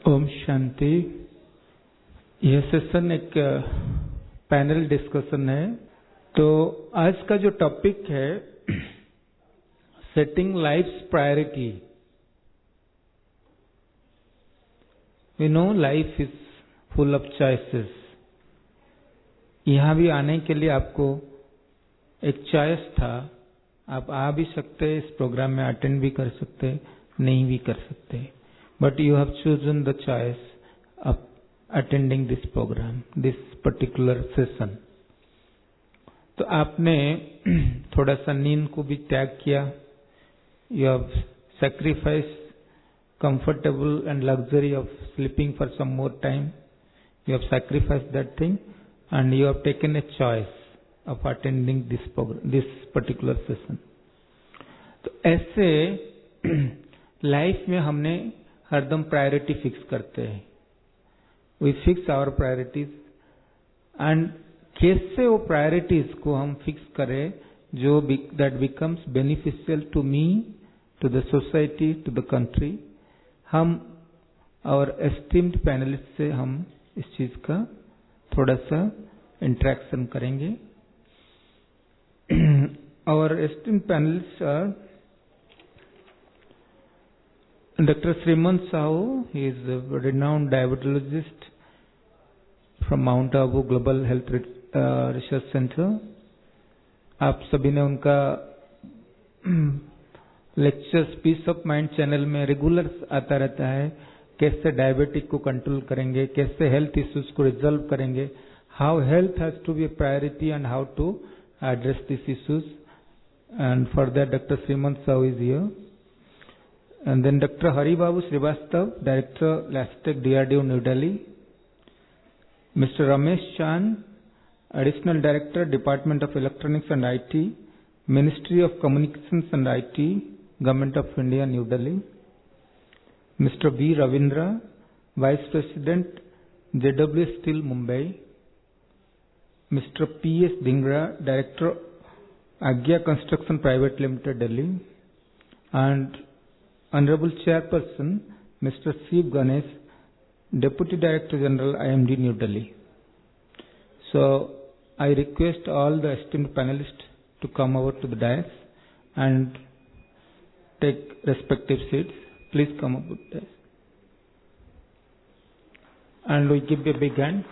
ओम शांति। यह सेशन एक panel discussion है। तो आज का जो टॉपिक है setting life's priority. We know life is full of choices. यहाँ भी आने के लिए आपको एक चॉइस था। आप आ भी सकते, इस प्रोग्राम में अटेंड भी कर सकते, नहीं भी कर सकते, but you have chosen the choice of attending this programme, this particular session. तो आपने थोड़ा सा नींद को भी त्याग किया। You have sacrifice comfortable and luxury of sleeping for some more time. You have sacrificed that thing and you have taken a choice of attending this program, this particular session. तो ऐसे लाइफ में हमने हरदम priority fix करते हैं। We fix our priorities and कैसे वो priorities को हम फिक्स करें जो that becomes beneficial to me, to the society, to the country. हम और एस्टीम्ड पैनलिस्ट से हम इस चीज का थोड़ा सा इंटरेक्शन करेंगे। और esteemed panelist doctor Shrimant Sahu, he is renowned diabetologist from Mount Abu global health research centre. आप सभी ने उनका lectures peace of mind channel में रेगुलर आता रहता है। कैसे डायबिटिक को कंट्रोल करेंगे, कैसे हेल्थ इश्यूज को रिजॉल्व करेंगे, how health has to be a priority and how to address this issues. And for that doctor Shrimant Sahu is here. And then doctor Haribabu Srivastava, director LASTEC DRDO New Delhi. Mister Ramesh Chand, additional director department of electronics and IT, ministry of communications and IT, Government of India, New Delhi. Mr. B. Ravindra, Vice President, JW Steel, Mumbai. Mr. P.S. Dhingra, Director, Agya Construction Private Limited, Delhi. And Honorable Chairperson, Mr. Shiv Ganesh, Deputy Director General, IMD, New Delhi. So, I request all the esteemed panelists to come over to the dais and take respective seats. Please come up with this. And we give a big hand.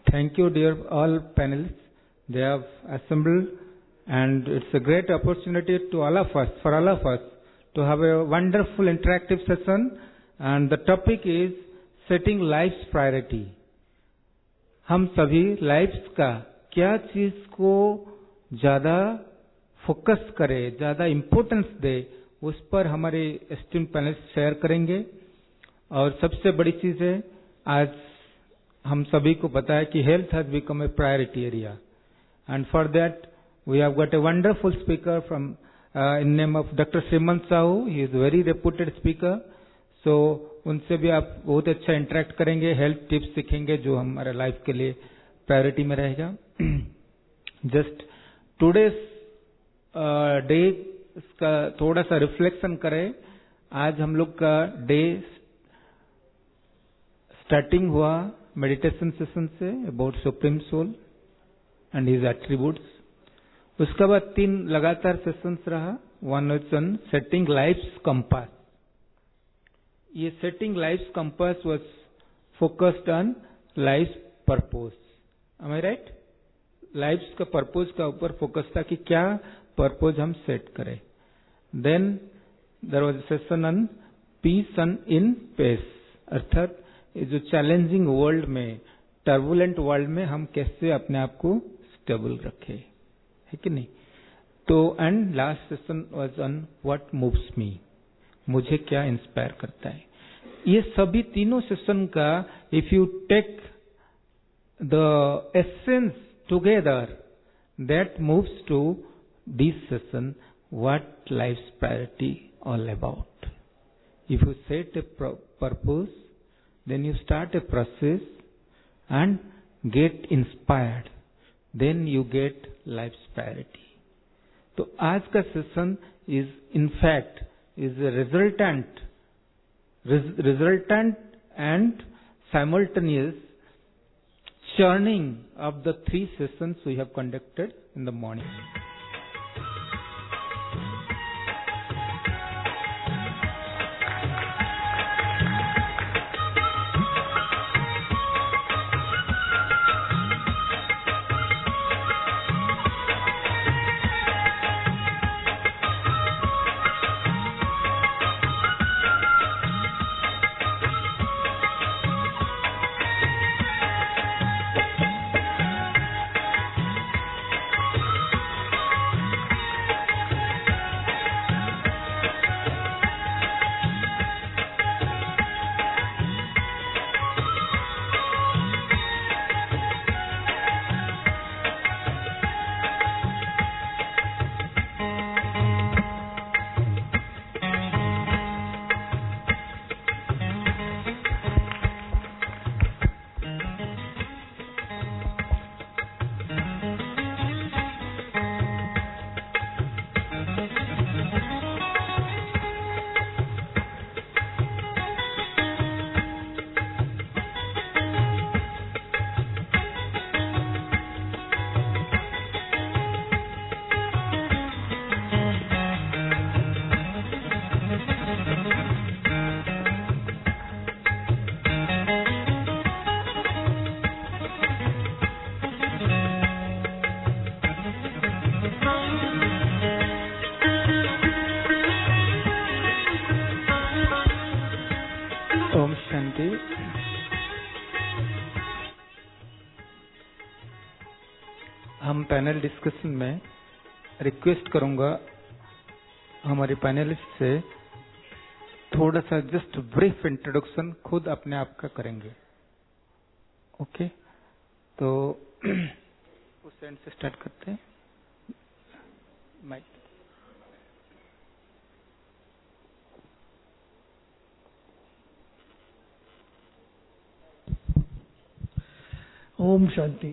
Thank you, dear all panelists. They have assembled, and it's a great opportunity to all of us, for all of us, to have a wonderful interactive session. And the topic is setting life's priority. हम सभी lives का क्या चीज को ज्यादा focus करे, ज्यादा importance दे, उस पर हमारे एस्टीम्ड पैनलिस्ट शेयर करेंगे। और सबसे बड़ी चीज है, आज हम सभी को पता है कि health has become a priority area, and for that we have got a wonderful speaker from in name of doctor Shrimant Sahu. He is very reputed speaker, so उनसे भी आप बहुत अच्छा इंटरेक्ट करेंगे, हेल्थ टिप्स सीखेंगे जो हमारे लाइफ के लिए प्रायोरिटी में रहेगा। जस्ट टुडेस डे का थोड़ा सा रिफ्लेक्शन करें। आज हम लोग का डे स्टार्टिंग हुआ मेडिटेशन सेशन से about supreme soul and his attributes. उसके बाद 3 लगातार सेशंस रहा। One is on setting life's compass. ये setting life's compass was focused on life purpose. Am I right? Life's का पर्पस का ऊपर फोकस था कि क्या पर्पस हम सेट करें। Then there was a session on peace and in pace, अर्थात ये जो चैलेंजिंग वर्ल्ड में, टर्बुलेंट वर्ल्ड में हम कैसे अपने आप को स्टेबल रखें, है कि नहीं। तो and last session was on what moves me, मुझे क्या इंस्पायर करता है। ये सभी तीनों सेशन का if you take the essence together, that moves to this session, what life's priority all about. If you set a purpose, then you start a process and get inspired, then you get life's priority. तो आज का session is in fact is a resultant and simultaneous churning of the 3 sessions we have conducted in the morning. हम panel discussion में request करूंगा हमारे panelist से थोड़ा सा जस्ट ब्रीफ इंट्रोडक्शन खुद अपने आप का करेंगे। ओके, तो उस एंड से स्टार्ट करते हैं। Mic. Om Shanti.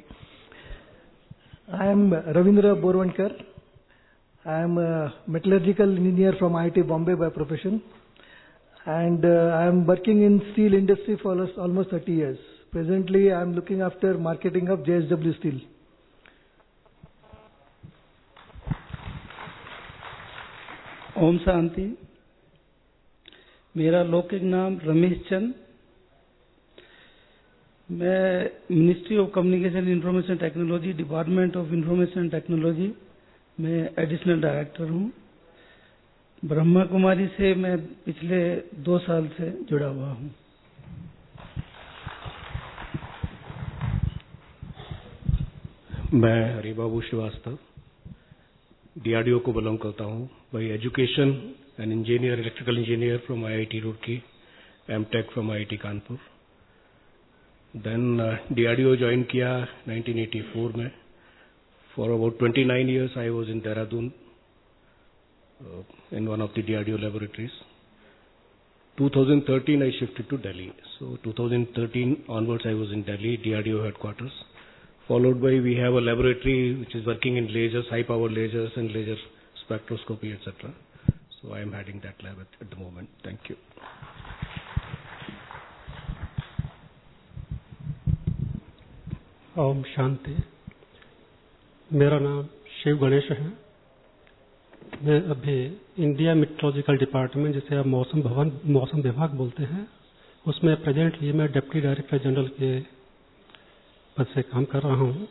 I am Ravindra Borwankar. I am a metallurgical engineer from IIT Bombay by profession, and I am working in steel industry for almost 30 years. Presently, I am looking after marketing of JSW Steel. Om शांति। मेरा लौकिक नाम रमेश चंद। मैं ministry of communication information technology, department of information technology में additional director हूँ। ब्रह्मा कुमारी से मैं पिछले 2 साल से जुड़ा हुआ हूँ। मैं हरिबाबू श्रीवास्तव DRDO को बिलोंग करता हूँ। By education an engineer, electrical engineer from IIT Roorkee, MTech from IIT Kanpur. Then DRDO join किया 1984 में। फॉर अबाउट 29 years I was in Dehradun in one of the DRDO laboratories. 2013 I shifted to Delhi. So 2013 onwards I was in Delhi, DRDO headquarters. Followed by we have a laboratory which is working in lasers, high power lasers and laser spectroscopy, etc. So I am heading that lab at the moment. Thank you. Om शांति। मेरा नाम शिव गणेश है। मैं अभी India meteorological department, जिसे आप मौसम विभाग बोलते हैं, उसमें प्रेजेंटली मैं डिप्टी डायरेक्टर जनरल के पद से काम कर रहा हूँ।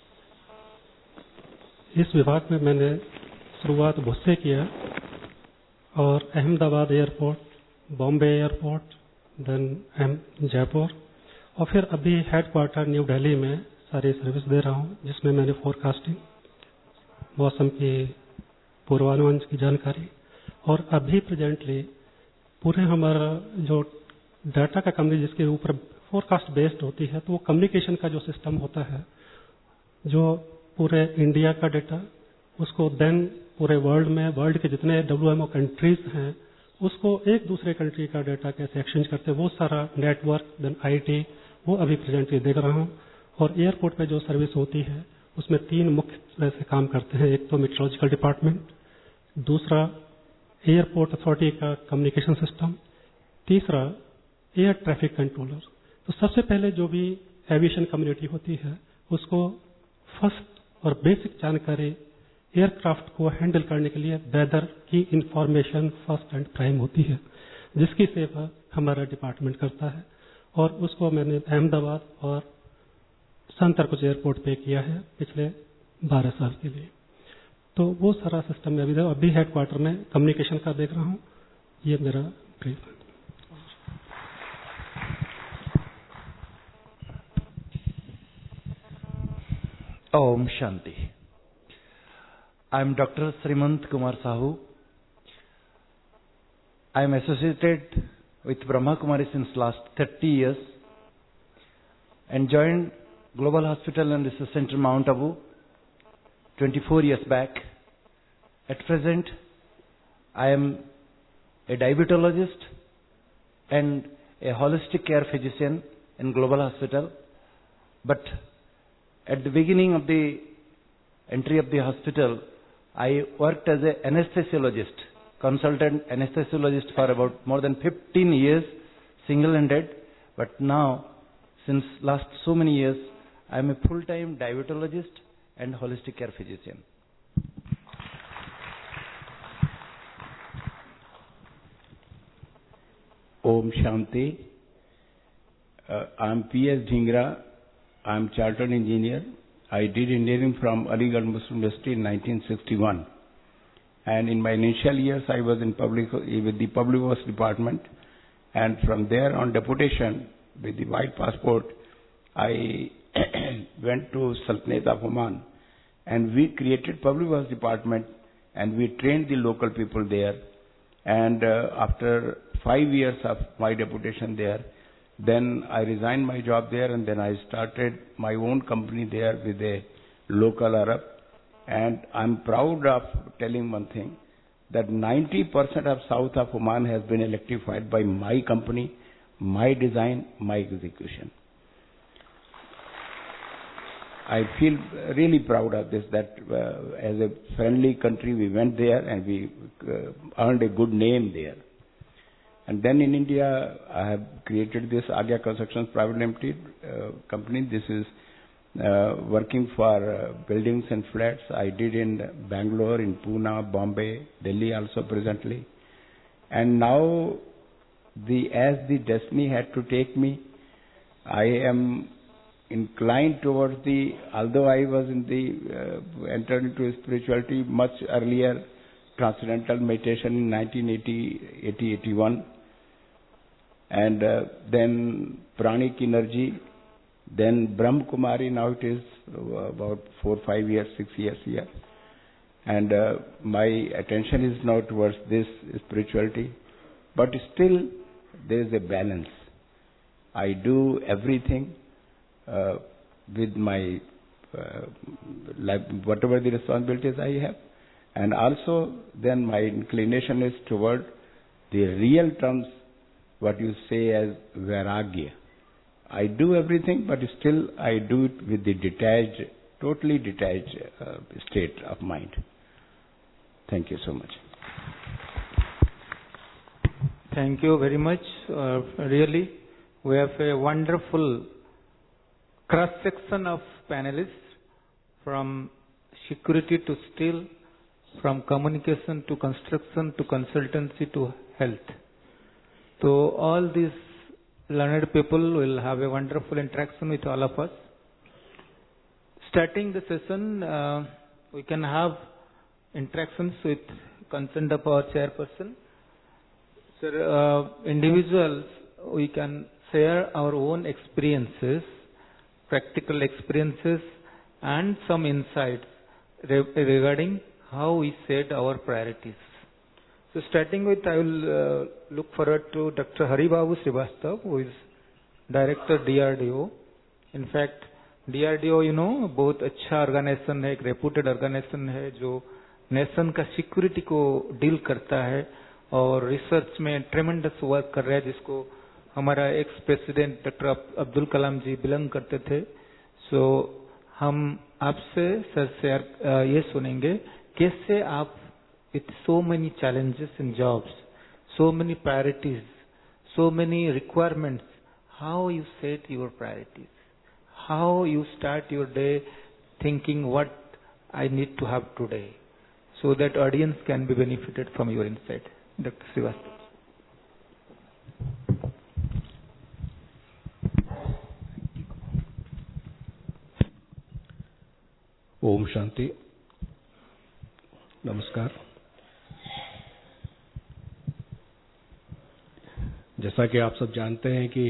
इस विभाग में मैंने शुरुआत भुज से किया और Ahmedabad airport, Bombay airport, then Jaipur और फिर अभी हेडक्वार्टर न्यू दिल्ली में सारी सर्विस दे रहा हूँ, जिसमें मैंने फोरकास्टिंग, मौसम की पूर्वानुमान की जानकारी और अभी प्रेजेंटली पूरे हमारा जो डाटा का कंपनी जिसके ऊपर फोरकास्ट बेस्ड होती है, तो वो कम्युनिकेशन का जो सिस्टम होता है, जो पूरे इंडिया का डाटा उसको देन पूरे वर्ल्ड के जितने WMO कंट्रीज हैं उसको एक दूसरे कंट्री का डाटा कैसे एक्सचेंज करते हैं, वो सारा नेटवर्क देन IT वो अभी प्रेजेंटली देख रहा हूँ। और एयरपोर्ट पे जो सर्विस होती है उसमें 3 मुख्य तरह से काम करते हैं। एक तो मेट्रोलॉजिकल डिपार्टमेंट, दूसरा एयरपोर्ट अथॉरिटी का कम्युनिकेशन सिस्टम, तीसरा एयर ट्रैफिक कंट्रोलर। तो सबसे पहले जो भी एविएशन कम्युनिटी होती है उसको फर्स्ट और बेसिक जानकारी एयरक्राफ्ट को हैंडल करने के लिए वेदर की इंफॉर्मेशन फर्स्ट एंड प्राइम होती है, जिसकी सेवा हमारा डिपार्टमेंट करता है। और उसको मैंने अहमदाबाद और संतरकुच एयरपोर्ट पे किया है पिछले 12 साल के लिए। तो वो सारा सिस्टम में अभी हेडक्वार्टर में कम्युनिकेशन का देख रहा हूँ। ये मेरा ब्रीफ है। Om Shanti. I am Dr. Srimant Kumar Sahu. I am associated with Brahma Kumari since last 30 years and joined Global Hospital and Research Center Mount Abu 24 years back. At present, I am a diabetologist and a holistic care physician in Global Hospital. But at the beginning of the entry of the hospital, I worked as an anesthesiologist, consultant anesthesiologist for about more than 15 years, single-handed. But now, since last so many years, I am a full-time diabetologist and holistic care physician. Om Shanti. I am P.S. Dhingra. I am chartered engineer. I did engineering from Aligarh Muslim University in 1961. And in my initial years, I was with the Public Works Department. And from there on deputation with the white passport, I went to Sultanate of Oman. And we created Public Works Department and we trained the local people there. And after 5 years of my deputation there, then I resigned my job there and then I started my own company there with a local Arab. And I'm proud of telling one thing, that 90% of south of Oman has been electrified by my company, my design, my execution. I feel really proud of this, that as a friendly country we went there and we earned a good name there. And then in India, I have created this Agya Constructions Private Limited company. This is working for buildings and flats. I did in Bangalore, in Pune, Bombay, Delhi also presently. And now, as the destiny had to take me, I am inclined towards although I was entered into spirituality much earlier, transcendental meditation in 1980-81, and then pranic energy, then Brahma Kumari. Now it is about 4, 5 years, 6 years here, and my attention is now towards this spirituality, but still there is a balance. I do everything with my life, whatever the responsibilities I have, and also then my inclination is toward the real terms, what you say as vairagya. I do everything, but still I do it with the totally detached state of mind. Thank you so much. Thank you very much. Really, we have a wonderful cross-section of panelists, from security to steel, from communication to construction to consultancy to health. So all these learned people will have a wonderful interaction with all of us. Starting the session, we can have interactions with consent of our chairperson. Sir, individuals, we can share our own experiences, practical experiences, and some insights regarding how we set our priorities. So starting with, I will look forward to Dr. Haribabu Srivastav, who is Director DRDO. In fact, DRDO, you know, बहुत अच्छा organisation है, एक reputed organisation है जो nation का security को deal करता है और रिसर्च में ट्रेमेंडस वर्क कर रहा है, जिसको हमारा ex president doctor Abdul Kalam ji belong करते थे. सो हम आपसे सर से ये सुनेंगे कैसे आप with so many challenges in jobs, so many priorities, so many requirements, how you set your priorities, how you start your day thinking what I need to have today, so that audience can be benefited from your insight. Dr. Srivastav. Om Shanti. नमस्कार. जैसा कि आप सब जानते हैं कि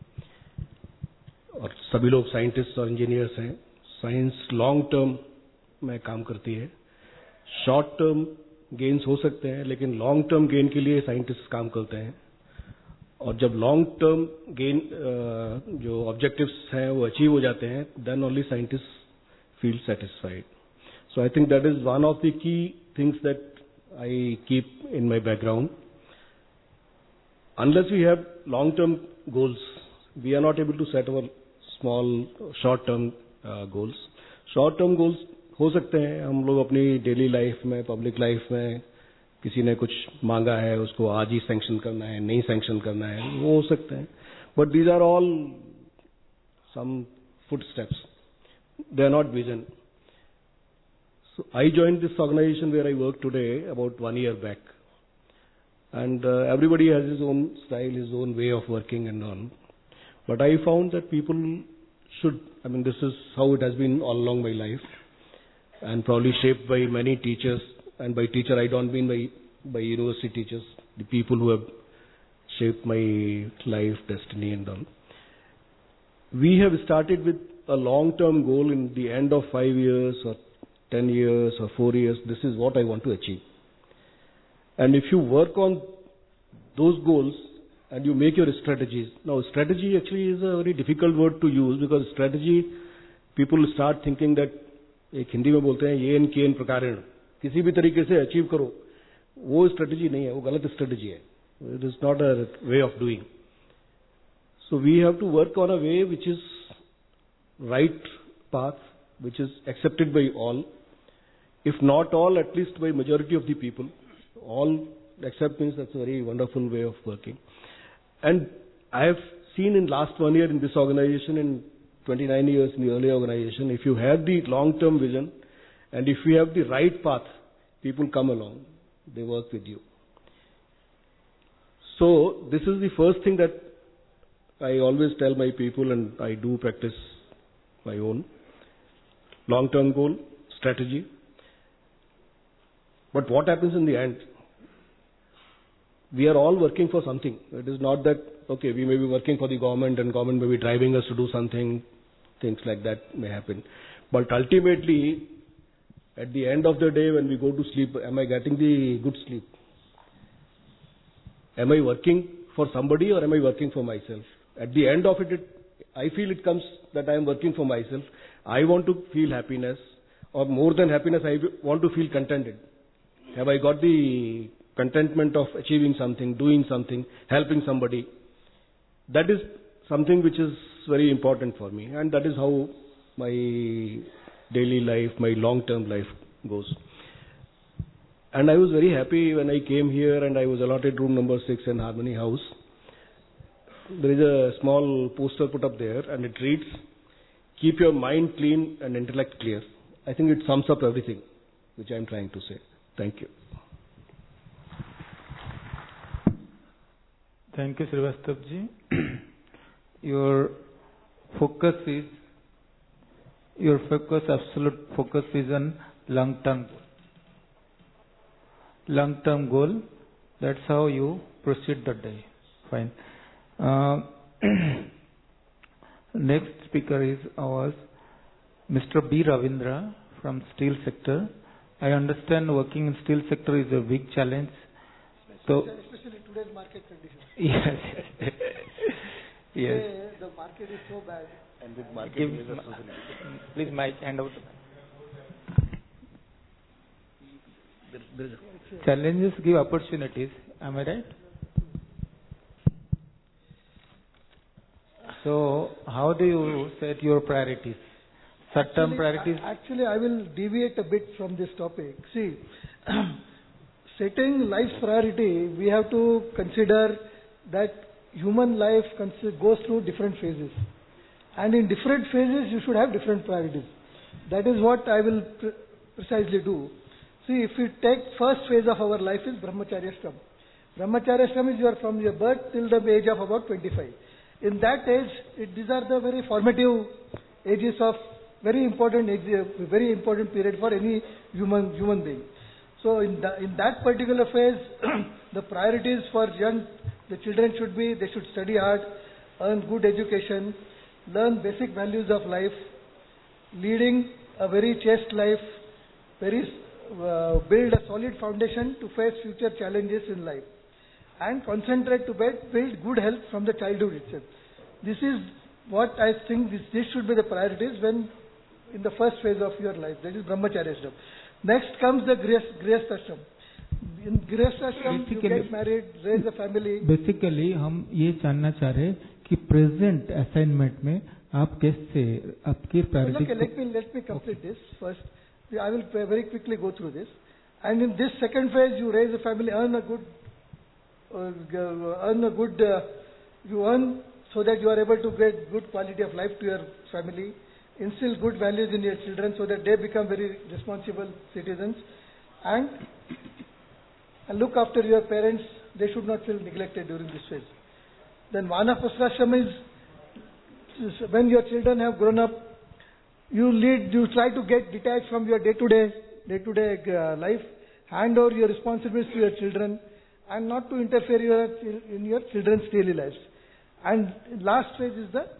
और सभी लोग साइंटिस्ट और इंजीनियर्स हैं, साइंस लॉन्ग टर्म में काम करती है. शॉर्ट टर्म गेन्स हो सकते हैं, लेकिन लॉन्ग टर्म गेन के लिए साइंटिस्ट काम करते हैं. और जब लॉन्ग टर्म गेन जो ऑब्जेक्टिव्स हैं वो अचीव हो जाते हैं, then only scientist feel satisfied. So I think that is one of the key things that I keep in my background. Unless we have long-term goals, we are not able to set our small, short-term goals. Short-term goals हो सकते हैं, हम लोग अपनी daily life में, public life में किसी ने कुछ मांगा है, उसको आज ही सैंक्शन करना है, नहीं सैंक्शन करना है, वो हो सकते हैं. But these are all some footsteps. They are not vision. So I joined this organization where I work today about 1 year back. And everybody has his own style, his own way of working and all. But I found that people should, this is how it has been all along my life, and probably shaped by many teachers. And by teacher, I don't mean by university teachers, the people who have shaped my life, destiny and all. We have started with a long-term goal in the end of 5 years or 10 years or 4 years. This is what I want to achieve. And if you work on those goals and you make your strategies. Now, strategy actually is a very difficult word to use, because strategy, people start thinking that, एक हिंदी में बोलते हैं येन केन प्रकारेण, किसी भी तरीके से achieve करो. वो स्ट्रेटजी नहीं है, वो गलत स्ट्रेटजी है. It is not a way of doing. So we have to work on a way which is right path, which is accepted by all. If not all, at least by majority of the people. All accept means that's a very wonderful way of working. And I have seen in last 1 year in this organization, in 29 years in the earlier organization, if you have the long-term vision and if you have the right path, people come along, they work with you. So this is the first thing that I always tell my people, and I do practice my own long-term goal, strategy. But what happens in the end? We are all working for something. It is not that, okay, we may be working for the government and government may be driving us to do something, things like that may happen. But ultimately, at the end of the day when we go to sleep, am I getting the good sleep? Am I working for somebody or am I working for myself? At the end of it, I feel it comes that I am working for myself. I want to feel happiness, or more than happiness, I want to feel contented. Have I got the contentment of achieving something, doing something, helping somebody? That is something which is very important for me, and that is how my daily life, my long-term life goes. And I was very happy when I came here and I was allotted room number 6 in Harmony House. There is a small poster put up there and it reads, "Keep your mind clean and intellect clear." I think it sums up everything which I am trying to say. Thank you. Thank you, Srivastava ji. Your focus, absolute focus is on long-term goal. That's how you proceed the day. Fine. Next speaker is ours, Mr. B. Ravindra from steel sector. I understand working in steel sector is a big challenge. Especially in today's market conditions. Yes. Yes. The market is so bad. And with market please, mic, hand over. Challenges give opportunities. Am I right? So, how do you set your priorities? Short-term priorities? Actually, I will deviate a bit from this topic. See, setting life's priority, we have to consider that human life goes through different phases. And in different phases, you should have different priorities. That is what I will precisely do. See, if we take first phase of our life is Brahmacharyashram. Brahmacharyashram is from your birth till the age of about 25. In that age, these are the very formative ages of very important period for any human being. So in that particular phase, the priorities for the children should be, they should study hard, earn good education, learn basic values of life, leading a very chaste life, build a solid foundation to face future challenges in life, and concentrate to build good health from the childhood itself. This is what I think this should be the priorities when in the first phase of your life. That is Brahmacharyashram. Next comes the Grihasthashram. In Grihasthashram, you get married, raise a family. Basically, हम ये जानना चाह रहे कि present assignment में आप कैसे आपकी priority. Okay, let me complete this first. I will very quickly go through this. And in this second phase, you raise a family, you earn so that you are able to get good quality of life to your family, instill good values in your children so that they become very responsible citizens, and look after your parents. They should not feel neglected during this phase. Then Vanaprastha is when your children have grown up, you try to get detached from your day-to-day life, hand over your responsibilities to your children, and not to interfere in your children's daily lives. And last phase is the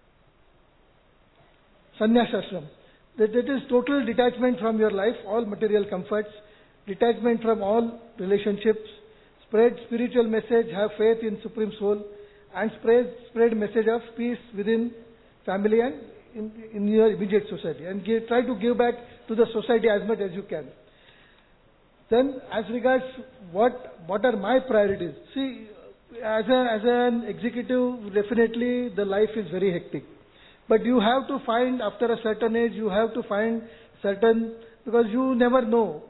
Sannyasashram. That is total detachment from your life, all material comforts, detachment from all relationships, spread spiritual message, have faith in Supreme Soul, and spread message of peace within family and in your immediate society, and try to give back to the society as much as you can. Then, as regards what are my priorities? See, as an executive, definitely the life is very hectic. But you have to find, after a certain age, because you never know.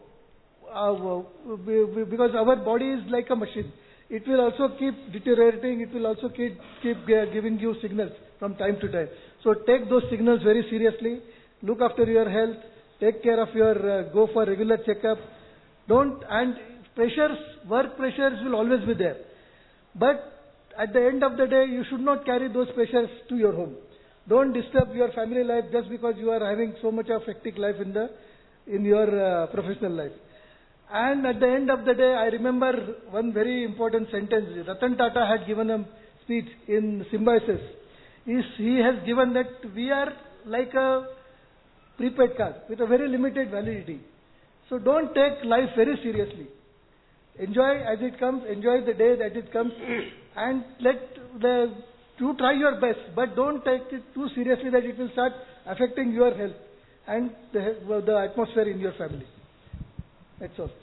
Because our body is like a machine. It will also keep deteriorating, it will also keep giving you signals from time to time. So take those signals very seriously, look after your health, take care of go for regular checkup. And work pressures will always be there. But at the end of the day, you should not carry those pressures to your home. Don't disturb your family life just because you are having so much of hectic life in your professional life. And at the end of the day, I remember one very important sentence. Ratan Tata had given a speech in Symbiosis. He has given that we are like a prepaid card with a very limited validity. So don't take life very seriously. Enjoy as it comes, enjoy the day that it comes, and you try your best, but don't take it too seriously that it will start affecting your health and the atmosphere in your family. That's all.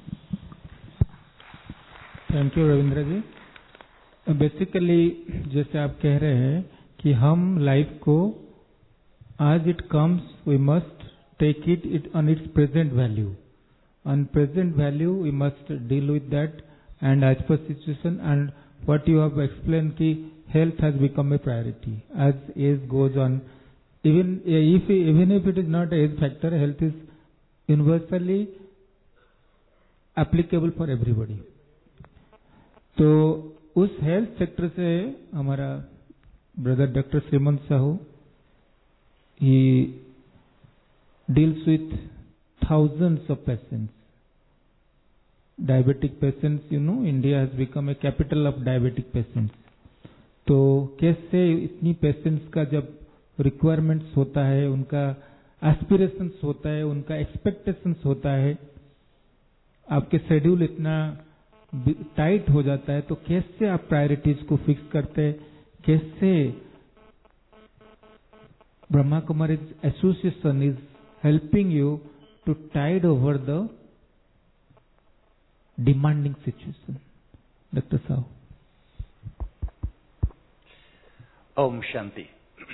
Thank you Ravindra ji. Basically जैसे आप कह रहे हैं कि हम life को as it comes, we must take it on its present value. On present value, we must deal with that, and as per situation and what you have explained, ki health has become a priority as age goes on. Even if it is not an age factor, health is universally applicable for everybody. तो उस health sector से हमारा brother doctor Shrimant Sahu, he deals with thousands of patients, diabetic patients. India has become a capital of diabetic patients. तो कैसे इतनी patients का जब requirements होता है, उनका एस्पिरेशंस होता है, उनका एक्सपेक्टेशंस होता है, आपके शेड्यूल इतना टाइट हो जाता है, तो कैसे आप प्रायोरिटीज को फिक्स करते हैं, कैसे Brahma Kumari association is helping you to tide over the demanding situation. Dr. Sahu. Om Shanti.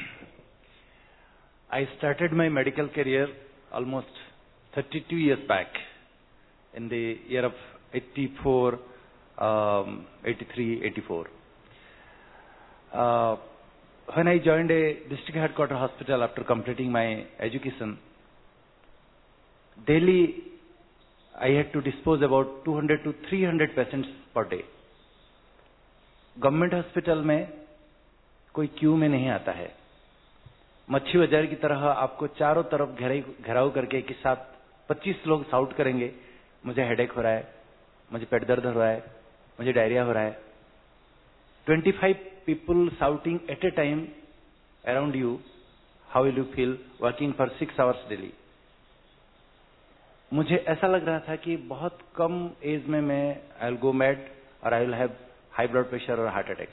I started my medical career almost 32 years back in the year of 83, 84. When I joined a district headquarter hospital after completing my education, daily I had to dispose about 200 to 300 patients per day. Government hospital में कोई Q में नहीं आता है. मच्छी बाजार की तरह आपको चारों तरफ घेराव करके कि साथ 25 लोग साउट करेंगे, मुझे हेडेक हो रहा है, मुझे पेट दर्द हो रहा है, मुझे डायरिया हो रहा है. 25 people shouting at a time around you, how will you feel working for 6 hours daily? मुझे ऐसा लग रहा था कि बहुत कम एज में मैं आई विल गो मैड और I will have high blood pressure और हार्ट अटैक.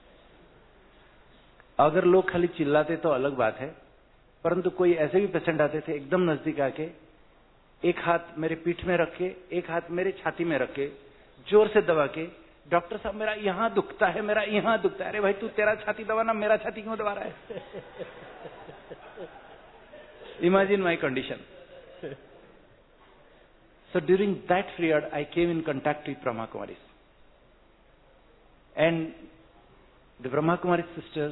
अगर लोग खाली चिल्लाते तो अलग बात है, परंतु कोई ऐसे भी पेशेंट आते थे एकदम नजदीक आके, एक हाथ मेरे पीठ में रख के, एक हाथ मेरे छाती में रख के, जोर से दबा के, डॉक्टर साहब मेरा यहां दुखता है, मेरा यहां दुखता है. अरे भाई तू तेरा छाती दबाना, मेरा छाती क्यों दबा रहा है? Imagine my condition. So during that period, I came in contact with Brahma Kumaris. And the Brahma Kumaris sisters,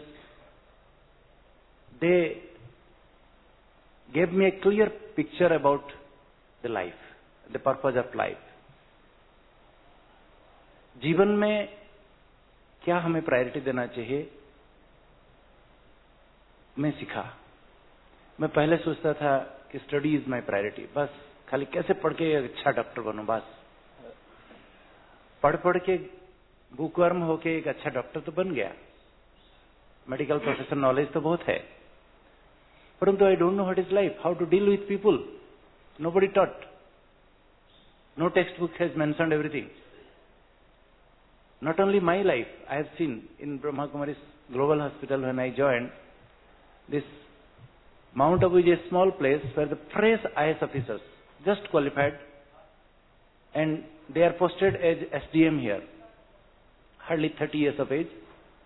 they gave me a clear picture about the life, the purpose of life. जीवन में क्या हमें priority देना चाहिए, मैं सीखा. मैं पहले सोचता था कि स्टडी इज माय प्रायोरिटी, बस खाली कैसे पढ़ के एक अच्छा डॉक्टर बनूं, बस पढ़ के बुकवर्म होके एक अच्छा डॉक्टर तो बन गया, मेडिकल प्रोफेशन नॉलेज तो बहुत है, परंतु I don't know what is life, how to deal with people. Nobody taught, no textbook has mentioned everything. Not only my life, I have seen in Brahma Kumari's Global Hospital when I joined, this Mount Abu is a small place where the fresh IAS officers just qualified and they are posted as SDM here, hardly 30 years of age.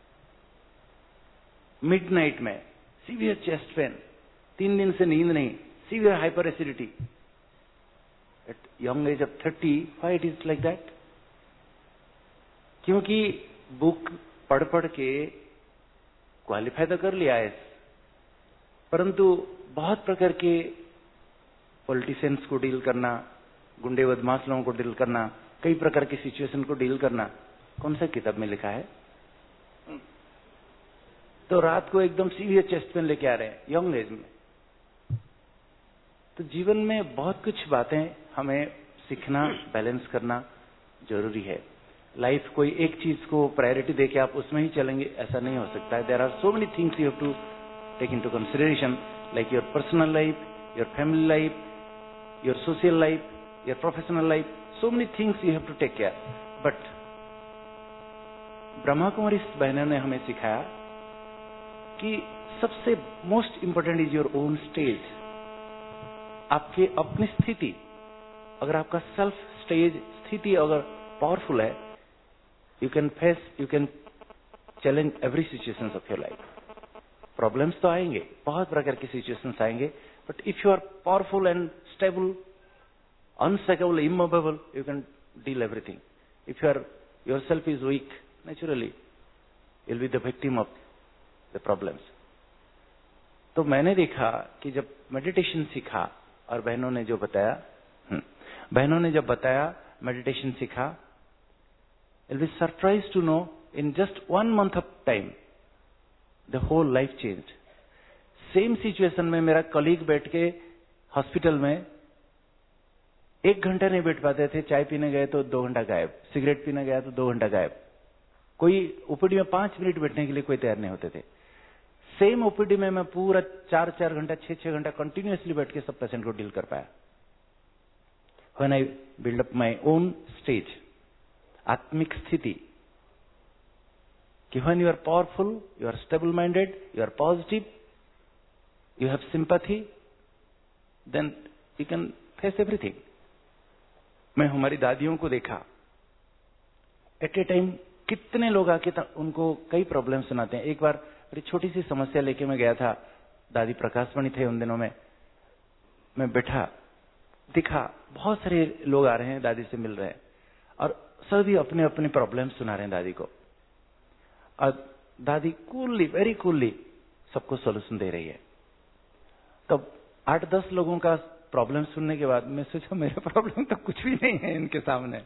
Midnight में severe chest pain, 3 दिन से नींद नहीं, severe hyperacidity. At young age of 30, why it is like that? क्योंकि book पढ़ के qualify तो कर लिया है, परंतु बहुत प्रकार के पॉलिटिशियंस को डील करना, गुंडे बदमाश लोगों को डील करना, कई प्रकार की सिचुएशन को डील करना, कौन सा किताब में लिखा है? तो रात को एकदम सीवियर चेस्ट पेन लेके आ रहे हैं यंग एज में। तो जीवन में बहुत कुछ बातें हमें सीखना, बैलेंस करना जरूरी है। लाइफ कोई एक चीज को प्रायोरिटी देके आप उसमें ही चलेंगे, ऐसा नहीं हो सकता है। There are so many things you have to take into consideration, like your personal life, your family life, your social life, your professional life, so many things you have to take care. But Brahma Kumari बहनों ने हमें सिखाया कि सबसे most important is your own stage. आपके अपनी स्थिति, अगर आपका सेल्फ स्टेज स्थिति अगर पावरफुल है, you can challenge every situations of your life. Problems तो आएंगे, बहुत प्रकार की सिचुएशंस आएंगे, but if you are powerful and stable, unshakeable, immovable, you can deal everything. If your self is weak, naturally you will be the victim of the problems. तो मैंने देखा कि जब मेडिटेशन सीखा और बहनों ने जब बताया मेडिटेशन सीखा, you'll be surprised to know in just 1 month of time the whole life changed. Same situation में मेरा कलीग बैठ के हॉस्पिटल में 1 घंटा नहीं बैठ पाते थे, चाय पीने गए तो 2 घंटा गायब, सिगरेट पीने गया तो 2 घंटा गायब, कोई ओपीडी में 5 मिनट बैठने के लिए कोई तैयार नहीं होते थे। सेम ओपीडी में मैं पूरा 4-4 घंटा, 6-6 घंटा कंटिन्यूअसली बैठ के सब पेशेंट को डील कर पाया। When I build up my own stage, आत्मिक स्थिति, कि when you are powerful, you are stable minded, you are positive, you have sympathy, then you can face everything. मैं हमारी दादियों को देखा, एट ए टाइम कितने लोग आके उनको कई प्रॉब्लम सुनाते हैं। एक बार बड़ी छोटी सी समस्या लेके मैं गया था, दादी प्रकाशमणि थे उन दिनों में, मैं बैठा दिखा बहुत सारे लोग आ रहे हैं, दादी से मिल रहे हैं और सभी अपने अपने प्रॉब्लम सुना रहे हैं दादी को, और दादी कूलली, वेरी कूलली सबको सोल्यूशन दे रही है। तब 8-10 लोगों का प्रॉब्लम सुनने के बाद मैं सोचा मेरा प्रॉब्लम तो कुछ भी नहीं है इनके सामने।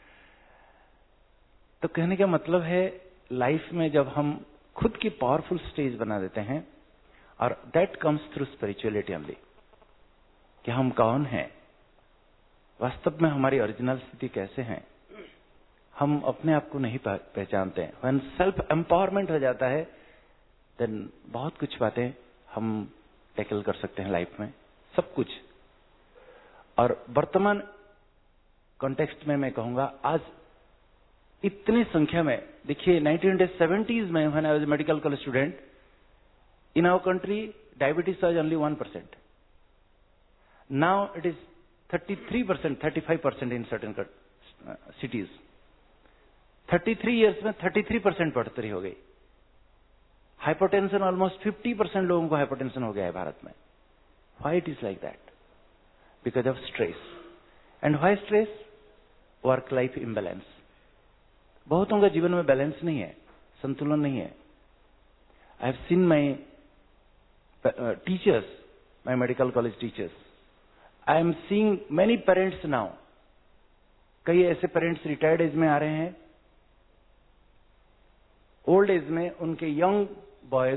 तो कहने का मतलब है लाइफ में जब हम खुद की पावरफुल स्टेज बना देते हैं, और that comes through spirituality only, कि हम कौन हैं, वास्तव में हमारी ओरिजिनल स्थिति कैसे है, हम अपने आप को नहीं पहचानते हैं। व्हेन सेल्फ एम्पावरमेंट हो जाता है, देन बहुत कुछ बातें हम टैकल कर सकते हैं लाइफ में, सब कुछ। और वर्तमान कॉन्टेक्स्ट में मैं कहूंगा, आज इतनी संख्या में देखिए, 1970s में when I was medical college student, in our country diabetes was only 1%. Now it is 33%, 35% in certain cities. 33 years में 33% बढ़ोतरी हो गई। हाइपरटेंशन ऑलमोस्ट 50% लोगों को हाइपरटेंशन हो गया है भारत में। Why it is like that? Because of stress. And why stress? Work life imbalance. बहुतों का जीवन में बैलेंस नहीं है, संतुलन नहीं है। I have seen my teachers, my medical college teachers. I am seeing many parents now. कई ऐसे पेरेंट्स रिटायर्ड एज में आ रहे हैं, ओल्ड एज में उनके young boys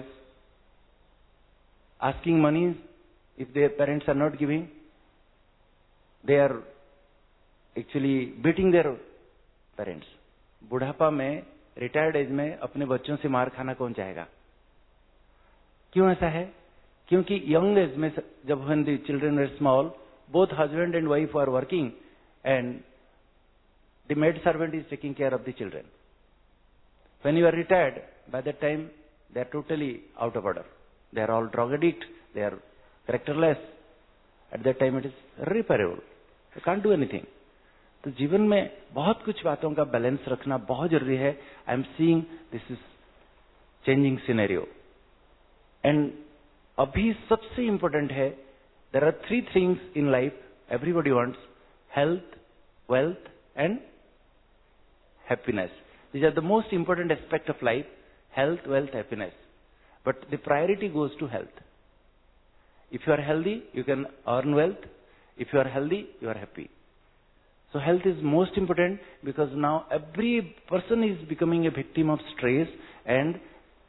asking money, if their parents are not giving, they are actually beating their parents. बुढ़ापा में, retired as में अपने बच्चों से मार खाना कौन चाहेगा? क्यों ऐसा है? क्योंकि यंग एज में जब when the children were small, both husband and wife are working and the maid servant is taking care of the children. When you are retired, by that time they are totally out of order. They are all drug addict, they are characterless. At that time it is irreparable. You can't do anything. तो जीवन में बहुत कुछ बातों का balance रखना बहुत जरूरी है। I am seeing this is changing scenario. And अभी सबसे इंपॉर्टेंट है, there are 3 things in life everybody wants: health, wealth and happiness. These are the most important aspect of life: health, wealth, happiness. But the priority goes to health. If you are healthy, you can earn wealth. If you are healthy, you are happy. So health is most important, because now every person is becoming a victim of stress and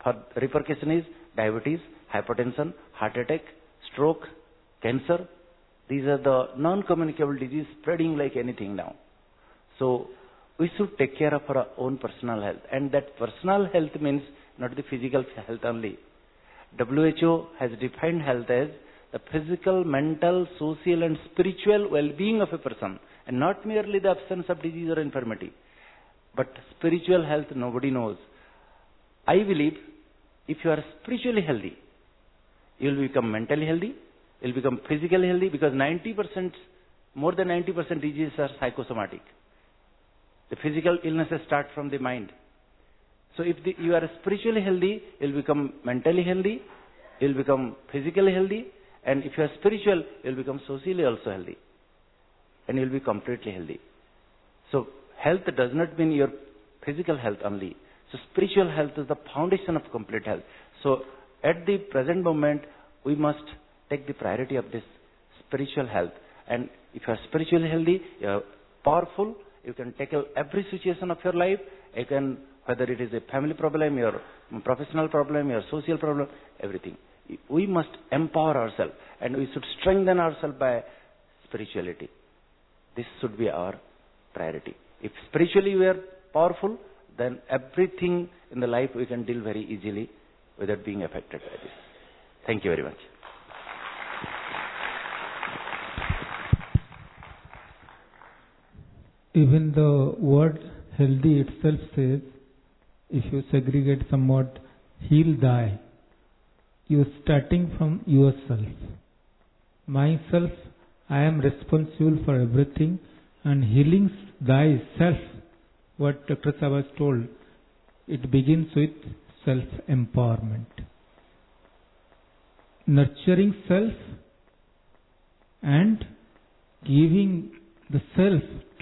For repercussion is diabetes, hypertension, heart attack, stroke, cancer. These are the non-communicable diseases spreading like anything now. So we should take care of our own personal health. And that personal health means not the physical health only. WHO has defined health as the physical, mental, social and spiritual well-being of a person, and not merely the absence of disease or infirmity. But spiritual health nobody knows. I believe if you are spiritually healthy, you will become mentally healthy, you will become physically healthy, because 90%, more than 90% diseases are psychosomatic. The physical illnesses start from the mind. So if you are spiritually healthy, you will become mentally healthy, you will become physically healthy, and if you are spiritual, you will become socially also healthy. And you will be completely healthy. So health does not mean your physical health only. So spiritual health is the foundation of complete health. So at the present moment, we must take the priority of this spiritual health. And if you are spiritually healthy, you are powerful, you can tackle every situation of your life. You can, whether it is a family problem, your professional problem, your social problem, everything. We must empower ourselves, and we should strengthen ourselves by spirituality. This should be our priority. If spiritually we are powerful, then everything in the life we can deal very easily without being affected by this. Thank you very much. Even the word healthy itself says, if you segregate somewhat, heal thy. You are starting from yourself. Myself, I am responsible for everything, and healing thyself, what Dr. Sabas told, it begins with self-empowerment. Nurturing self and giving the self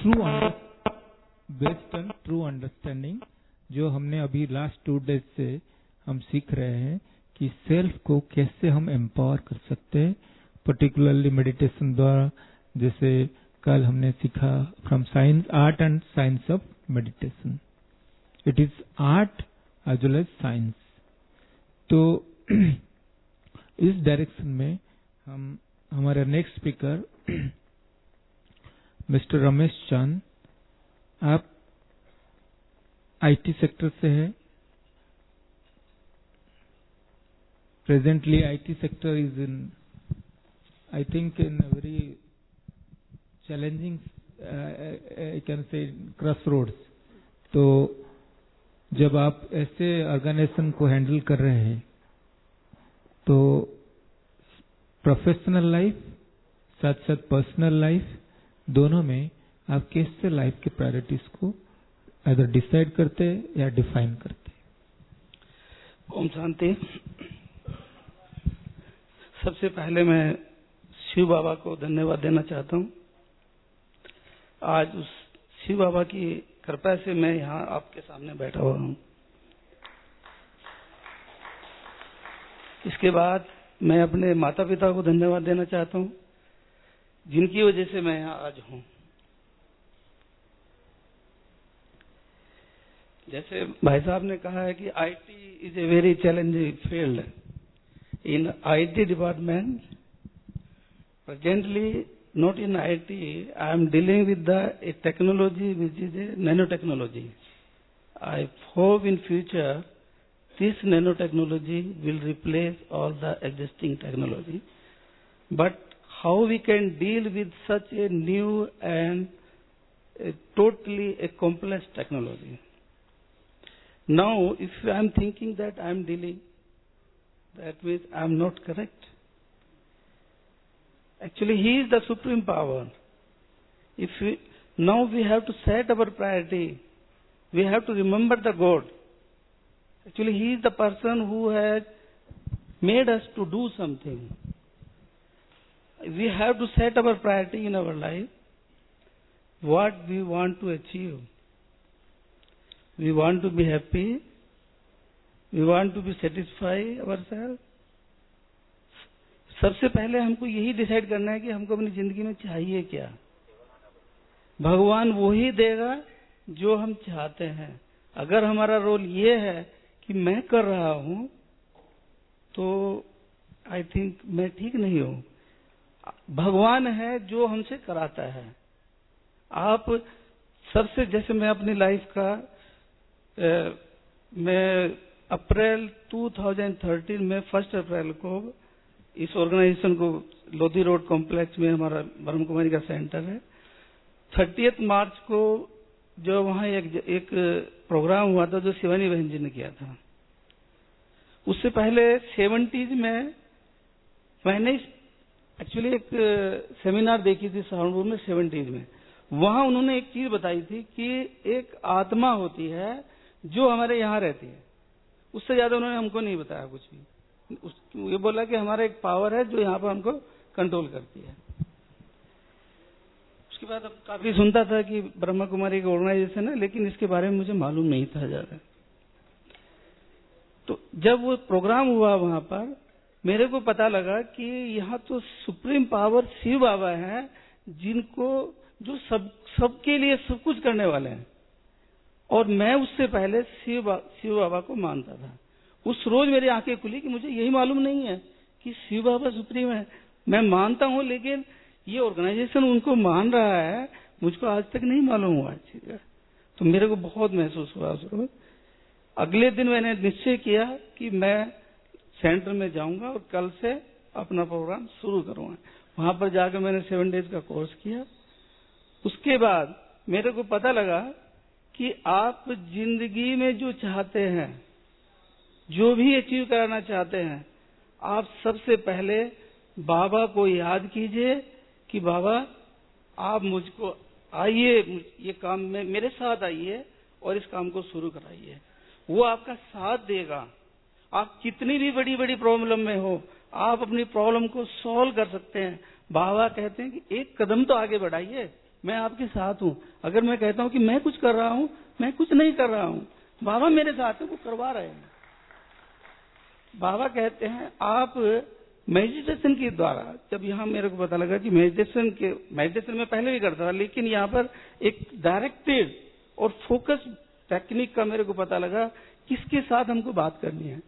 based on true understanding, जो हमने अभी last 2 days से हम सीख रहे हैं कि self को कैसे हम एम्पावर कर सकते हैं, पर्टिकुलरली मेडिटेशन द्वारा, जैसे कल हमने सीखा from science, art and science of meditation. It is art as well as science. तो इस डायरेक्शन में हम हमारे next speaker mister Ramesh Chand, आप आईटी सेक्टर से हैं. Presently, IT sector is in, I think, in a very challenging, I can say, crossroads. तो जब आप ऐसे ऑर्गेनाइजेशन को हैंडल कर रहे हैं, तो प्रोफेशनल लाइफ साथ साथ पर्सनल लाइफ दोनों में आप कैसे लाइफ के प्रायोरिटीज को अगर डिसाइड करते या डिफाइन करते? ओम शांति. सबसे पहले मैं शिव बाबा को धन्यवाद देना चाहता हूं. आज उस शिव बाबा की कृपा से मैं यहाँ आपके सामने बैठा हुआ हूं. इसके बाद मैं अपने माता पिता को धन्यवाद देना चाहता हूं, जिनकी वजह से मैं यहाँ आज हूं. जैसे भाई साहब ने कहा है कि IT is a very challenging field. In IT department, presently, not in IT, I am dealing with a technology which is a nanotechnology. I hope in future, this nanotechnology will replace all the existing technology. But how we can deal with such a new and totally a complex technology? Now, if I am thinking that I am dealing, that means I am not correct. Actually, He is the supreme power. Now we have to set our priority. We have to remember the God. Actually, He is the person who has made us to do something. We have to set our priority in our life. What we want to achieve. We want to be happy. We want to be satisfied ourselves. सबसे पहले हमको यही decide करना है कि हमको अपनी जिंदगी में चाहिए क्या. भगवान वो ही देगा जो हम चाहते हैं. अगर हमारा रोल ये है कि मैं कर रहा हूं तो आई थिंक मैं ठीक नहीं हूं। भगवान है जो हमसे कराता है। आप सबसे, जैसे मैं अपनी लाइफ का मैं अप्रैल 2013 में 1 अप्रैल को इस ऑर्गेनाइजेशन को लोधी रोड कॉम्प्लेक्स में हमारा ब्रह्म कुमारी का सेंटर है, 30 मार्च को जो वहां एक प्रोग्राम हुआ था जो शिवानी बहन जी ने किया था। उससे पहले 70s में मैंने एक्चुअली एक सेमिनार देखी थी सहारनपुर में 70s में। वहां उन्होंने एक चीज बताई थी कि एक आत्मा होती है जो हमारे यहाँ रहती है। उससे ज्यादा उन्होंने हमको नहीं बताया कुछ भी। ये बोला कि हमारा एक पावर है जो यहाँ पर हमको कंट्रोल करती है। उसके बाद अब काफी सुनता था कि ब्रह्मा कुमारी का ऑर्गेनाइजेशन है, लेकिन इसके बारे में मुझे मालूम नहीं था ज्यादा। तो जब वो प्रोग्राम हुआ वहां पर मेरे को पता लगा कि यहाँ तो सुप्रीम पावर शिव बाबा है, जिनको जो सबके लिए सब कुछ करने वाले हैं। और मैं उससे पहले शिव बाबा को मानता था। उस रोज मेरी आंखें खुली कि मुझे यही मालूम नहीं है कि शिव बाबा सुप्रीम है। मैं मानता हूं, लेकिन ये ऑर्गेनाइजेशन उनको मान रहा है, मुझको आज तक नहीं मालूम हुआ चीज। तो मेरे को बहुत महसूस हुआ उस रोज। अगले दिन मैंने निश्चय किया कि मैं सेंटर में जाऊंगा और कल से अपना प्रोग्राम शुरू करूंगा। वहां पर जाकर मैंने 7 डेज का कोर्स किया। उसके बाद मेरे को पता लगा कि आप जिंदगी में जो चाहते हैं, जो भी अचीव करना चाहते हैं, आप सबसे पहले बाबा को याद कीजिए कि बाबा आप मुझको आइए, ये काम में मेरे साथ आइए और इस काम को शुरू कराइए। वो आपका साथ देगा। आप कितनी भी बड़ी बड़ी प्रॉब्लम में हो, आप अपनी प्रॉब्लम को सॉल्व कर सकते हैं। बाबा कहते हैं कि एक कदम तो आगे बढ़ाइए, मैं आपके साथ हूं। अगर मैं कहता हूं कि मैं कुछ कर रहा हूं, मैं कुछ नहीं कर रहा हूं, बाबा मेरे साथ है, वो करवा रहे हैं। बाबा कहते हैं आप मेडिटेशन के द्वारा, जब यहाँ मेरे को पता लगा कि मेडिटेशन में पहले भी करता था, लेकिन यहाँ पर एक डायरेक्टेड और फोकस टेक्निक का मेरे को पता लगा किसके साथ हमको बात करनी है।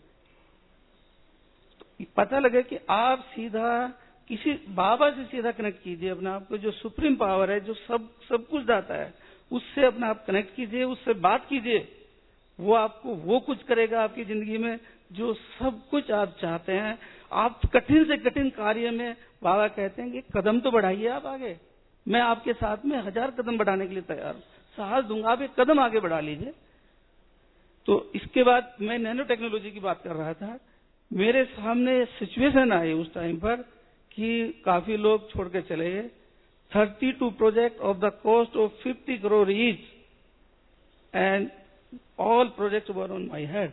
तो पता लगा कि आप सीधा किसी बाबा से सीधा कनेक्ट कीजिए अपने आप को, जो सुप्रीम पावर है, जो सब कुछ दाता है, उससे अपने आप कनेक्ट कीजिए, उससे बात कीजिए। वो आपको वो कुछ करेगा आपकी जिंदगी में जो सब कुछ आप चाहते हैं। आप कठिन से कठिन कार्य में बाबा कहते हैं कि कदम तो बढ़ाइए आप आगे, मैं आपके साथ में 1000 कदम बढ़ाने के लिए तैयार हूं, साहस दूंगा, आप एक कदम आगे बढ़ा लीजिए। तो इसके बाद मैं नैनो टेक्नोलॉजी की बात कर रहा था। मेरे सामने सिचुएशन आई उस टाइम पर कि काफी लोग छोड़ के चले गए। 32 project of the cost of 50 crore each and all projects were on my head.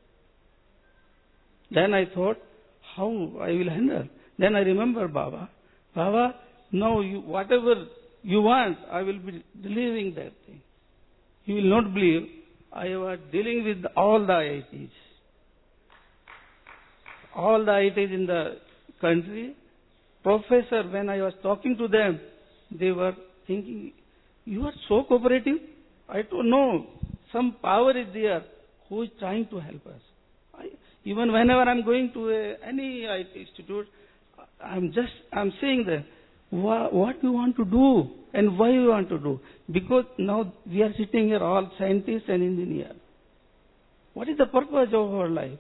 Then I thought, how I will handle? Then I remember Baba, no, whatever you want, I will be delivering that thing. You will not believe, I was dealing with all the IITs. All the IITs in the country. Professor, when I was talking to them, they were thinking, you are so cooperative. I told, no, some power is there who is trying to help us. Even whenever I'm going to any IT institute, I'm saying that what we want to do and why we want to do. Because now we are sitting here all scientists and engineers. What is the purpose of our life?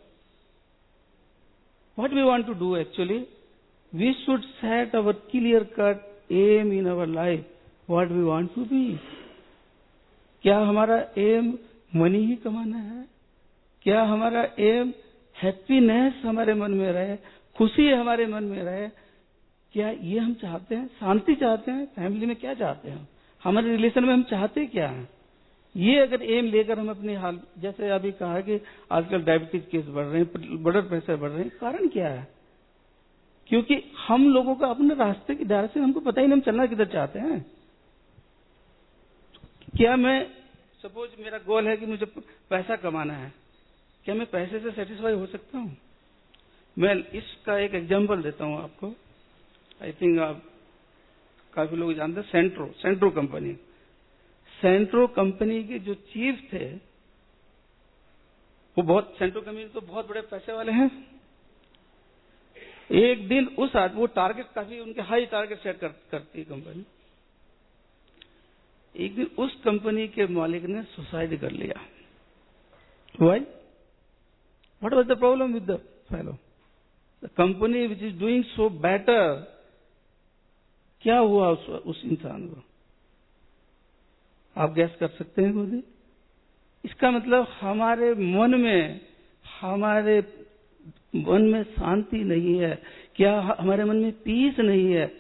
What we want to do actually? We should set our clear-cut aim in our life. What we want to be. क्या हमारा M money ही कमाना है? क्या हमारा M happiness हमारे मन में रहे, खुशी हमारे मन में रहे? क्या ये हम चाहते हैं? शांति चाहते हैं? फैमिली में क्या चाहते हैं? हमारे रिलेशन में हम चाहते क्या हैं? ये अगर एम लेकर हम अपने हाल, जैसे अभी कहा कि आजकल डायबिटीज केस बढ़ रहे हैं, ब्लड प्रेशर बढ़ रहे हैं, कारण क्या है? क्योंकि हम लोगों का अपने रास्ते की डायरेक्शन हमको पता ही नहीं, हम चलना किधर चाहते हैं। क्या मैं सपोज मेरा गोल है कि मुझे पैसा कमाना है, क्या मैं पैसे से सेटिस्फाई हो सकता हूँ? मैं इसका एक एग्जांपल देता हूँ आपको। आई थिंक आप काफी लोग जानते हैं सेंट्रो कंपनी। सेंट्रो कंपनी के जो चीफ थे, वो बहुत सेंट्रल कम्युनिटी तो बहुत बड़े पैसे वाले हैं। एक दिन उस वो टारगेट काफी उनके हाई टारगेट सेट करती है कंपनी। एक दिन उस कंपनी के मालिक ने सुसाइड कर लिया। Why? What was the problem with the fellow? The company which is doing so better, क्या हुआ उस इंसान को? आप गैस कर सकते हैं खुद ही? इसका मतलब हमारे मन में शांति नहीं है। क्या हमारे मन में पीस नहीं है?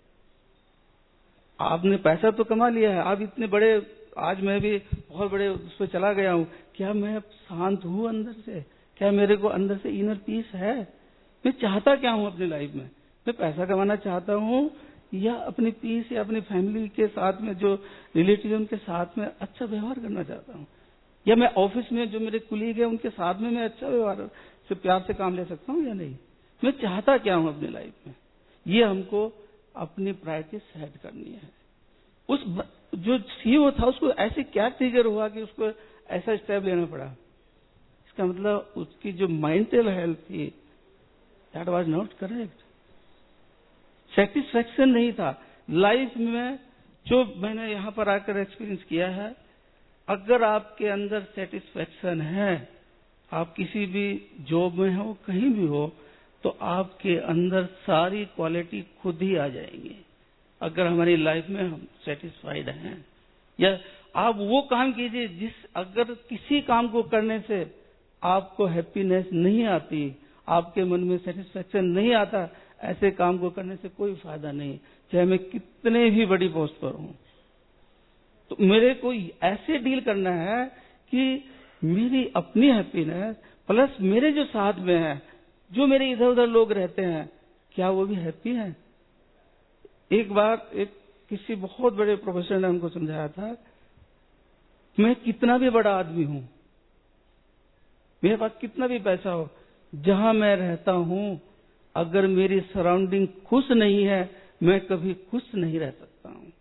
आपने पैसा तो कमा लिया है, आप इतने बड़े, आज मैं भी बहुत बड़े उस पर चला गया हूं, क्या मैं शांत हूं अंदर से? क्या मेरे को अंदर से इनर पीस है? मैं चाहता क्या हूं अपनी लाइफ में? मैं पैसा कमाना चाहता हूं या अपनी पीस या अपनी फैमिली के साथ में जो रिलेटिव उनके साथ में अच्छा व्यवहार करना चाहता हूं, या मैं ऑफिस में जो मेरे कुलीग है उनके साथ में मैं अच्छा व्यवहार से प्यार से काम ले सकता हूं या नहीं? मैं चाहता क्या हूं अपनी लाइफ में? ये हमको अपनी प्रायोरिटी सेट करनी है। उस जो सीईओ था उसको ऐसे क्या ट्रिगर हुआ कि उसको ऐसा स्टेप लेना पड़ा? इसका मतलब उसकी जो मेंटल हेल्थ थी that was not correct. Satisfaction नहीं था लाइफ में। जो मैंने यहां पर आकर एक्सपीरियंस किया है, अगर आपके अंदर सेटिस्फैक्शन है, आप किसी भी जॉब में हो, कहीं भी हो, तो आपके अंदर सारी क्वालिटी खुद ही आ जाएंगी। अगर हमारी लाइफ में हम सेटिस्फाइड हैं, या आप वो काम कीजिए अगर किसी काम को करने से आपको हैप्पीनेस नहीं आती, आपके मन में सेटिस्फैक्शन नहीं आता, ऐसे काम को करने से कोई फायदा नहीं, चाहे मैं कितने भी बड़ी पोस्ट पर हूं। तो मेरे को ऐसे डील करना है कि मेरी अपनी हैप्पीनेस प्लस मेरे जो साथ में है, जो मेरे इधर उधर लोग रहते हैं, क्या वो भी हैप्पी हैं? एक बार किसी बहुत बड़े प्रोफेसर ने हमको समझाया था, मैं कितना भी बड़ा आदमी हूं, मेरे पास कितना भी पैसा हो, जहां मैं रहता हूं अगर मेरी सराउंडिंग खुश नहीं है, मैं कभी खुश नहीं रह सकता हूं।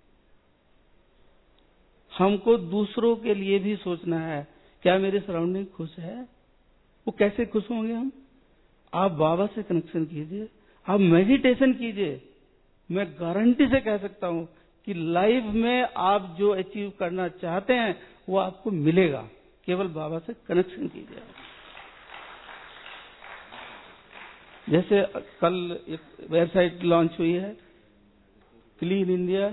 हमको दूसरों के लिए भी सोचना है, क्या मेरी सराउंडिंग खुश है? वो कैसे खुश होंगे हम? आप बाबा से कनेक्शन कीजिए, आप मेडिटेशन कीजिए। मैं गारंटी से कह सकता हूं कि लाइफ में आप जो अचीव करना चाहते हैं वो आपको मिलेगा, केवल बाबा से कनेक्शन कीजिए। जैसे कल एक वेबसाइट लॉन्च हुई है, क्लीन इंडिया।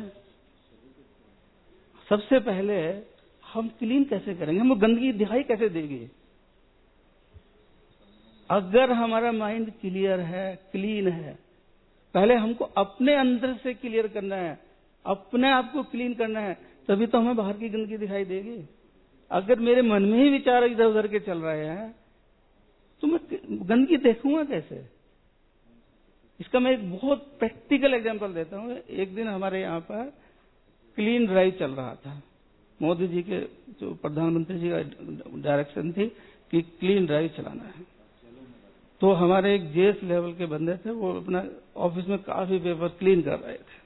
सबसे पहले हम क्लीन कैसे करेंगे? हम गंदगी दिखाई कैसे देंगे? अगर हमारा माइंड क्लियर है, क्लीन है, पहले हमको अपने अंदर से क्लियर करना है, अपने आप को क्लीन करना है, तभी तो हमें बाहर की गंदगी दिखाई देगी। अगर मेरे मन में ही विचार इधर उधर के चल रहे हैं तो मैं गंदगी देखूंगा कैसे? इसका मैं एक बहुत प्रैक्टिकल एग्जांपल देता हूं। एक दिन हमारे यहाँ पर क्लीन ड्राइव चल रहा था। मोदी जी के जो प्रधानमंत्री जी का डायरेक्शन थी कि क्लीन ड्राइव चलाना है। तो हमारे एक जेएस लेवल के बंदे थे, वो अपना ऑफिस में काफी पेपर क्लीन कर रहे थे।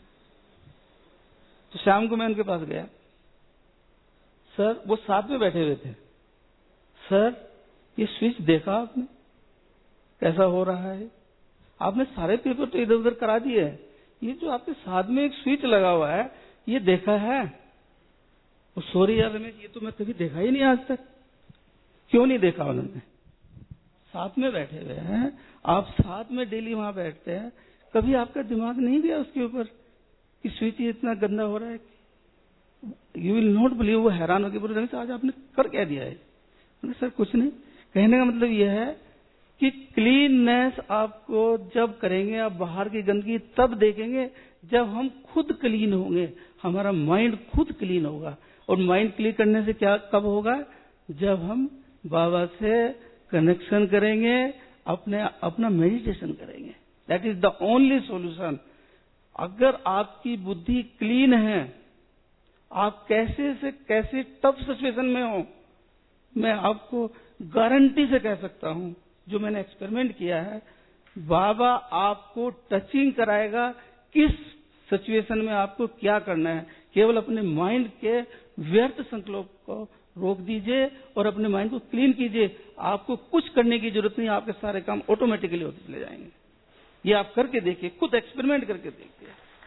तो शाम को मैं उनके पास गया। सर, वो साथ में बैठे हुए थे। सर, ये स्विच देखा आपने कैसा हो रहा है? आपने सारे पेपर तो इधर उधर करा दिए, ये जो आपके साथ में एक स्विच लगा हुआ है, ये देखा है? तो सॉरी यार रमेश, ये तो मैं कभी देखा ही नहीं आज तक। क्यों नहीं देखा उन्होंने? साथ में बैठे हुए हैं, आप साथ में डेली वहां बैठते हैं, कभी आपका दिमाग नहीं गया उसके ऊपर कि स्विच इतना गंदा हो रहा है? You will not believe. वो हैरान हो गए, बोले रमेश आज आपने कर क्या दिया है? सर कुछ नहीं। कहने का मतलब यह है कि क्लीननेस आपको जब करेंगे, आप बाहर की गंदगी तब देखेंगे जब हम खुद क्लीन होंगे, हमारा माइंड खुद क्लीन होगा। और माइंड क्लीन करने से क्या कब होगा? जब हम बाबा से कनेक्शन करेंगे, अपना मेडिटेशन करेंगे। That is the only solution. अगर आपकी बुद्धि क्लीन है, आप कैसे से कैसे टफ सिचुएशन में हो, मैं आपको गारंटी से कह सकता हूं, जो मैंने एक्सपेरिमेंट किया है, बाबा आपको टचिंग कराएगा किस सिचुएशन में आपको क्या करना है। केवल अपने माइंड के व्यर्थ संकल्प को रोक दीजिए और अपने माइंड को क्लीन कीजिए। आपको कुछ करने की जरूरत नहीं, आपके सारे काम ऑटोमेटिकली होते चले जाएंगे। ये आप करके देखिए, खुद एक्सपेरिमेंट करके देखिए।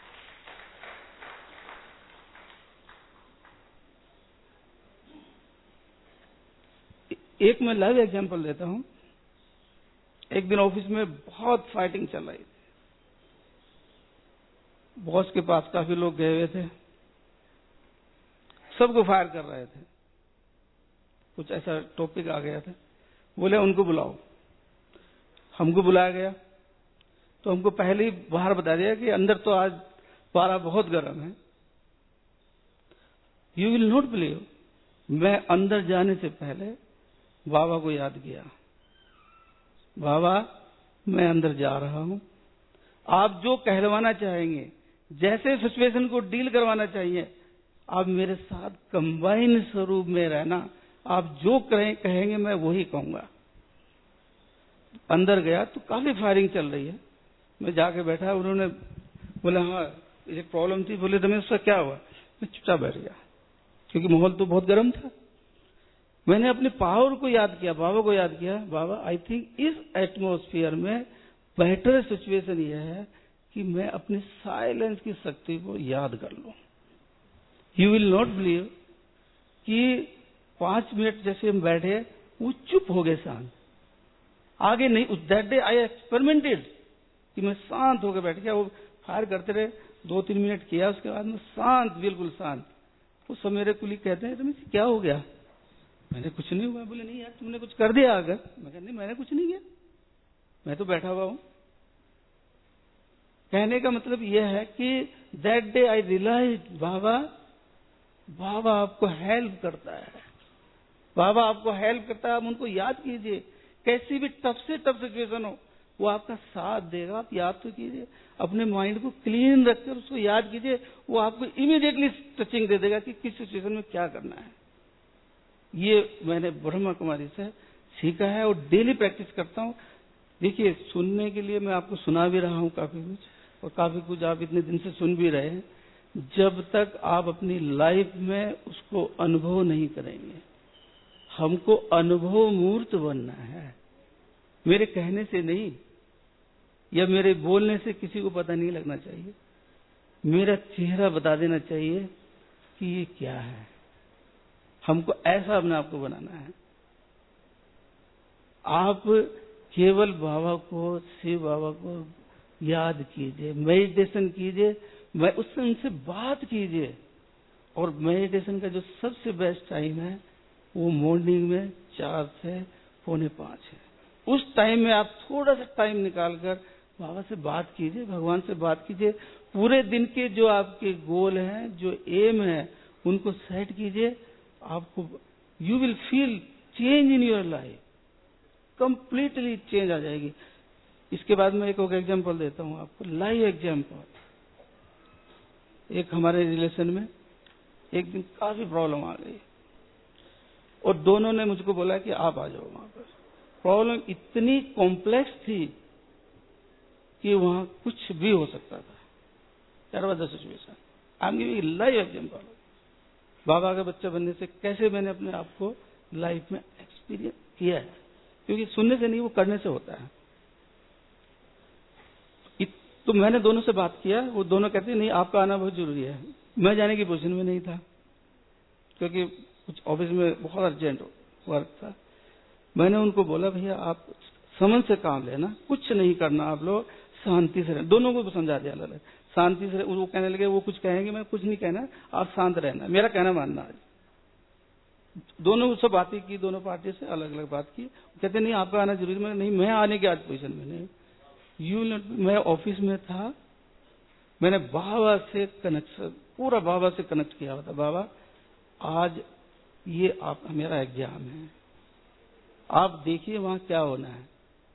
एक मैं लाइव एग्जांपल देता हूं। एक दिन ऑफिस में बहुत फाइटिंग चल रही थी। बॉस के पास काफी लोग गए हुए थे, सबको फायर कर रहे थे। कुछ ऐसा टॉपिक आ गया था, बोले उनको बुलाओ। हमको बुलाया गया तो हमको पहले ही बाहर बता दिया कि अंदर तो आज पारा बहुत गर्म है। यू विल नॉट बिलीव, मैं अंदर जाने से पहले बाबा को याद किया, बाबा मैं अंदर जा रहा हूं, आप जो कहलवाना चाहेंगे, जैसे सिचुएशन को डील करवाना चाहिए, आप मेरे साथ कंबाइन स्वरूप में रहना। आप जो कहेंगे मैं वही कहूंगा। अंदर गया तो काफी फायरिंग चल रही है। मैं जाके बैठा, उन्होंने बोला हाँ एक प्रॉब्लम थी। बोले रमेश उसका क्या हुआ? मैं चुपचाप बैठ गया क्योंकि माहौल तो बहुत गर्म था। मैंने अपने पावर को याद किया, बाबा को याद किया। बाबा आई थिंक इस एटमॉस्फेयर में बेटर सिचुएशन यह है कि मैं अपने साइलेंस की शक्ति को याद कर लूं। यू विल नॉट बिलीव कि 5 मिनट जैसे हम बैठे, वो चुप हो गए, शांत। आगे नहीं, दैट डे आई एक्सपेरिमेंटेड कि मैं शांत होकर बैठ गया। वो फायर करते रहे, 2-3 मिनट किया, उसके बाद में शांत, बिल्कुल शांत। उस समय मेरे कुली कहते हैं रमेश क्या हो गया? मैंने कुछ नहीं हुआ। बोले नहीं यार तुमने कुछ कर दिया अगर। मैं कहते नहीं मैंने कुछ नहीं किया, मैं तो बैठा हुआ हूं। कहने का मतलब यह है कि that day I realise Baba आपको हेल्प करता है, बाबा आपको हेल्प करता है। आप उनको याद कीजिए, कैसी भी टफ से टफ सिचुएशन हो वो आपका साथ देगा। आप याद तो कीजिए, अपने माइंड को क्लीन रखकर उसको याद कीजिए। वो आपको इमीडिएटली टचिंग दे देगा कि किस सिचुएशन में क्या करना है। ये मैंने ब्रह्मा कुमारी से सीखा है और डेली प्रैक्टिस करता हूँ। देखिए सुनने के लिए मैं आपको सुना भी रहा हूँ काफी कुछ, और काफी कुछ आप इतने दिन से सुन भी रहे हैं। जब तक आप अपनी लाइफ में उसको अनुभव नहीं करेंगे, हमको अनुभव मूर्त बनना है। मेरे कहने से नहीं या मेरे बोलने से किसी को पता नहीं लगना चाहिए। मेरा चेहरा बता देना चाहिए कि ये क्या है। हमको ऐसा अपने आप को बनाना है। आप केवल बाबा को, शिव बाबा को याद कीजिए, मेडिटेशन कीजिए, उससे उनसे बात कीजिए। और मेडिटेशन का जो सबसे बेस्ट टाइम है वो मॉर्निंग में 4 से 4:45 है। उस टाइम में आप थोड़ा सा टाइम निकालकर बाबा से बात कीजिए, भगवान से बात कीजिए। पूरे दिन के जो आपके गोल हैं, जो एम है, उनको सेट कीजिए। आपको you will feel change in your life, completely change आ जाएगी। इसके बाद में एक और एग्जांपल देता हूं आपको, लाइव एग्जांपल। एक हमारे रिलेशन में एक दिन काफी प्रॉब्लम आ गई और दोनों ने मुझको बोला कि आप आ जाओ वहां पर। प्रॉब्लम इतनी कॉम्प्लेक्स थी कि वहां कुछ भी हो सकता था। क्या was the situation? I am giving live example. Baba का बच्चा बनने से कैसे मैंने अपने आप को लाइफ में एक्सपीरियंस किया है, क्योंकि सुनने से नहीं, वो करने से होता है। तो मैंने दोनों से बात किया, वो दोनों कहते हैं नहीं आपका आना बहुत जरूरी है। मैं जाने की पोजीशन में नहीं था क्योंकि कुछ ऑफिस में बहुत अर्जेंट वर्क था। मैंने उनको बोला भैया आप समझ से काम लेना, कुछ नहीं करना, आप लोग शांति से रहना। दोनों को समझा दिया अलग, शांति से। वो कहने लगे वो कुछ कहेंगे, मैं कुछ नहीं कहना, आप शांत रहना, मेरा कहना मानना। आज दोनों उससे बातें की, दोनों पार्टी से अलग अलग बात की। कहते नहीं आपका आना जरूरी। मैं नहीं, मैं आने की आज पोजीशन में नहीं। मैं ऑफिस में था, मैंने बाबा से कनेक्शन, पूरा बाबा से कनेक्ट किया हुआ था। बाबा आज ये आप मेरा एग्जाम है, आप देखिए वहां क्या होना है।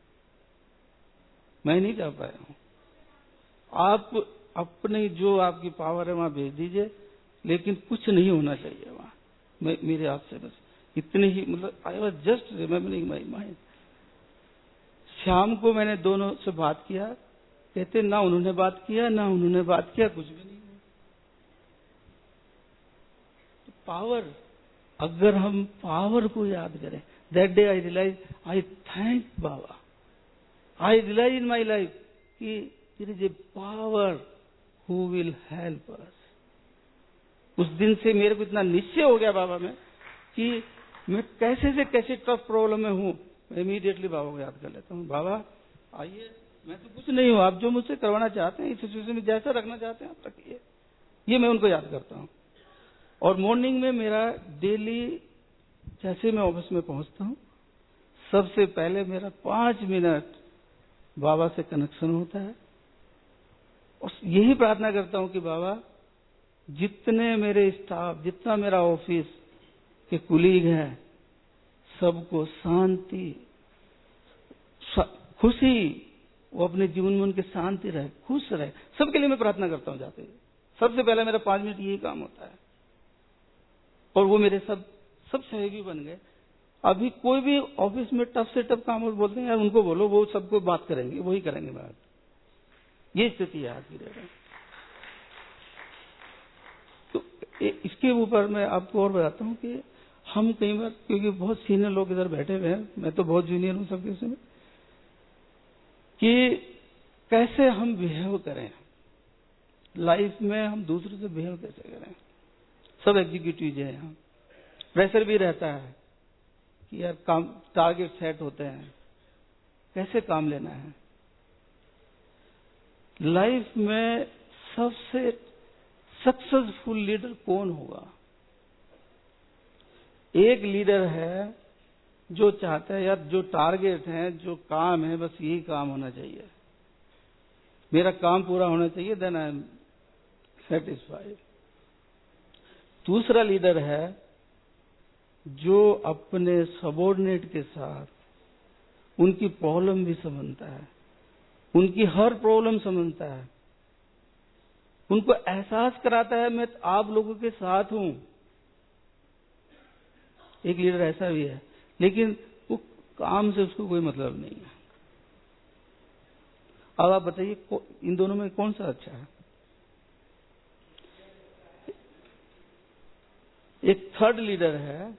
मैं नहीं जा पाया हूं, आप अपने जो आपकी पावर है वहां भेज दीजिए, लेकिन कुछ नहीं होना चाहिए वहां। मेरे हाथ से बस इतनी ही, मतलब I was just remembering my mind. शाम को मैंने दोनों से बात किया, कहते ना उन्होंने बात किया ना उन्होंने बात किया, कुछ भी नहीं। तो पावर अगर हम पावर को याद करें, that day I realise, I thank Baba, I realise in my life कि it is a power who will help us. उस दिन से मेरे को इतना निश्चय हो गया बाबा में कि मैं कैसे से कैसे टफ प्रॉब्लम में हूं, मैं इमीडिएटली बाबा को याद कर लेता हूं। बाबा आइए, मैं तो कुछ नहीं हूं, आप जो मुझसे करवाना चाहते हैं, इस सिचुएशन में जैसा रखना चाहते हैं आप रखिए, ये मैं उनको याद करता हूं। और मॉर्निंग में मेरा डेली, जैसे मैं ऑफिस में पहुंचता हूं, सबसे पहले मेरा 5 मिनट बाबा से कनेक्शन होता है और यही प्रार्थना करता हूं कि बाबा जितने मेरे स्टाफ, जितना मेरा ऑफिस के कुलीग हैं, सबको शांति, खुशी, वो अपने जीवन में उनके शांति रहे, खुश रहे, सबके लिए मैं प्रार्थना करता हूं जाते हुए। सबसे पहले मेरा 5 मिनट यही काम होता है और वो मेरे सब सहयोगी बन गए। अभी कोई भी ऑफिस में टफ से टफ काम बोलते हैं, यार उनको बोलो, वो सबको बात करेंगे, वही करेंगे बात। ये स्थिति है आज की डेट में। तो इसके ऊपर मैं आपको और बताता हूं कि हम कई बार, क्योंकि बहुत सीनियर लोग इधर बैठे हुए हैं, मैं तो बहुत जूनियर हूं सबके उसमें, कि कैसे हम बिहेव करें लाइफ में, हम दूसरों से बिहेव कैसे करें। सब एग्जीक्यूटिव है, यहाँ प्रेशर भी रहता है कि यार काम, टारगेट सेट होते हैं, कैसे काम लेना है। लाइफ में सबसे सक्सेसफुल लीडर कौन होगा? एक लीडर है जो चाहता है यार जो टारगेट है, जो काम है, बस यही काम होना चाहिए, मेरा काम पूरा होना चाहिए, देन आई एम सेटिस्फाइड। दूसरा लीडर है जो अपने सबॉर्डिनेट के साथ उनकी प्रॉब्लम भी समझता है, उनकी हर प्रॉब्लम समझता है, उनको एहसास कराता है मैं आप लोगों के साथ हूं। एक लीडर ऐसा भी है, लेकिन वो काम से उसको कोई मतलब नहीं है। अब आप बताइए इन दोनों में कौन सा अच्छा है? एक थर्ड लीडर है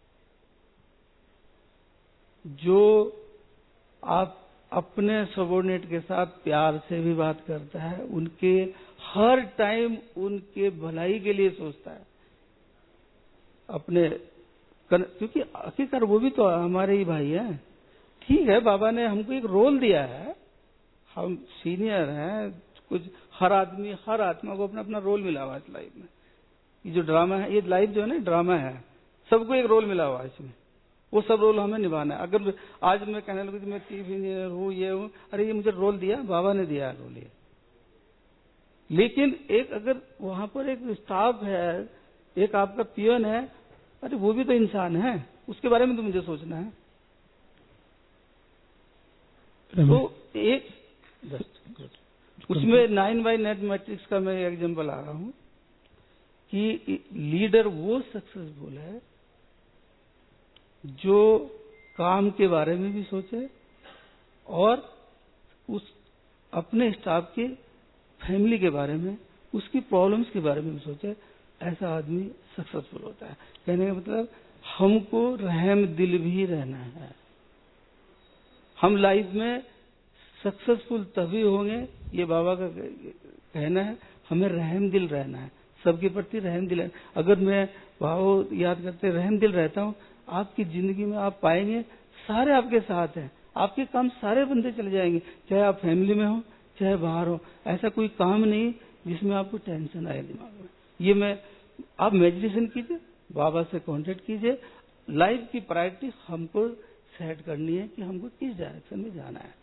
जो आप अपने सबॉर्डिनेट के साथ प्यार से भी बात करता है, उनके हर टाइम उनके भलाई के लिए सोचता है, अपने, क्योंकि आखिरकार वो भी तो हमारे ही भाई हैं। ठीक है, बाबा ने हमको एक रोल दिया है, हम सीनियर हैं, कुछ हर आदमी, हर आत्मा को अपना अपना रोल मिला हुआ है इस लाइफ में। ये जो ड्रामा है, ये लाइफ जो है ना ड्रामा है, सबको एक रोल मिला हुआ है इसमें, वो सब रोल हमें निभाना है। अगर आज मैं कहने लगूं कि मैं चीफ इंजीनियर हूं, ये हूं, अरे ये मुझे रोल दिया, बाबा ने दिया रोल ये। लेकिन एक अगर वहां पर एक स्टाफ है, एक आपका पियन है, अरे वो भी तो इंसान है, उसके बारे में तो मुझे सोचना है। तो एक उसमें 9x9 मैट्रिक्स का मैं एग्जांपल आ रहा हूं कि लीडर वो सक्सेसफुल है जो काम के बारे में भी सोचे और उस अपने स्टाफ के फैमिली के बारे में, उसकी प्रॉब्लम्स के बारे में भी सोचे। ऐसा आदमी सक्सेसफुल होता है। कहने का मतलब हमको रहम दिल भी रहना है। हम लाइफ में सक्सेसफुल तभी होंगे, ये बाबा का कहना है, हमें रहम दिल रहना है, सबके प्रति रहम दिल। अगर मैं बाबा याद करते रहम दिल रहता हूँ, आपकी जिंदगी में आप पाएंगे सारे आपके साथ हैं, आपके काम सारे बंदे चले जाएंगे, चाहे आप फैमिली में हो चाहे बाहर हो। ऐसा कोई काम नहीं जिसमें आपको टेंशन आए दिमाग में। ये मैं, आप मेडिटेशन कीजिए, बाबा से कांटेक्ट कीजिए। लाइफ की प्रायोरिटी हमको सेट करनी है कि हमको किस डायरेक्शन में जाना है।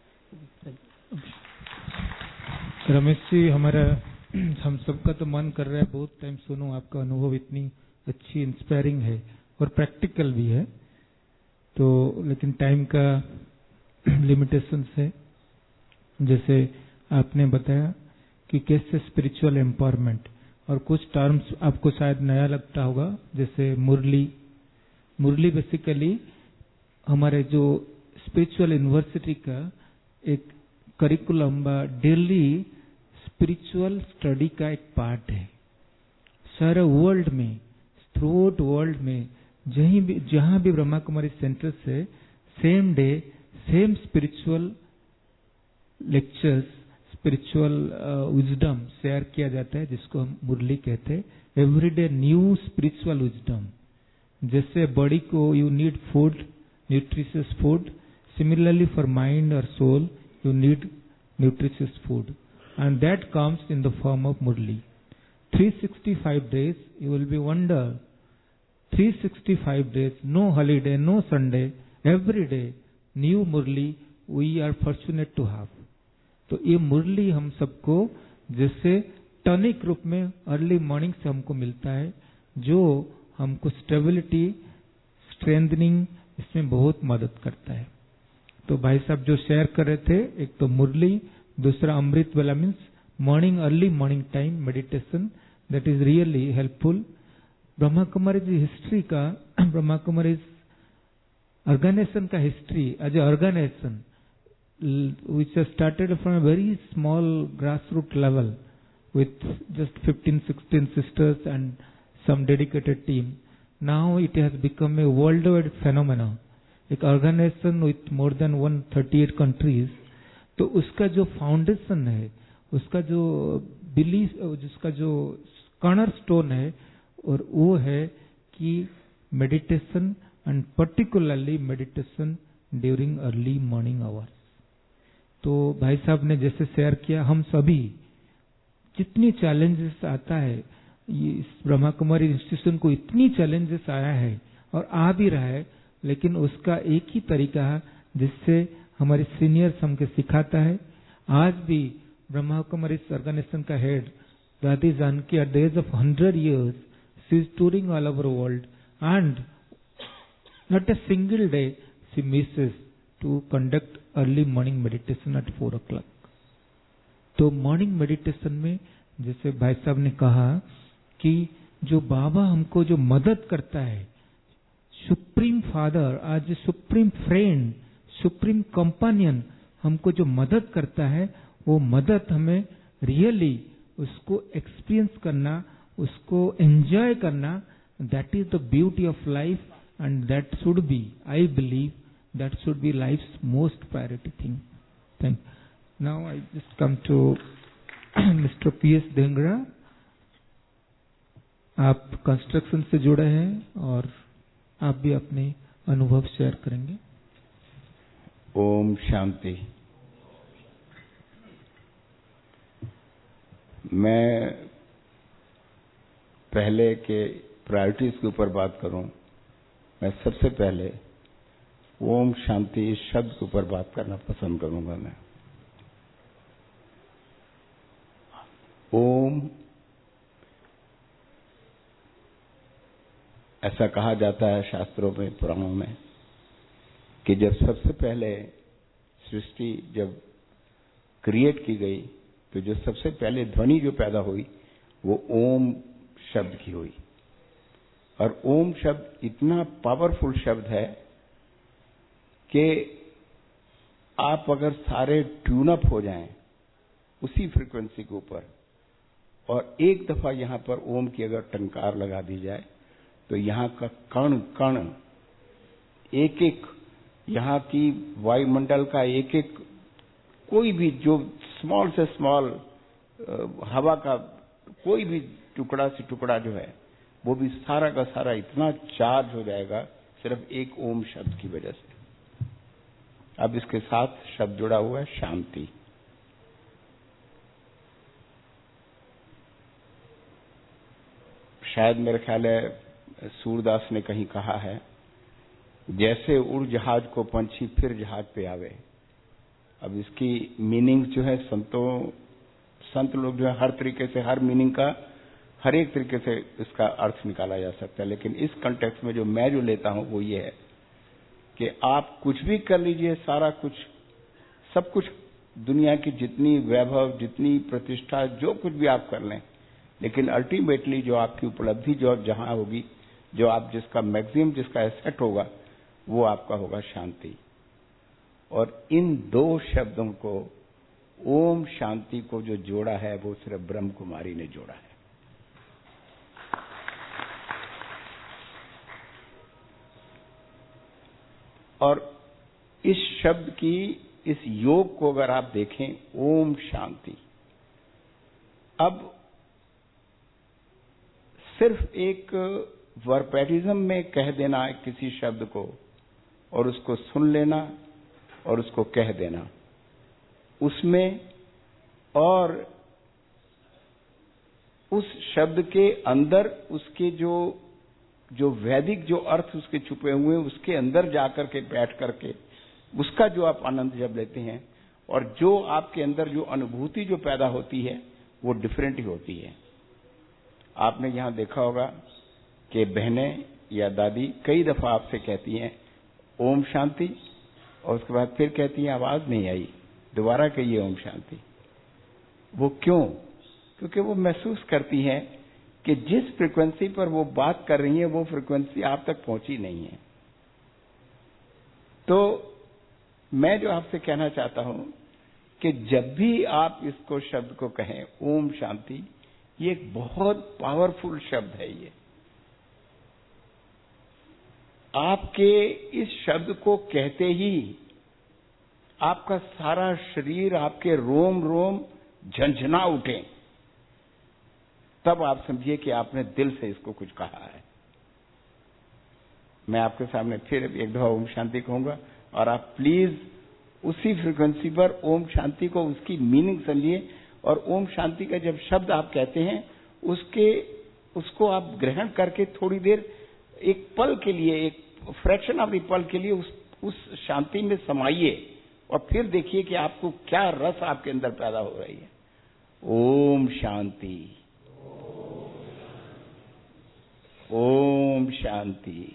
रमेश जी, हमारा हम सबका तो मन कर रहा है बहुत टाइम सुनूं, आपका अनुभव इतनी अच्छी इंस्पायरिंग है और प्रैक्टिकल भी है, तो लेकिन टाइम का लिमिटेशन है। जैसे आपने बताया कि कैसे स्पिरिचुअल एम्पावरमेंट, और कुछ टर्म्स आपको शायद नया लगता होगा, जैसे मुरली बेसिकली हमारे जो स्पिरिचुअल यूनिवर्सिटी का एक करिकुलम बा डेली स्पिरिचुअल स्टडी का एक पार्ट है। सारे वर्ल्ड में, थ्रू आउट वर्ल्ड में जहां भी ब्रह्मा कुमारी सेंटर से same day same spiritual lectures, spiritual wisdom share किया जाता है, जिसको हम मुरली कहते हैं। Everyday new spiritual wisdom. जैसे बॉडी को you need food, nutritious food, similarly for mind और soul you need nutritious food, and that comes in the form of Murli. 365 days, you will be wonder. 365 days, no holiday, no Sunday, every day, new Murli we are fortunate to have. तो ये मुरली हम सबको जैसे tonic रूप में early morning से हमको मिलता है, जो हमको स्टेबिलिटी, स्ट्रेंथनिंग इसमें बहुत मदद करता है। तो भाई साहब जो शेयर कर रहे थे, एक तो मुरली, दूसरा अमृत वाला means morning, early morning time meditation, that is really helpful. Brahma Kumari ji history का, ब्रह्मा कुमारी ऑर्गेनाइजेशन का history as a organisation which has started from a very small grassroots level with just 15-16 sisters and some dedicated team. Now it has become a worldwide phenomenon. एक organisation with more than 138 countries. तो उसका जो foundation है, उसका जो belief, जिसका जो corner stone है, और वो है कि meditation and particularly meditation during early morning hours. तो भाई साहब ने जैसे शेयर किया, हम सभी जितनी चैलेंजेस आता है, ये इस ब्रह्मा कुमारी इंस्टीट्यूशन को इतनी चैलेंजेस आया है और आ भी रहा है, लेकिन उसका एक ही तरीका है जिससे हमारे सीनियर्स हमको सिखाता है। आज भी ब्रह्मा कुमारी ऑर्गेनाइजेशन का head Dadi Janaki at the age of 100 years she is touring all over world and not a single day she misses to conduct early morning meditation at 4 o'clock। तो मॉर्निंग मेडिटेशन में जैसे भाई साहब ने कहा कि जो बाबा हमको जो मदद करता है, सुप्रीम फादर, आज सुप्रीम फ्रेंड, सुप्रीम कंपानियन हमको जो मदद करता है, वो मदद हमें रियली उसको एक्सपीरियंस करना, उसको एंजॉय करना, that is the beauty of life and that should be, I believe that should be life's most priority thing. Thank you. Now I just come to mister PS Dhingra. आप construction से जुड़े हैं और आप भी अपने अनुभव शेयर करेंगे। ओम शांति। मैं पहले के प्रायोरिटीज के ऊपर बात करूं, मैं सबसे पहले ओम शांति इस शब्द के ऊपर बात करना पसंद करूंगा। मैं ओम, ऐसा कहा जाता है शास्त्रों में, पुराणों में, कि जब सबसे पहले सृष्टि जब क्रिएट की गई, तो जो सबसे पहले ध्वनि जो पैदा हुई वो ओम शब्द की हुई। और ओम शब्द इतना पावरफुल शब्द है कि आप अगर सारे ट्यून अप हो जाएं उसी फ्रीक्वेंसी के ऊपर, और एक दफा यहां पर ओम की अगर टंकार लगा दी जाए, तो यहां का कण कण, एक एक यहां की वायुमंडल का एक एक कोई भी जो स्मॉल से स्मॉल हवा का कोई भी टुकड़ा से टुकड़ा जो है, वो भी सारा का सारा इतना चार्ज हो जाएगा सिर्फ एक ओम शब्द की वजह से। अब इसके साथ शब्द जुड़ा हुआ है शांति। शायद मेरे ख्याल है सूरदास ने कहीं कहा है, जैसे उड़ जहाज को पंछी फिर जहाज पे आवे। अब इसकी मीनिंग जो है संत लोग जो है हर तरीके से, हर मीनिंग का हर एक तरीके से इसका अर्थ निकाला जा सकता है, लेकिन इस कॉन्टेक्स्ट में जो मैं जो लेता हूं वो ये है कि आप कुछ भी कर लीजिए, सारा कुछ, सब कुछ, दुनिया की जितनी वैभव, जितनी प्रतिष्ठा, जो कुछ भी आप कर लें, लेकिन अल्टीमेटली जो आपकी उपलब्धि जो जहां होगी, जो आप जिसका मैक्सिमम जिसका एसेट होगा, वो आपका होगा शांति। और इन दो शब्दों को, ओम शांति को जो जोड़ा है वो सिर्फ ब्रह्म कुमारी ने जोड़ा है। और इस शब्द की, इस योग को अगर आप देखें, ओम शांति, अब सिर्फ एक वर्बैटिज्म में कह देना है किसी शब्द को और उसको सुन लेना और उसको कह देना, उसमें और उस शब्द के अंदर उसके जो वैदिक जो अर्थ उसके छुपे हुए हैं, उसके अंदर जाकर के बैठ करके उसका जो आप आनंद जब लेते हैं और जो आपके अंदर जो अनुभूति जो पैदा होती है वो डिफरेंट ही होती है। आपने यहां देखा होगा कि बहनें या दादी कई दफा आपसे कहती हैं ओम शांति, और उसके बाद फिर कहती हैं आवाज नहीं आई, दोबारा कहिए ओम शांति। वो क्यों? क्योंकि वो महसूस करती हैं कि जिस फ्रीक्वेंसी पर वो बात कर रही है वो फ्रीक्वेंसी आप तक पहुंची नहीं है। तो मैं जो आपसे कहना चाहता हूं कि जब भी आप इसको शब्द को कहें ओम शांति, ये एक बहुत पावरफुल शब्द है। ये आपके इस शब्द को कहते ही आपका सारा शरीर, आपके रोम रोम झंझना उठे, तब आप समझिए कि आपने दिल से इसको कुछ कहा है। मैं आपके सामने फिर एक दफा ओम शांति कहूंगा और आप प्लीज उसी फ्रीक्वेंसी पर ओम शांति को, उसकी मीनिंग समझिए, और ओम शांति का जब शब्द आप कहते हैं उसको आप ग्रहण करके थोड़ी देर, एक पल के लिए, एक फ्रैक्शन ऑफ द पल के लिए उस शांति में समाइए और फिर देखिए कि आपको क्या रस आपके अंदर पैदा हो रही है। ओम शांति, ओम शांति।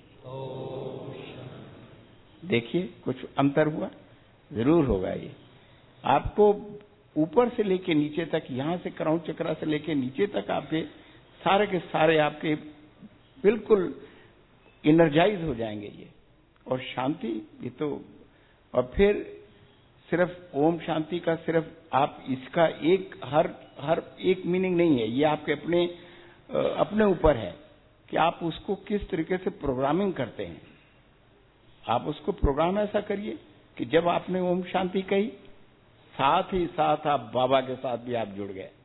देखिए कुछ अंतर हुआ, जरूर होगा। ये आपको ऊपर से लेके नीचे तक, यहां से क्राउन चक्रा से लेके नीचे तक आपके सारे के सारे आपके बिल्कुल एनर्जाइज हो जाएंगे ये। और शांति ये तो, और फिर सिर्फ ओम शांति का सिर्फ आप इसका एक हर एक मीनिंग नहीं है, ये आपके अपने ऊपर है कि आप उसको किस तरीके से प्रोग्रामिंग करते हैं। आप उसको प्रोग्राम ऐसा करिए कि जब आपने ओम शांति कही, साथ ही साथ आप बाबा के साथ भी आप जुड़ गए।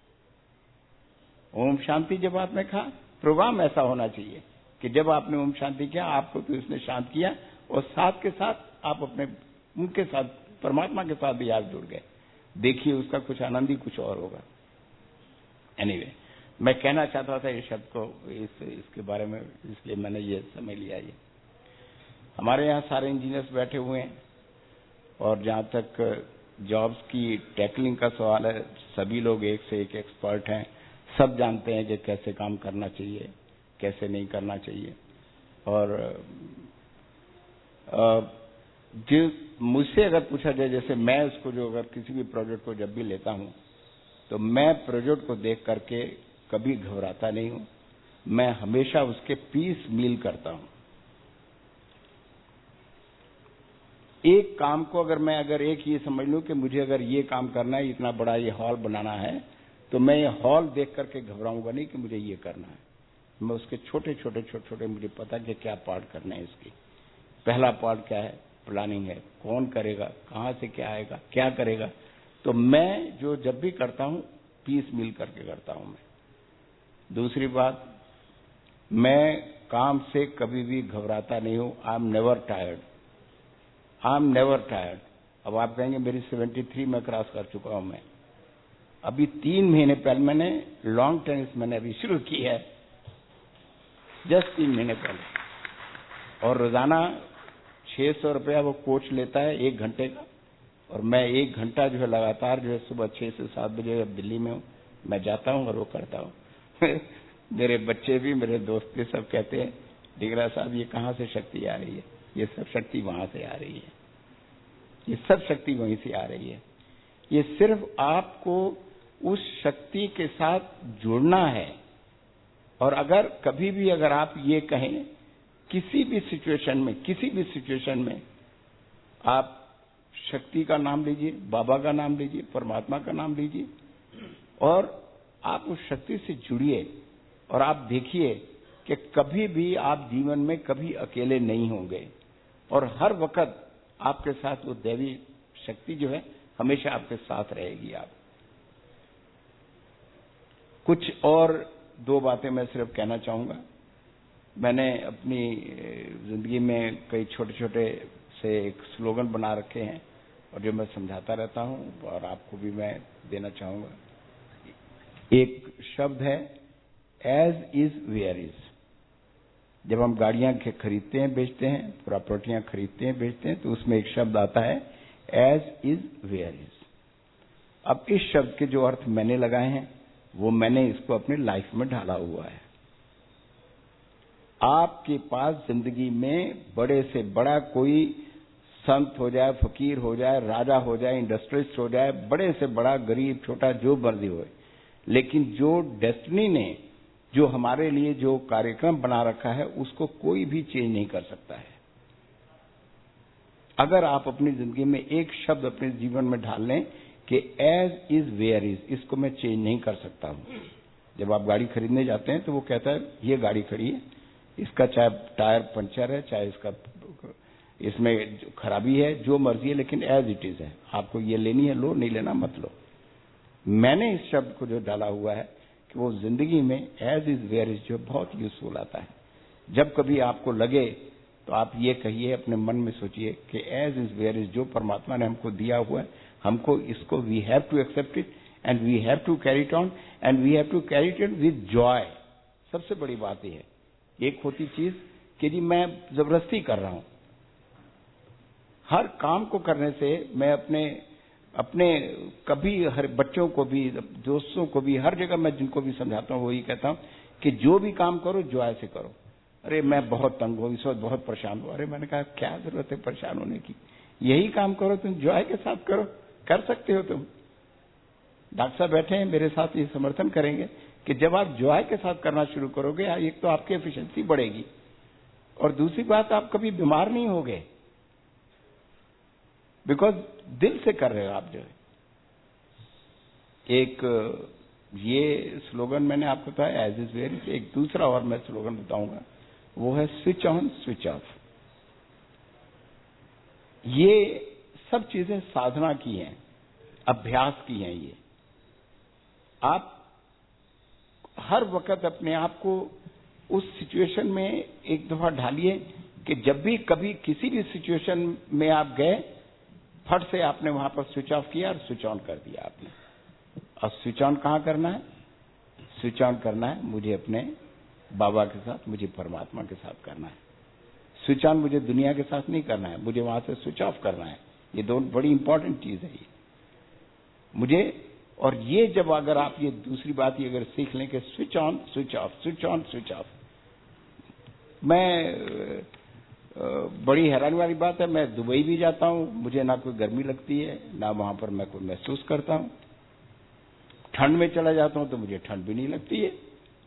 ओम शांति जब आपने कहा, प्रोग्राम ऐसा होना चाहिए कि जब आपने ओम शांति किया, आपको तो उसने शांत किया और साथ के साथ आप अपने उनके साथ, परमात्मा के साथ भी आप जुड़ गए। देखिए उसका कुछ आनंद ही कुछ और होगा। एनीवे, मैं कहना चाहता था ये शब्द को इसके बारे में, इसलिए मैंने ये समय लिया। ये हमारे यहाँ सारे इंजीनियर्स बैठे हुए हैं और जहाँ तक जॉब्स की टैकलिंग का सवाल है, सभी लोग एक से एक एक्सपर्ट हैं। सब जानते हैं कि कैसे काम करना चाहिए, कैसे नहीं करना चाहिए। और मुझसे अगर पूछा जाए, जैसे मैं उसको जो अगर किसी भी प्रोजेक्ट को जब भी लेता हूं तो मैं प्रोजेक्ट को देख करके कभी घबराता नहीं हूं। मैं हमेशा उसके पीस मील करता हूं। एक काम को अगर एक ये समझ लूं कि मुझे अगर ये काम करना है, इतना बड़ा ये हॉल बनाना है, तो मैं ये हॉल देख करके घबराऊंगा नहीं कि मुझे ये करना है। मैं उसके छोटे मुझे पता कि क्या पार्ट करना है। इसकी पहला पार्ट क्या है, प्लानिंग है, कौन करेगा, कहां से क्या आएगा, क्या करेगा। तो मैं जो जब भी करता हूं पीस मिल करके करता हूं। मैं दूसरी बात, मैं काम से कभी भी घबराता नहीं हूं। I am never tired, I am never tired. अब आप कहेंगे मेरी 73 में क्रॉस कर चुका हूं मैं। अभी 3 महीने पहले मैंने लॉन्ग टेनिस मैंने अभी शुरू की है, जस्ट 3 महीने पहले। और रोजाना 600 रुपया वो कोच लेता है 1 घंटे का, और मैं 1 घंटा जो है लगातार जो है सुबह 6 से 7 बजे दिल्ली में हूँ, मैं जाता हूँ और वो करता हूँ। मेरे बच्चे भी, मेरे दोस्त भी सब कहते हैं डिगरा साहब ये कहाँ से शक्ति आ रही है। ये सब शक्ति वहां से आ रही है, ये सब शक्ति वहीं से आ रही है। ये सिर्फ आपको उस शक्ति के साथ जुड़ना है। और अगर कभी भी अगर आप ये कहें, किसी भी सिचुएशन में आप शक्ति का नाम लीजिए, बाबा का नाम लीजिए, परमात्मा का नाम लीजिए, और आप उस शक्ति से जुड़िए। और आप देखिए कि कभी भी आप जीवन में कभी अकेले नहीं होंगे। और हर वक्त आपके साथ वो दैवी शक्ति जो है हमेशा आपके साथ रहेगी। आप कुछ और 2 बातें मैं सिर्फ कहना चाहूंगा। मैंने अपनी जिंदगी में कई छोटे छोटे से एक स्लोगन बना रखे हैं और जो मैं समझाता रहता हूं और आपको भी मैं देना चाहूंगा। एक शब्द है एज इज वेयर इज। जब हम गाड़ियां खरीदते हैं बेचते हैं, प्रॉपर्टियां खरीदते हैं बेचते हैं, तो उसमें एक शब्द आता है एज इज वेयर इज। अब इस शब्द के जो अर्थ मैंने लगाए हैं वो मैंने इसको अपनी लाइफ में ढाला हुआ है। आपके पास जिंदगी में बड़े से बड़ा कोई संत हो जाए, फकीर हो जाए, राजा हो जाए, इंडस्ट्रियलिस्ट हो जाए, बड़े से बड़ा, गरीब, छोटा, जो मर्जी हो, लेकिन जो डेस्टिनी ने जो हमारे लिए जो कार्यक्रम बना रखा है उसको कोई भी चेंज नहीं कर सकता है। अगर आप अपनी जिंदगी में एक शब्द अपने जीवन में ढाल लें कि एज इज वेयर इज, इसको मैं चेंज नहीं कर सकता हूं। जब आप गाड़ी खरीदने जाते हैं तो वो कहता है ये गाड़ी खड़ी है, इसका चाहे टायर पंचर है, चाहे इसका इसमें खराबी है, जो मर्जी है, लेकिन एज इट इज है। आपको ये लेनी है लो, नहीं लेना मत लो। मैंने इस शब्द को जो डाला हुआ है कि वो जिंदगी में एज इज वेयर इज जो बहुत यूजफुल आता है। जब कभी आपको लगे तो आप ये कहिए, अपने मन में सोचिए कि एज इज वेयर इज जो परमात्मा ने हमको दिया हुआ है, हमको इसको we have to accept it and we have to carry it on and we have to carry it with joy. सबसे बड़ी बात यह है, एक होती चीज कि जी मैं जबरदस्ती कर रहा हूं। हर काम को करने से मैं अपने कभी हर बच्चों को भी, दोस्तों को भी, हर जगह मैं जिनको भी समझाता हूं वही कहता हूं कि जो भी काम करो जॉय से करो। अरे मैं बहुत तंग हूं, इस वक्त बहुत परेशान हूं। अरे मैंने कहा क्या जरूरत है परेशान होने की, यही काम करो, तुम जॉय के साथ करो, कर सकते हो तुम। डॉक्टर साहब बैठे हैं मेरे साथ, ये समर्थन करेंगे कि जब आप जॉय के साथ करना शुरू करोगे, एक तो आपकी एफिशिएंसी बढ़ेगी और दूसरी बात आप कभी बीमार नहीं होगे, बिकॉज दिल से कर रहे हो आप जो है। एक ये स्लोगन मैंने आपको बताया एज इज वेयर इज। एक दूसरा और मैं स्लोगन बताऊंगा, वो है स्विच ऑन स्विच ऑफ। ये सब चीजें साधना की हैं, अभ्यास की हैं। ये आप हर वक्त अपने आप को उस सिचुएशन में एक दफा ढालिए कि जब भी कभी किसी भी सिचुएशन में आप गए, फट से आपने वहां पर स्विच ऑफ किया और स्विच ऑन कर दिया आपने। और स्विच ऑन कहां करना है? स्विच ऑन करना है मुझे अपने बाबा के साथ, मुझे परमात्मा के साथ करना है। स्विच ऑन मुझे दुनिया के साथ नहीं करना है, मुझे वहां से स्विच ऑफ करना है। ये दोनों बड़ी इंपॉर्टेंट चीज है ये मुझे। और ये जब अगर आप ये दूसरी बात ये अगर सीख लें कि switch on switch off, switch on switch off. मैं बड़ी हैरानी वाली बात है, मैं दुबई भी जाता हूं, मुझे ना कोई गर्मी लगती है, ना वहां पर मैं कोई महसूस करता हूं। ठंड में चला जाता हूं तो मुझे ठंड भी नहीं लगती है।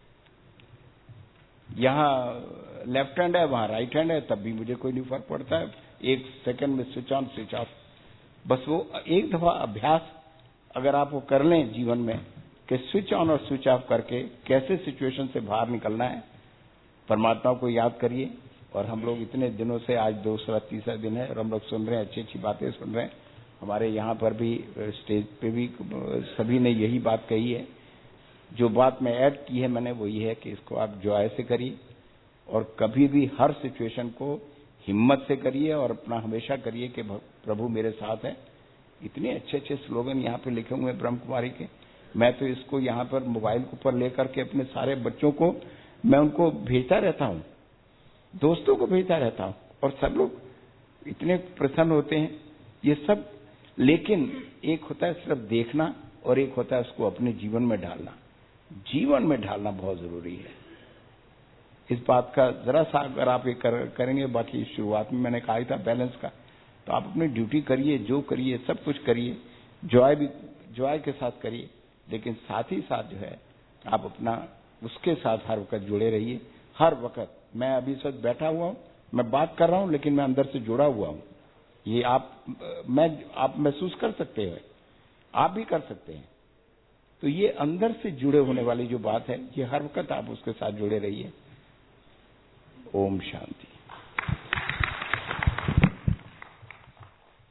यहां लेफ्ट हैंड है, वहां राइट हैंड है, तब भी मुझे कोई नहीं फर्क पड़ता है। 1 सेकंड में स्विच ऑन स्विच ऑफ। बस वो एक दफा अभ्यास अगर आप वो कर लें जीवन में कि स्विच ऑन और स्विच ऑफ करके कैसे सिचुएशन से बाहर निकलना है, परमात्मा को याद करिए। और हम लोग इतने दिनों से, आज दूसरा तीसरा दिन है और हम लोग सुन रहे हैं, अच्छी अच्छी बातें सुन रहे हैं। हमारे यहाँ पर भी स्टेज पे भी सभी ने यही बात कही है। जो बात मैं ऐड की है मैंने वो ये है कि इसको आप जॉय से करिए और कभी भी हर सिचुएशन को हिम्मत से करिए और अपना हमेशा करिए कि प्रभु मेरे साथ है। इतने अच्छे अच्छे स्लोगन यहाँ पे लिखे हुए हैं ब्रह्म कुमारी के। मैं तो इसको यहाँ पर मोबाइल के ऊपर लेकर के अपने सारे बच्चों को मैं उनको भेजता रहता हूँ, दोस्तों को भेजता रहता हूँ और सब लोग इतने प्रसन्न होते हैं। ये सब, लेकिन एक होता है सिर्फ देखना और एक होता है उसको अपने जीवन में ढालना। जीवन में ढालना बहुत जरूरी है। इस बात का जरा सा अगर आप ये करेंगे, बाकी शुरुआत में मैंने कहा ही था बैलेंस का, तो आप अपनी ड्यूटी करिए, जो करिए सब कुछ करिए, जॉय के साथ करिए, लेकिन साथ ही साथ जो है आप अपना उसके साथ हर वक्त जुड़े रहिए। हर वक्त मैं अभी इस वक्त बैठा हुआ हूं, मैं बात कर रहा हूं, लेकिन मैं अंदर से जुड़ा हुआ हूं। ये आप महसूस कर सकते हैं, आप भी कर सकते हैं। तो ये अंदर से जुड़े होने वाली जो बात है, ये हर वक्त आप उसके साथ जुड़े रहिए। ओम शांति।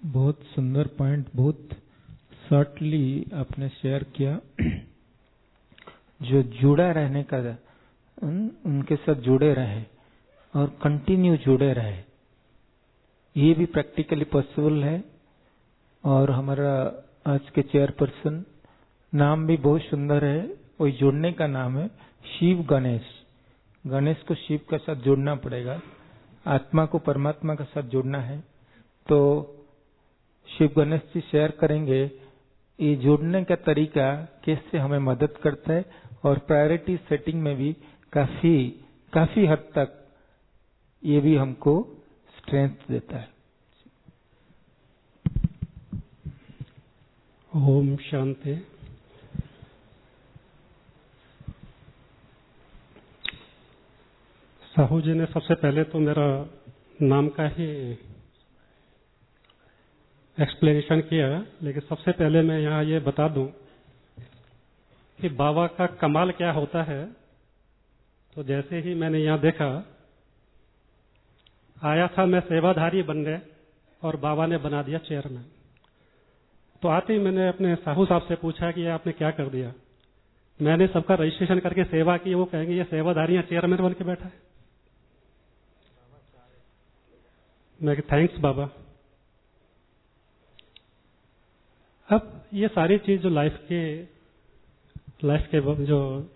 बहुत सुंदर पॉइंट बहुत शॉर्टली आपने शेयर किया। जो जुड़ा रहने का, उनके साथ जुड़े रहे और कंटिन्यू जुड़े रहे, ये भी प्रैक्टिकली पॉसिबल है। और हमारा आज के चेयरपर्सन नाम भी बहुत सुंदर है, वही जुड़ने का नाम है शिव गणेश। गणेश को शिव के साथ जुड़ना पड़ेगा, आत्मा को परमात्मा के साथ जुड़ना है। तो शिव गणेश जी शेयर करेंगे ये जुड़ने का तरीका कैसे हमें मदद करता है और प्रायोरिटी सेटिंग में भी काफी हद तक ये भी हमको स्ट्रेंथ देता है। ओम शांति। साहू जी ने सबसे पहले तो मेरा नाम का ही एक्सप्लेनेशन किया, लेकिन सबसे पहले मैं यहाँ ये बता दूं कि बाबा का कमाल क्या होता है। तो जैसे ही मैंने यहाँ देखा, आया था मैं सेवाधारी बनने और बाबा ने बना दिया चेयरमैन। तो आते ही मैंने अपने साहू साहब से पूछा कि ये आपने क्या कर दिया। मैंने सबका रजिस्ट्रेशन करके सेवा की, वो कहेंगे ये सेवाधारी चेयरमैन बन के बैठा है। मैं थैंक्स बाबा। अब ये सारी चीज जो लाइफ के जो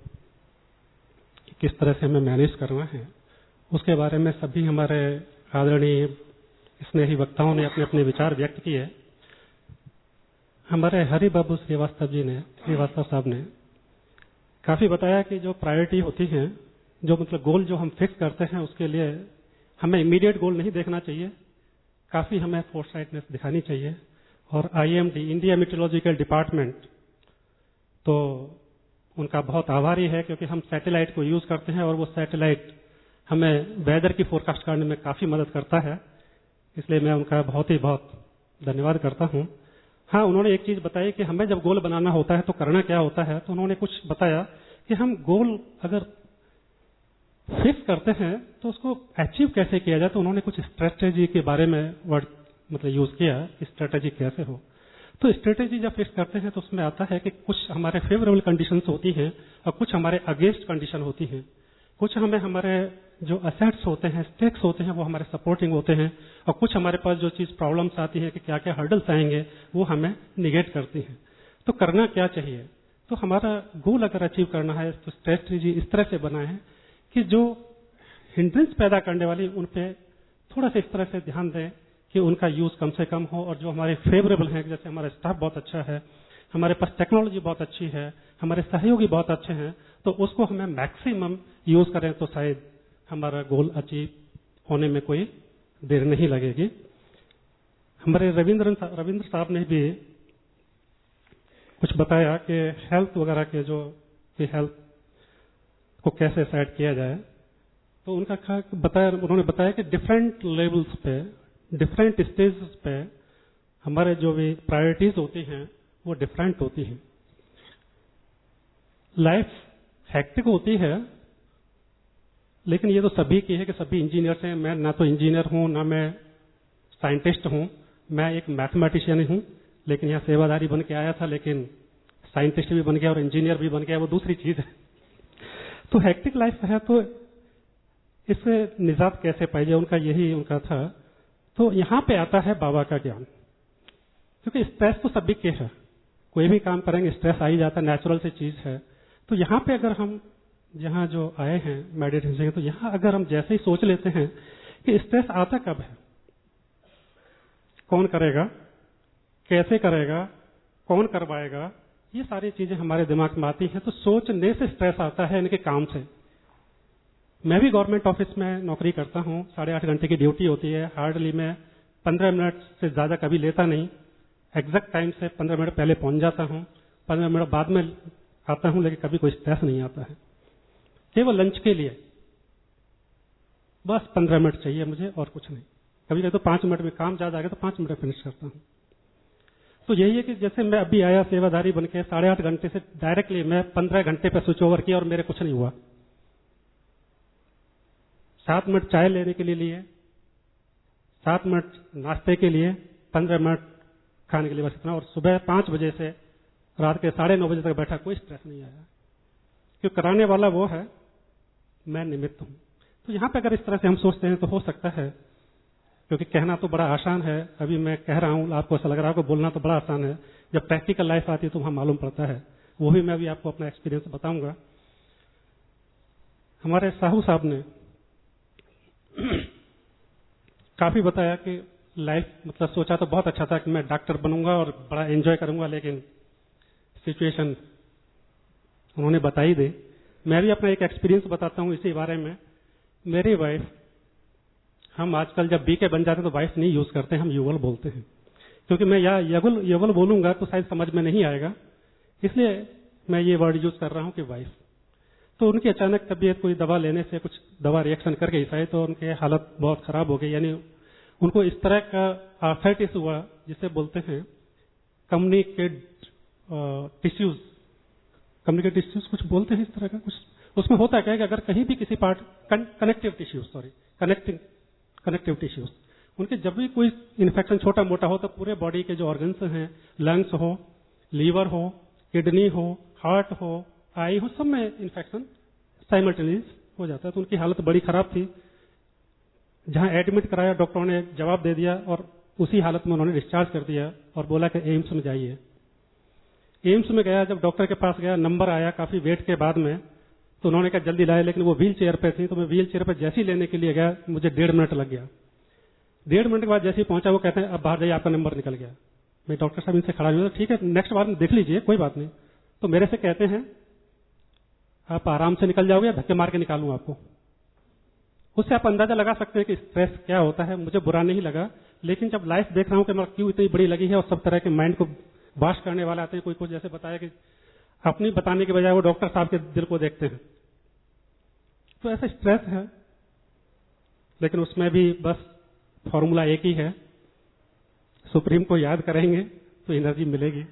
किस तरह से हमें मैनेज करना है, उसके बारे में सभी हमारे आदरणीय स्नेही वक्ताओं ने अपने अपने विचार व्यक्त किए। हमारे हरि बाबू श्रीवास्तव साहब ने काफी बताया कि जो प्रायोरिटी होती है, जो मतलब गोल जो हम फिक्स करते हैं, उसके लिए हमें इमीडिएट गोल नहीं देखना चाहिए, काफी हमें फोरसाइटनेस दिखानी चाहिए। और IMD इंडिया मीटरोलॉजिकल डिपार्टमेंट तो उनका बहुत आभारी है, क्योंकि हम सैटेलाइट को यूज करते हैं और वो सैटेलाइट हमें वेदर की फोरकास्ट करने में काफी मदद करता है। इसलिए मैं उनका बहुत धन्यवाद करता हूं। हाँ, उन्होंने एक चीज बताई कि हमें जब गोल बनाना होता है तो करना क्या होता है। तो उन्होंने कुछ बताया कि हम गोल अगर फिक्स करते हैं तो उसको अचीव कैसे किया जाए। तो उन्होंने कुछ स्ट्रेटेजी के बारे में वर्ड मतलब यूज किया कि स्ट्रेटेजी कैसे हो। तो स्ट्रेटेजी जब फिक्स करते हैं तो उसमें आता है कि कुछ हमारे फेवरेबल कंडीशंस होती हैं और कुछ हमारे अगेंस्ट कंडीशन होती हैं। कुछ हमारे जो असेट्स होते हैं, स्टेक्स होते हैं, वो हमारे सपोर्टिंग होते हैं, और कुछ हमारे पास जो चीज प्रॉब्लम्स आती है कि क्या क्या हर्डल्स आएंगे, वो हमें निगेट करती हैं। तो करना क्या चाहिए। तो हमारा गोल अगर अचीव करना है तो स्ट्रेटेजी इस तरह से बनाए कि जो हिंड्रेंस पैदा करने वाली उन पे थोड़ा सा इस तरह से ध्यान दें कि उनका यूज कम से कम हो, और जो हमारे फेवरेबल हैं, जैसे हमारा स्टाफ बहुत अच्छा है, हमारे पास टेक्नोलॉजी बहुत अच्छी है, हमारे सहयोगी बहुत अच्छे हैं, तो उसको हमें मैक्सिमम यूज करें तो शायद हमारा गोल अचीव होने में कोई देर नहीं लगेगी। हमारे रविंद्र साहब ने भी कुछ बताया कि हेल्थ वगैरह के जो कि हेल्थ को कैसे सेट किया जाए। तो उन्होंने बताया कि डिफरेंट लेवल्स पे, डिफरेंट स्टेज पे हमारे जो भी प्रायोरिटीज होती हैं वो डिफरेंट होती हैं। लाइफ हेक्टिक होती है, लेकिन ये तो सभी की है कि सभी इंजीनियर्स हैं। मैं ना तो इंजीनियर हूं, ना मैं साइंटिस्ट हूं, मैं एक मैथमेटिशियन हूं, लेकिन यहाँ सेवाधारी बन के आया था, लेकिन साइंटिस्ट भी बन गया और इंजीनियर भी बन गया, वो दूसरी चीज है। तो हेक्टिक लाइफ है, तो इससे निजात कैसे पाई जाए, उनका था। तो यहाँ पे आता है बाबा का ज्ञान, क्योंकि स्ट्रेस तो सभी के है, कोई भी काम करेंगे स्ट्रेस आ ही जाता है, नेचुरल सी चीज है। तो यहाँ पे अगर हम यहाँ जो आए हैं मेडिटेशन, तो यहाँ अगर हम जैसे ही सोच लेते हैं कि स्ट्रेस आता कब है, कौन करेगा, कैसे करेगा, कौन करवाएगा, ये सारी चीजें हमारे दिमाग में आती हैं। तो सोचने से स्ट्रेस आता है, इनके काम से। मैं भी गवर्नमेंट ऑफिस में नौकरी करता हूँ, 8.5 घंटे की ड्यूटी होती है। हार्डली मैं 15 मिनट से ज्यादा कभी लेता नहीं, एग्जैक्ट टाइम से 15 मिनट पहले पहुंच जाता हूँ, 15 मिनट बाद में आता हूँ, लेकिन कभी कोई स्ट्रेस नहीं आता है। केवल लंच के लिए बस 15 मिनट चाहिए मुझे, और कुछ नहीं। कभी कभी तो 5 मिनट में काम ज्यादा आ गया तो 5 मिनट फिनिश करता हूँ। तो यही है कि जैसे मैं अभी आया सेवाधारी बन के, 8.5 घंटे से डायरेक्टली मैं 15 घंटे पे स्विच ओवर किया और मेरे कुछ नहीं हुआ। 7 मिनट चाय लेने के लिए लिए, 7 मिनट नाश्ते के लिए, 15 मिनट खाने के लिए बस इतना, और सुबह 5 बजे से रात के 9:30 बजे तक बैठा, कोई स्ट्रेस नहीं आया, क्योंकि कराने वाला वो है, मैं निमित्त हूं। तो यहां पे अगर इस तरह से हम सोचते हैं तो हो सकता है, क्योंकि कहना तो बड़ा आसान है, अभी मैं कह रहा हूं, आपको ऐसा लग रहा है, आपको बोलना तो बड़ा आसान है, जब प्रैक्टिकल लाइफ आती है तो वहां मालूम पड़ता है। वो भी मैं भी आपको अपना एक्सपीरियंस बताऊंगा। हमारे साहू साहब ने काफी बताया कि लाइफ मतलब सोचा तो बहुत अच्छा था कि मैं डॉक्टर बनूंगा और बड़ा एंजॉय करूंगा, लेकिन सिचुएशन उन्होंने बताई दी। मैं भी अपना एक एक्सपीरियंस बताता हूं इसी बारे में। मेरी वाइफ, हम आजकल जब बीके बन जाते हैं तो वाइफ नहीं यूज करते, हम युगल बोलते हैं, क्योंकि मैं या युगल बोलूंगा तो शायद समझ में नहीं आएगा, इसलिए मैं ये वर्ड यूज कर रहा हूं कि वाइफ। तो उनकी अचानक तबीयत, कोई दवा लेने से कुछ दवा रिएक्शन कर गई शायद, तो उनके हालत बहुत खराब हो गई, यानी उनको इस तरह का आर्थराइटिस हुआ जिसे बोलते हैं कम्युनिकेट टिश्यूज, कुछ बोलते हैं इस तरह का कुछ। उसमें होता क्या है कि अगर कहीं भी किसी पार्ट, कनेक्टिव टिश्यूज, उनके जब भी कोई इन्फेक्शन छोटा मोटा हो तो पूरे बॉडी के जो ऑर्गन्स हैं, लंग्स हो, लीवर हो, किडनी हो, हार्ट हो, आई हो, सब में इन्फेक्शन साइमल्टेनियस हो जाता है। तो उनकी हालत बड़ी खराब थी। जहां एडमिट कराया, डॉक्टरों ने जवाब दे दिया और उसी हालत में उन्होंने डिस्चार्ज कर दिया और बोला कि एम्स में जाइए। एम्स में गया, जब डॉक्टर के पास गया, नंबर आया काफी वेट के बाद में, तो उन्होंने कहा जल्दी लाए, लेकिन वो व्हील चेयर पे थी। तो मैं व्हील चेयर पे जैसे ही लेने के लिए गया, मुझे 1.5 मिनट लग गया। 1.5 मिनट के बाद जैसे ही पहुंचा, वो कहते हैं अब बाहर जाइए, आपका नंबर निकल गया। मैं डॉक्टर साहब इनसे खड़ा हुआ, ठीक है नेक्स्ट बार में देख लीजिए, कोई बात नहीं। तो मेरे से कहते हैं आप आराम से निकल जाओगे या धक्के मार के निकालूं आपको। उससे आप अंदाजा लगा सकते हैं कि स्ट्रेस क्या होता है। मुझे बुरा नहीं लगा, लेकिन जब लाइफ देख रहा हूं कि मेरा क्यों इतनी बड़ी लगी है और सब तरह के माइंड को वाश करने वाले आते हैं, कोई कुछ जैसे बताया कि अपनी बताने के बजाय वो डॉक्टर साहब के दिल को देखते हैं, तो ऐसा स्ट्रेस है। लेकिन उसमें भी बस फॉर्मूला एक ही है, सुप्रीम को याद करेंगे तो एनर्जी मिलेगी।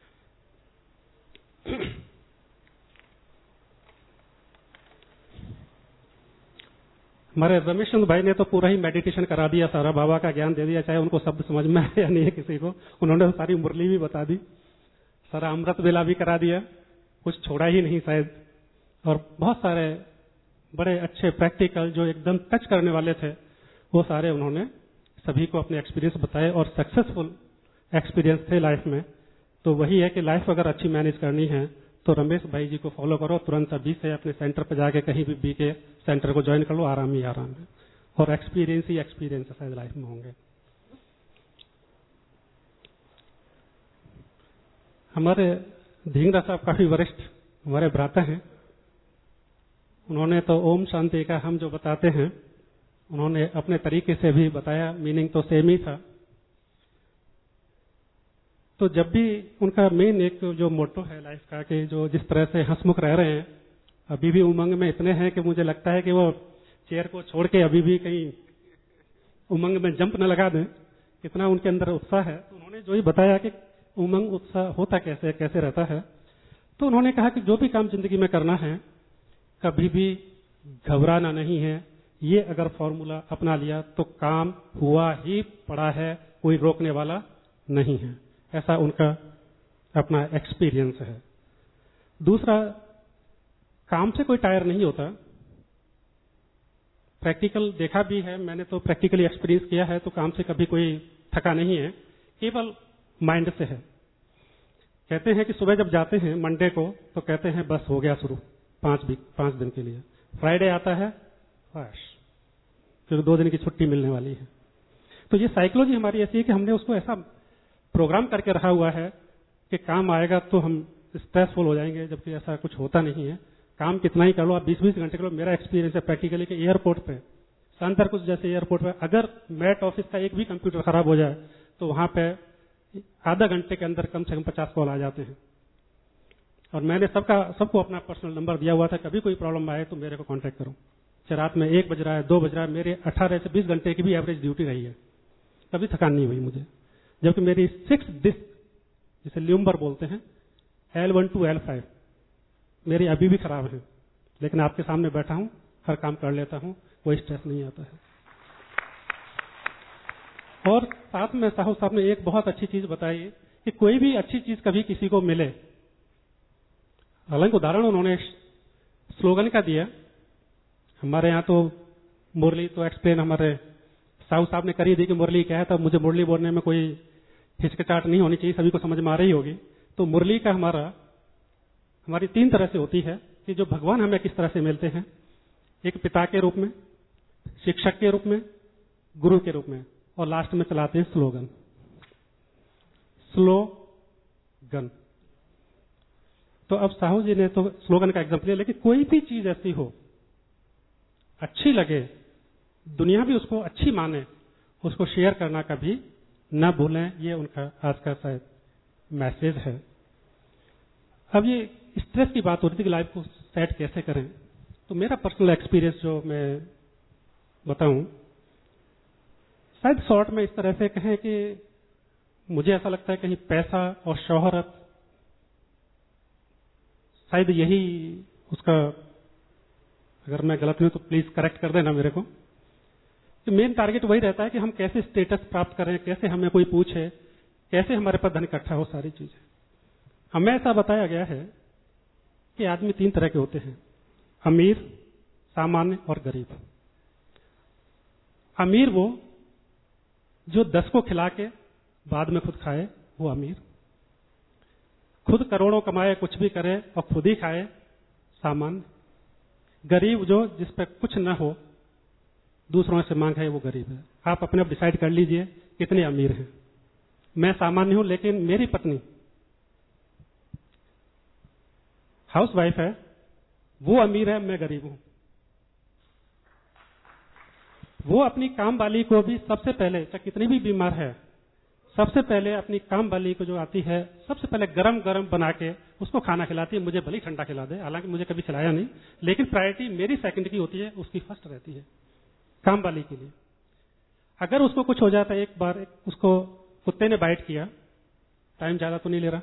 हमारे रमेश चंद्र भाई ने तो पूरा ही मेडिटेशन करा दिया, सारा बाबा का ज्ञान दे दिया, चाहे उनको शब्द समझ में आया या नहीं है किसी को। उन्होंने तो सारी मुरली भी बता दी, सारा अमृत बेला भी करा दिया, कुछ छोड़ा ही नहीं शायद। और बहुत सारे बड़े अच्छे प्रैक्टिकल जो एकदम टच करने वाले थे, वो सारे उन्होंने सभी को अपने एक्सपीरियंस बताए और सक्सेसफुल एक्सपीरियंस थे लाइफ में। तो वही है कि लाइफ अगर अच्छी मैनेज करनी है तो रमेश भाई जी को फॉलो करो, तुरंत अभी से अपने सेंटर पर जाके कहीं भी बीके सेंटर को ज्वाइन कर लो, आराम ही आराम है। और एक्सपीरियंस ही एक्सपीरियंस शायद लाइफ में होंगे। हमारे ढींगरा साहब काफी वरिष्ठ हमारे भ्राता हैं। उन्होंने तो ओम शांति का हम जो बताते हैं, उन्होंने अपने तरीके से भी बताया, मीनिंग तो सेम ही था। तो जब भी उनका मेन एक जो मोटो है लाइफ का कि जो जिस तरह से हंसमुख रह रहे हैं, अभी भी उमंग में इतने हैं कि मुझे लगता है कि वो चेयर को छोड़ के अभी भी कहीं उमंग में जंप न लगा दें, इतना उनके अंदर उत्साह है। तो उन्होंने जो ही बताया कि उमंग उत्साह होता कैसे कैसे रहता है, तो उन्होंने कहा कि जो भी काम जिंदगी में करना है कभी भी घबराना नहीं है। ये अगर फॉर्मूला अपना लिया तो काम हुआ ही पड़ा है, कोई रोकने वाला नहीं है। ऐसा उनका अपना एक्सपीरियंस है। दूसरा, काम से कोई टायर नहीं होता। प्रैक्टिकल देखा भी है मैंने, तो प्रैक्टिकली एक्सपीरियंस किया है, तो काम से कभी कोई थका नहीं है, केवल माइंड से है। कहते हैं कि सुबह जब जाते हैं मंडे को तो कहते हैं बस हो गया शुरू 5 दिन के लिए। फ्राइडे आता है बस, फिर 2 दिन की छुट्टी मिलने वाली है। तो ये साइकोलॉजी हमारी ऐसी है कि हमने उसको ऐसा प्रोग्राम करके रखा हुआ है कि काम आएगा तो हम स्ट्रेसफुल हो जाएंगे, जबकि ऐसा कुछ होता नहीं है। काम कितना ही कर लो, आप 20-20 घंटे कर लो। मेरा एक्सपीरियंस है प्रैक्टिकली कि एयरपोर्ट पे, सांतर कुछ जैसे एयरपोर्ट पे अगर मैट ऑफिस का एक भी कंप्यूटर खराब हो जाए तो वहां पे आधा घंटे के अंदर कम से कम 50 कॉल आ जाते हैं। और मैंने सबको अपना पर्सनल नंबर दिया हुआ था, कभी कोई प्रॉब्लम आए तो मेरे को कांटेक्ट करो। चाहे रात में 1 बज रहा है, 2 बज रहा है, मेरे 18 से 20 घंटे की भी एवरेज ड्यूटी रही है, कभी थकान नहीं हुई मुझे। जबकि मेरी 6 डिस्क जिसे ल्यूम्बर बोलते हैं, L1 to L5 मेरी अभी भी खराब है, लेकिन आपके सामने बैठा हूं, हर काम कर लेता हूं, कोई स्ट्रेस नहीं आता है। और साथ में साहू साहब ने एक बहुत अच्छी चीज बताई कि कोई भी अच्छी चीज कभी किसी को मिले, हालांकि उदाहरण उन्होंने स्लोगन का दिया, हमारे यहाँ तो मुरली तो एक्सप्लेन हमारे साहू साहब ने करी दी कि मुरली क्या है, तब मुझे मुरली बोलने में कोई हिचकिचाहट नहीं होनी चाहिए, सभी को समझ में आ रही होगी। तो मुरली का हमारी 3 तरह से होती है कि जो भगवान हमें किस तरह से मिलते हैं, एक पिता के रूप में, शिक्षक के रूप में, गुरु के रूप में, और लास्ट में चलाते हैं स्लोगन। तो अब साहू जी ने तो स्लोगन का एग्जाम्पल लिया, लेकिन कोई भी चीज ऐसी हो अच्छी लगे, दुनिया भी उसको अच्छी माने, उसको शेयर करना कभी न भूलें, ये उनका आज का शायद मैसेज है। अब ये स्ट्रेस की बात हो रही थी कि लाइफ को सेट कैसे करें, तो मेरा पर्सनल एक्सपीरियंस जो मैं बताऊं, शायद शॉर्ट में इस तरह से कहें कि मुझे ऐसा लगता है कहीं पैसा और शोहरत, शायद यही उसका, अगर मैं गलत हूं तो प्लीज करेक्ट कर देना मेरे को, कि मेन टारगेट वही रहता है कि हम कैसे स्टेटस प्राप्त करें, कैसे हमें कोई पूछे, कैसे हमारे पास धन इकट्ठा हो, सारी चीजें। हमें ऐसा बताया गया है कि आदमी 3 तरह के होते हैं, अमीर, सामान्य और गरीब। अमीर वो जो 10 को खिला के बाद में खुद खाए, वो अमीर। खुद करोड़ों कमाए, कुछ भी करे और खुद ही खाए, सामान्य। गरीब जो जिस पे कुछ न हो, दूसरों से मांग है, वो गरीब है। आप अपने आप डिसाइड कर लीजिए कितने अमीर हैं। मैं सामान्य हूं, लेकिन मेरी पत्नी हाउस वाइफ है, वो अमीर है, मैं गरीब हूं। वो अपनी काम वाली को भी सबसे पहले, चाहे कितनी भी बीमार है, सबसे पहले अपनी काम वाली को जो आती है, सबसे पहले गरम गरम बना के उसको खाना खिलाती है। मुझे भले ठंडा खिला दे, हालांकि मुझे कभी खिलाया नहीं, लेकिन प्रायोरिटी मेरी सेकंड की होती है, उसकी फर्स्ट रहती है काम वाली के लिए। अगर उसको कुछ हो जाता है, एक बार उसको कुत्ते ने बाइट किया, टाइम ज्यादा तो नहीं ले रहा,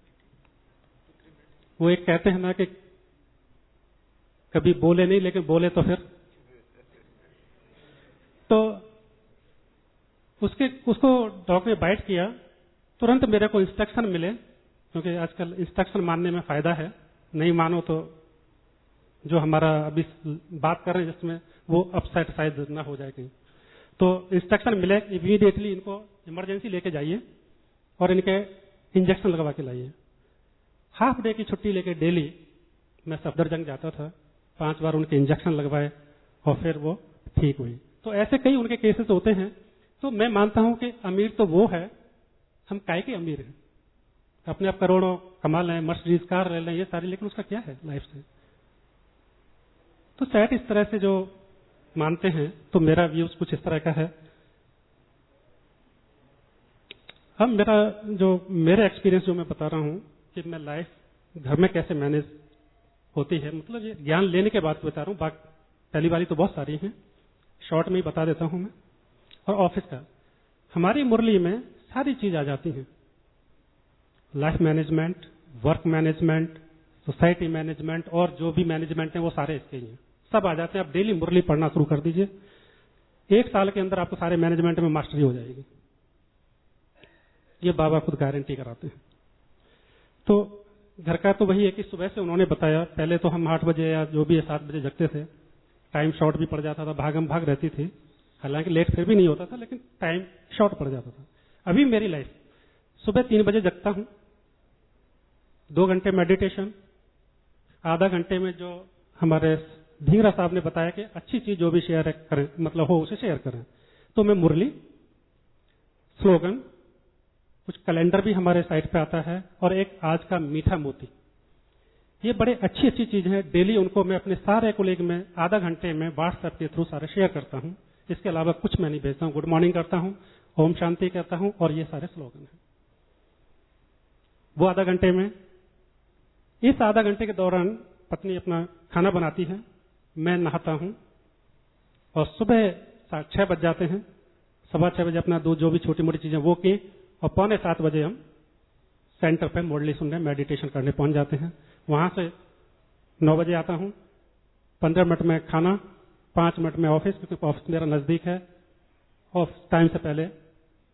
वो एक कहते हैं ना कि कभी बोले नहीं, लेकिन बोले तो फिर, तो उसको डॉग ने बाइट किया, तुरंत मेरे को इंस्ट्रक्शन मिले, क्योंकि आजकल इंस्ट्रक्शन मानने में फायदा है, नहीं मानो तो जो हमारा अभी बात कर रहे हैं जिसमें वो अपसेट शायद ना हो जाए कहीं। तो इंस्ट्रक्शन मिले, इमीडिएटली इनको इमरजेंसी लेके जाइए और इनके इंजेक्शन लगवा के लाइए। हाफ डे की छुट्टी लेके डेली मैं सफदरजंग जाता था, 5 बार उनके इंजेक्शन लगवाए और फिर वो ठीक हुई। तो ऐसे कई उनके केसेस होते हैं। तो मैं मानता हूं कि अमीर तो वो है, हम काहे के अमीर हैं, अपने आप करोड़ों कमा लें, मर्सिडीज कार ले लें, ये सारी, लेकिन उसका क्या है लाइफ से। तो शायद इस तरह से जो मानते हैं, तो मेरा व्यूज कुछ इस तरह का है। अब मेरा एक्सपीरियंस जो मैं बता रहा हूं कि मैं लाइफ घर में कैसे मैनेज होती है, मतलब ये ज्ञान लेने के बाद बता रहा हूं, पहली वाली तो बहुत सारी हैं, शॉर्ट में ही बता देता हूं मैं। और ऑफिस का, हमारी मुरली में सारी चीज आ जाती है, life management, work management, society management, और जो भी मैनेजमेंट है वो सारे इसके ही हैं, सब आ जाते हैं। आप डेली मुरली पढ़ना शुरू कर दीजिए, 1 साल के अंदर आपको सारे मैनेजमेंट में मास्टरी हो जाएगी, ये बाबा खुद गारंटी कराते हैं। तो घर का तो वही है कि सुबह से उन्होंने बताया, पहले तो हम 8 बजे या जो भी है 7 बजे जगते थे, टाइम शॉर्ट भी पड़ जाता था, भागम भाग रहती थी, हालांकि लेट फिर भी नहीं होता था, लेकिन टाइम शॉर्ट पड़ जाता था। अभी मेरी लाइफ, सुबह 3 बजे जगता हूं, 2 घंटे मेडिटेशन, आधा घंटे में जो हमारे ढींगरा साहब ने बताया कि अच्छी चीज जो भी शेयर करें, मतलब हो उसे शेयर करें, तो मैं मुरली, स्लोगन, कुछ कैलेंडर भी हमारे साइट पे आता है, और एक आज का मीठा मोती, ये बड़े अच्छी अच्छी चीज है। डेली उनको मैं अपने सारे कोलीग में आधा घंटे में व्हाट्सएप के थ्रू सारे शेयर करता हूं। इसके अलावा कुछ मैं नहीं भेजता हूं। गुड मॉर्निंग करता हूं, ओम शांति कहता हूं, और ये सारे स्लोगन हैं। वो आधा घंटे में, इस आधा घंटे के दौरान पत्नी अपना खाना बनाती है, मैं नहाता हूं, और सुबह 6 बज जाते हैं, 6:15 बजे अपना दूध जो भी छोटी मोटी चीजें वो की, और 6:45 बजे हम सेंटर पे मुरली सुनने, मेडिटेशन करने पहुंच जाते हैं। वहां से 9 बजे आता हूं, 15 मिनट में खाना, 5 मिनट में ऑफिस, क्योंकि ऑफिस मेरा नजदीक है, और टाइम से पहले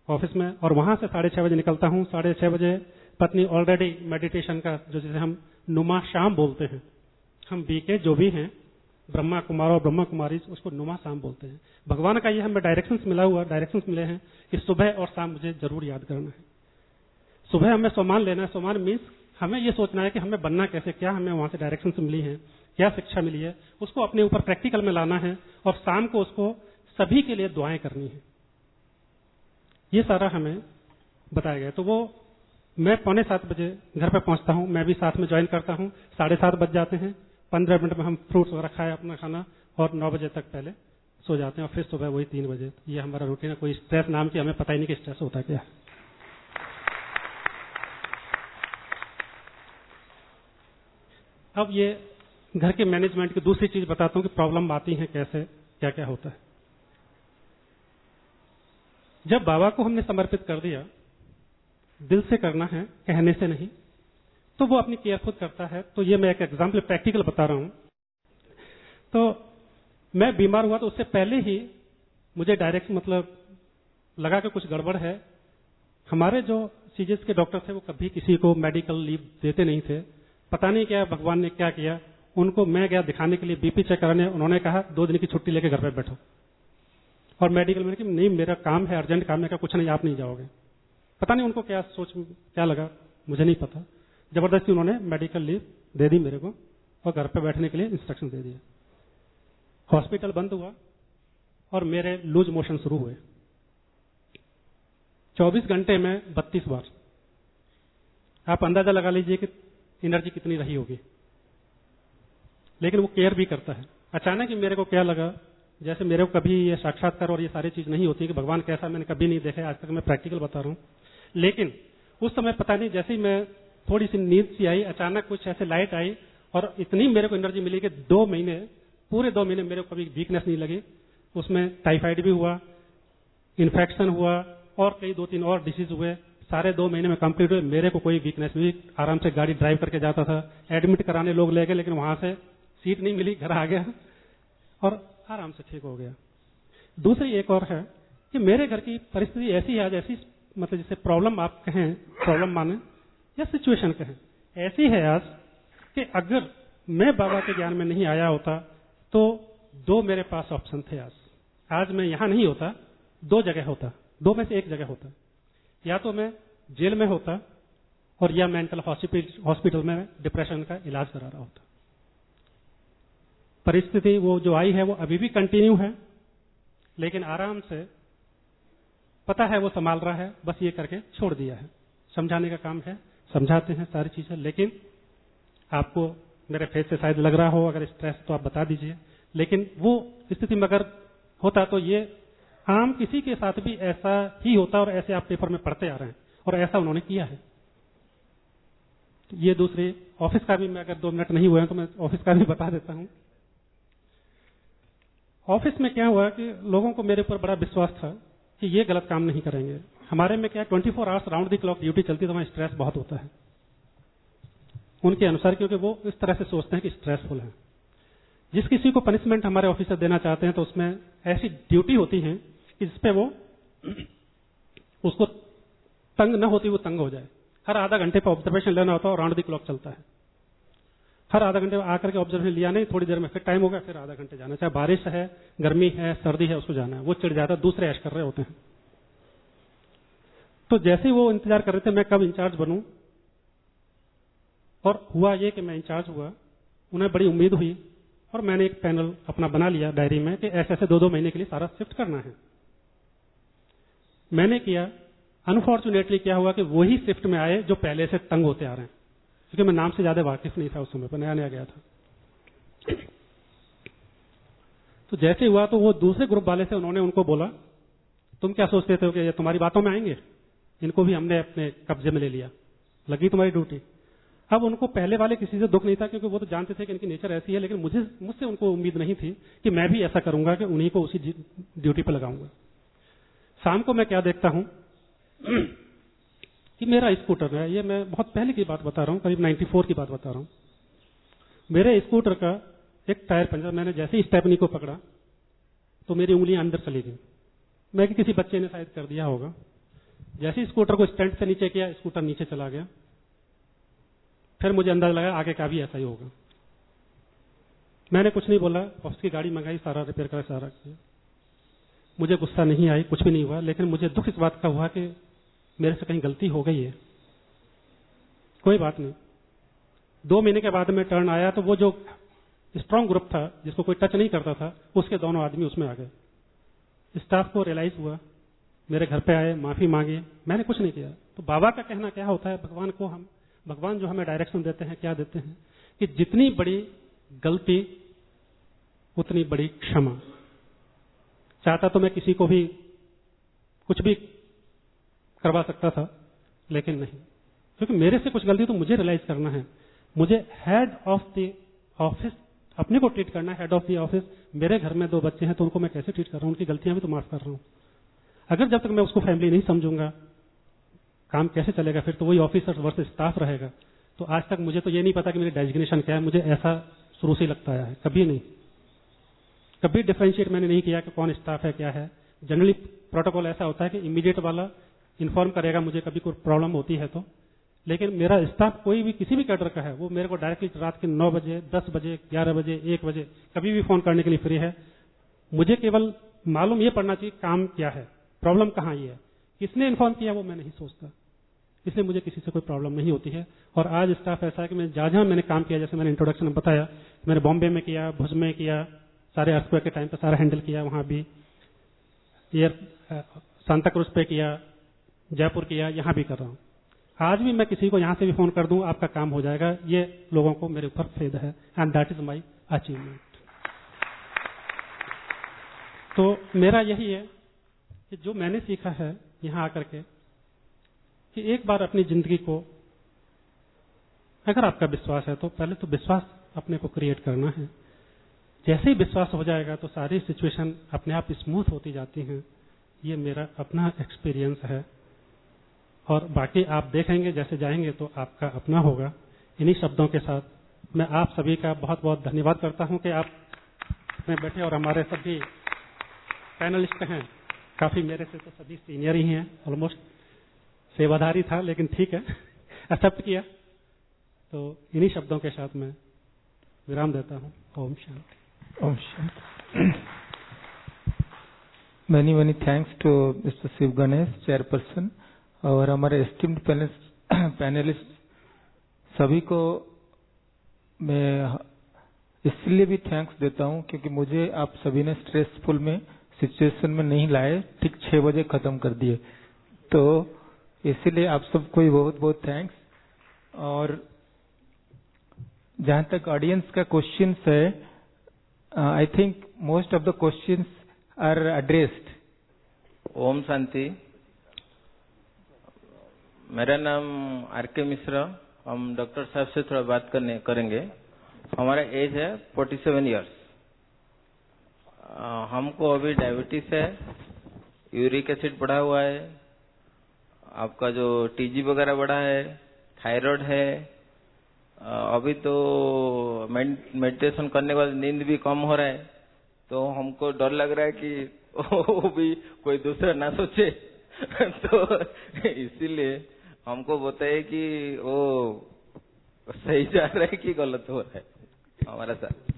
ऑफिस में, और वहां से 6:30 बजे निकलता हूँ। 6:30 बजे पत्नी ऑलरेडी मेडिटेशन का, जो जिसे हम नुमा शाम बोलते हैं, हम बीके जो भी हैं ब्रह्मा कुमार और ब्रह्मा कुमारी, उसको नुमा शाम बोलते हैं। भगवान का ये हमें डायरेक्शंस मिले हैं कि सुबह और शाम मुझे जरूर याद करना है। सुबह हमें सोमान लेना है। सोमान मीन्स हमें ये सोचना है कि हमें बनना कैसे, क्या हमें वहां से डायरेक्शन मिली है, क्या शिक्षा मिली है, उसको अपने ऊपर प्रैक्टिकल में लाना है, और शाम को उसको सभी के लिए दुआएं करनी है। ये सारा हमें बताया गया। तो वो मैं 6:45 बजे घर पे पहुंचता हूं, मैं भी साथ में ज्वाइन करता हूं। 7:30 बज जाते हैं, 15 मिनट में हम फ्रूट्स वगैरह खाए अपना खाना, और 9 बजे तक पहले सो जाते हैं, और फिर सुबह वही 3 बजे। ये हमारा रूटीन है। कोई स्ट्रेस नाम की हमें पता ही नहीं कि स्ट्रेस होता क्या है। अब ये घर के मैनेजमेंट की दूसरी चीज बताता हूं कि प्रॉब्लम आती है कैसे, क्या क्या होता है। जब बाबा को हमने समर्पित कर दिया, दिल से करना है, कहने से नहीं, तो वो अपनी केयर खुद करता है। तो ये मैं एक एग्जाम्पल प्रैक्टिकल बता रहा हूं। तो मैं बीमार हुआ तो उससे पहले ही मुझे डायरेक्ट मतलब लगा कि कुछ गड़बड़ है। हमारे जो सीजीएस के डॉक्टर थे वो कभी किसी को मेडिकल लीव देते नहीं थे। पता नहीं क्या भगवान ने क्या किया, उनको मैं गया दिखाने के लिए बीपी चेक कराने, उन्होंने कहा 2 दिन की छुट्टी लेके घर पे बैठो। और मेडिकल में कि नहीं मेरा काम है, अर्जेंट काम है। क्या कुछ नहीं, आप नहीं जाओगे। पता नहीं उनको क्या सोच क्या लगा, मुझे नहीं पता। जबरदस्ती उन्होंने मेडिकल लीव दे दी मेरे को, और घर पे बैठने के लिए इंस्ट्रक्शन दे दिया। हॉस्पिटल बंद हुआ और मेरे लूज मोशन शुरू हुए। 24 घंटे में 32 बार। आप अंदाजा लगा लीजिए कि एनर्जी कितनी रही होगी। लेकिन वो केयर भी करता है। अचानक ही मेरे को क्या लगा, जैसे मेरे को कभी ये साक्षात्कार और ये सारी चीज नहीं होती कि भगवान कैसा मैंने कभी नहीं देखा, आज तक मैं प्रैक्टिकल बता रहा हूं। लेकिन उस समय पता नहीं, जैसे ही मैं थोड़ी सी नींद सी आई, अचानक कुछ ऐसे लाइट आई और इतनी मेरे को एनर्जी मिली कि 2 महीने, पूरे 2 महीने मेरे को कभी वीकनेस नहीं लगी। उसमें टाइफाइड भी हुआ, इन्फेक्शन हुआ और कई 2-3 और डिसीज हुए। सारे 2 महीने में कंप्लीट हुए। मेरे को कोई वीकनेस नहीं, आराम से गाड़ी ड्राइव करके जाता था। एडमिट कराने लोग ले गए, लेकिन वहां से सीट नहीं मिली, घर आ गया और आराम से ठीक हो गया। दूसरी एक और है कि मेरे घर की परिस्थिति ऐसी है आज, ऐसी मतलब जिसे प्रॉब्लम आप कहें, प्रॉब्लम माने या सिचुएशन कहें, ऐसी है आज कि अगर मैं बाबा के ज्ञान में नहीं आया होता तो 2 मेरे पास ऑप्शन थे। आज मैं यहां नहीं होता, 2 जगह होता, 2 में से 1 जगह होता। या तो मैं जेल में होता और या मेंटल हॉस्पिटल में डिप्रेशन का इलाज करा रहा होता। परिस्थिति वो जो आई है वो अभी भी कंटिन्यू है, लेकिन आराम से पता है वो संभाल रहा है, बस ये करके छोड़ दिया है। समझाने का काम है, समझाते हैं सारी चीजें। लेकिन आपको मेरे फेस से शायद लग रहा हो, अगर स्ट्रेस तो आप बता दीजिए। लेकिन वो स्थिति में अगर होता तो ये आम किसी के साथ भी ऐसा ही होता, और ऐसे आप पेपर में पढ़ते आ रहे हैं, और ऐसा उन्होंने किया है। तो ये दूसरे ऑफिस का भी, मैं अगर 2 मिनट नहीं हुए हैं तो मैं ऑफिस का भी बता देता हूं। ऑफिस में क्या हुआ कि लोगों को मेरे ऊपर बड़ा विश्वास था कि ये गलत काम नहीं करेंगे। हमारे में क्या 24 hours round the clock duty चलती, तो वहां स्ट्रेस बहुत होता है उनके अनुसार, क्योंकि वो इस तरह से सोचते हैं कि स्ट्रेसफुल है। जिस किसी को पनिशमेंट हमारे ऑफिसर देना चाहते हैं तो उसमें ऐसी ड्यूटी होती है कि जिसपे वो उसको तंग न होती वो तंग हो जाए। हर आधा घंटे पर ऑब्जर्वेशन लेना होता है और राउंड द क्लॉक चलता है। हर आधा घंटे आकर के ऑब्जर्वेशन लिया नहीं, थोड़ी देर में फिर टाइम होगा, फिर आधा घंटे जाना, चाहे बारिश है, गर्मी है, सर्दी है, उसको जाना है। वो चिढ़ जाता है, दूसरे ऐश कर रहे होते हैं। तो जैसे ही वो इंतजार कर रहे थे मैं कब इंचार्ज बनूं, और हुआ ये कि मैं इंचार्ज हुआ। उन्हें बड़ी उम्मीद हुई और मैंने एक पैनल अपना बना लिया डायरी में कि ऐसे ऐसे 2-2 महीने के लिए सारा शिफ्ट करना है। मैंने किया। अनफॉर्चुनेटली क्या हुआ कि वही शिफ्ट में आए जो पहले से तंग होते आ रहे हैं, क्योंकि मैं नाम से ज्यादा वाकिफ नहीं था उस समय पर, नया नया गया था। तो जैसे हुआ तो वो दूसरे ग्रुप वाले से उन्होंने उनको बोला, तुम क्या सोचते थे कि ये तुम्हारी बातों में आएंगे, इनको भी हमने अपने कब्जे में ले लिया, लगी तुम्हारी ड्यूटी। अब उनको पहले वाले किसी से दुख नहीं था, क्योंकि वो तो जानते थे कि इनकी नेचर ऐसी है, लेकिन मुझसे उनको उम्मीद नहीं थी कि मैं भी ऐसा करूंगा कि उन्हीं को उसी ड्यूटी पर लगाऊंगा। शाम को मैं क्या देखता हूं कि मेरा स्कूटर है, ये मैं बहुत पहले की बात बता रहा हूं, करीब 94 की बात बता रहा हूं। मेरे स्कूटर का एक टायर पंचर, मैंने जैसे ही स्टेपनी को पकड़ा तो मेरी उंगलियां अंदर चली गई। मैं कि किसी बच्चे ने शायद कर दिया होगा। जैसे ही स्कूटर को स्टैंड से नीचे किया, स्कूटर नीचे चला गया। फिर मुझे अंदाजा लगा आगे का भी ऐसा ही होगा। मैंने कुछ नहीं बोला, उसकी गाड़ी मंगाई, सारा रिपेयर करा, सारा किया। मुझे गुस्सा नहीं आई, कुछ भी नहीं हुआ, लेकिन मुझे दुख इस बात का हुआ कि मेरे से कहीं गलती हो गई है। कोई बात नहीं। 2 महीने के बाद में टर्न आया तो वो जो स्ट्रांग ग्रुप था जिसको कोई टच नहीं करता था, उसके दोनों आदमी उसमें आ गए। स्टाफ को रियलाइज हुआ, मेरे घर पे आए, माफी मांगी, मैंने कुछ नहीं किया। तो बाबा का कहना क्या होता है, भगवान जो हमें डायरेक्शन देते हैं, क्या देते हैं कि जितनी बड़ी गलती उतनी बड़ी क्षमा। चाहता तो मैं किसी को भी कुछ भी करवा सकता था, लेकिन नहीं, क्योंकि मेरे से कुछ गलती तो मुझे रियलाइज करना है। मुझे हेड ऑफ द ऑफिस अपने को ट्रीट करना है, हेड ऑफ द ऑफिस। मेरे घर में 2 बच्चे हैं तो उनको मैं कैसे ट्रीट कर रहा हूं, उनकी गलतियां भी तो माफ कर रहा हूं। अगर जब तक मैं उसको फैमिली नहीं समझूंगा, काम कैसे चलेगा? फिर तो वही ऑफिसर्स वर्सेस स्टाफ रहेगा। तो आज तक मुझे तो ये नहीं पता कि मेरी डेजिग्नेशन क्या है, मुझे ऐसा शुरू से लगता है, कभी नहीं, कभी डिफरेंशिएट मैंने नहीं किया कि कौन स्टाफ है, क्या है। जनरली प्रोटोकॉल ऐसा होता है कि इमीडिएट वाला इन्फॉर्म करेगा मुझे कभी कोई प्रॉब्लम होती है तो। लेकिन मेरा स्टाफ कोई भी किसी भी कैडर का है, वो मेरे को डायरेक्टली रात के 9 बजे, 10 बजे, 11 बजे, 1 बजे कभी भी फोन करने के लिए फ्री है। मुझे केवल मालूम ये पड़ना चाहिए काम क्या है, प्रॉब्लम कहाँ ये है, किसने इन्फॉर्म किया वो मैं नहीं सोचता। इसलिए मुझे किसी से कोई प्रॉब्लम नहीं होती है। और आज स्टाफ ऐसा है कि मैं जहां मैंने काम किया, जैसे मैंने इंट्रोडक्शन में बताया, मैंने बॉम्बे में किया, भुज में किया, सारे अर्थक्वेक के टाइम पे सारा हैंडल किया, वहां भी सांता क्रूज पे किया, जयपुर किया, यहां भी कर रहा हूं। आज भी मैं किसी को यहां से भी फोन कर दूं, आपका काम हो जाएगा, ये लोगों को मेरे ऊपर फेद है, and that is my achievement. तो मेरा यही है कि जो मैंने सीखा है यहां आकर के, कि एक बार अपनी जिंदगी को, अगर आपका विश्वास है तो पहले तो विश्वास अपने को क्रिएट करना है। जैसे ही विश्वास हो जाएगा तो सारी सिचुएशन अपने आप स्मूथ होती जाती हैं। ये मेरा अपना एक्सपीरियंस है, और बाकी आप देखेंगे जैसे जाएंगे तो आपका अपना होगा। इन्हीं शब्दों के साथ मैं आप सभी का बहुत बहुत धन्यवाद करता हूं कि आप में बैठे, और हमारे सभी पैनलिस्ट हैं, काफी मेरे से तो सभी सीनियर ही हैं, ऑलमोस्ट सेवाधारी था, लेकिन ठीक है, एक्सेप्ट किया। तो इन्हीं शब्दों के साथ मैं विराम देता हूं। ओम शांति। ओम शांति। Many thanks to mister Shiv Ganesh, chairperson, और हमारे एस्टीम्ड पैनलिस्ट सभी को मैं इसलिए भी थैंक्स देता हूं क्योंकि मुझे आप सभी ने स्ट्रेसफुल में सिचुएशन में नहीं लाए, ठीक 6 बजे खत्म कर दिए। तो इसीलिए आप सबको बहुत बहुत थैंक्स। और जहां तक ऑडियंस का क्वेश्चंस है, I think most of the questions are addressed. ओम शांति। मेरा नाम आर.के. मिश्रा। हम डॉक्टर साहब से थोड़ा बात करेंगे। हमारा एज है 47 इयर्स। हमको अभी डायबिटीज है, यूरिक एसिड बढ़ा हुआ है, आपका जो टीजी वगैरह बढ़ा है, थायराइड है। अभी तो मेडिटेशन करने के बाद नींद भी कम हो रहा है, तो हमको डर लग रहा है कि वो भी कोई दूसरा ना सोचे। तो इसीलिए हमको बताइए कि वो सही जा रहा है कि गलत हो रहा है हमारा साथ।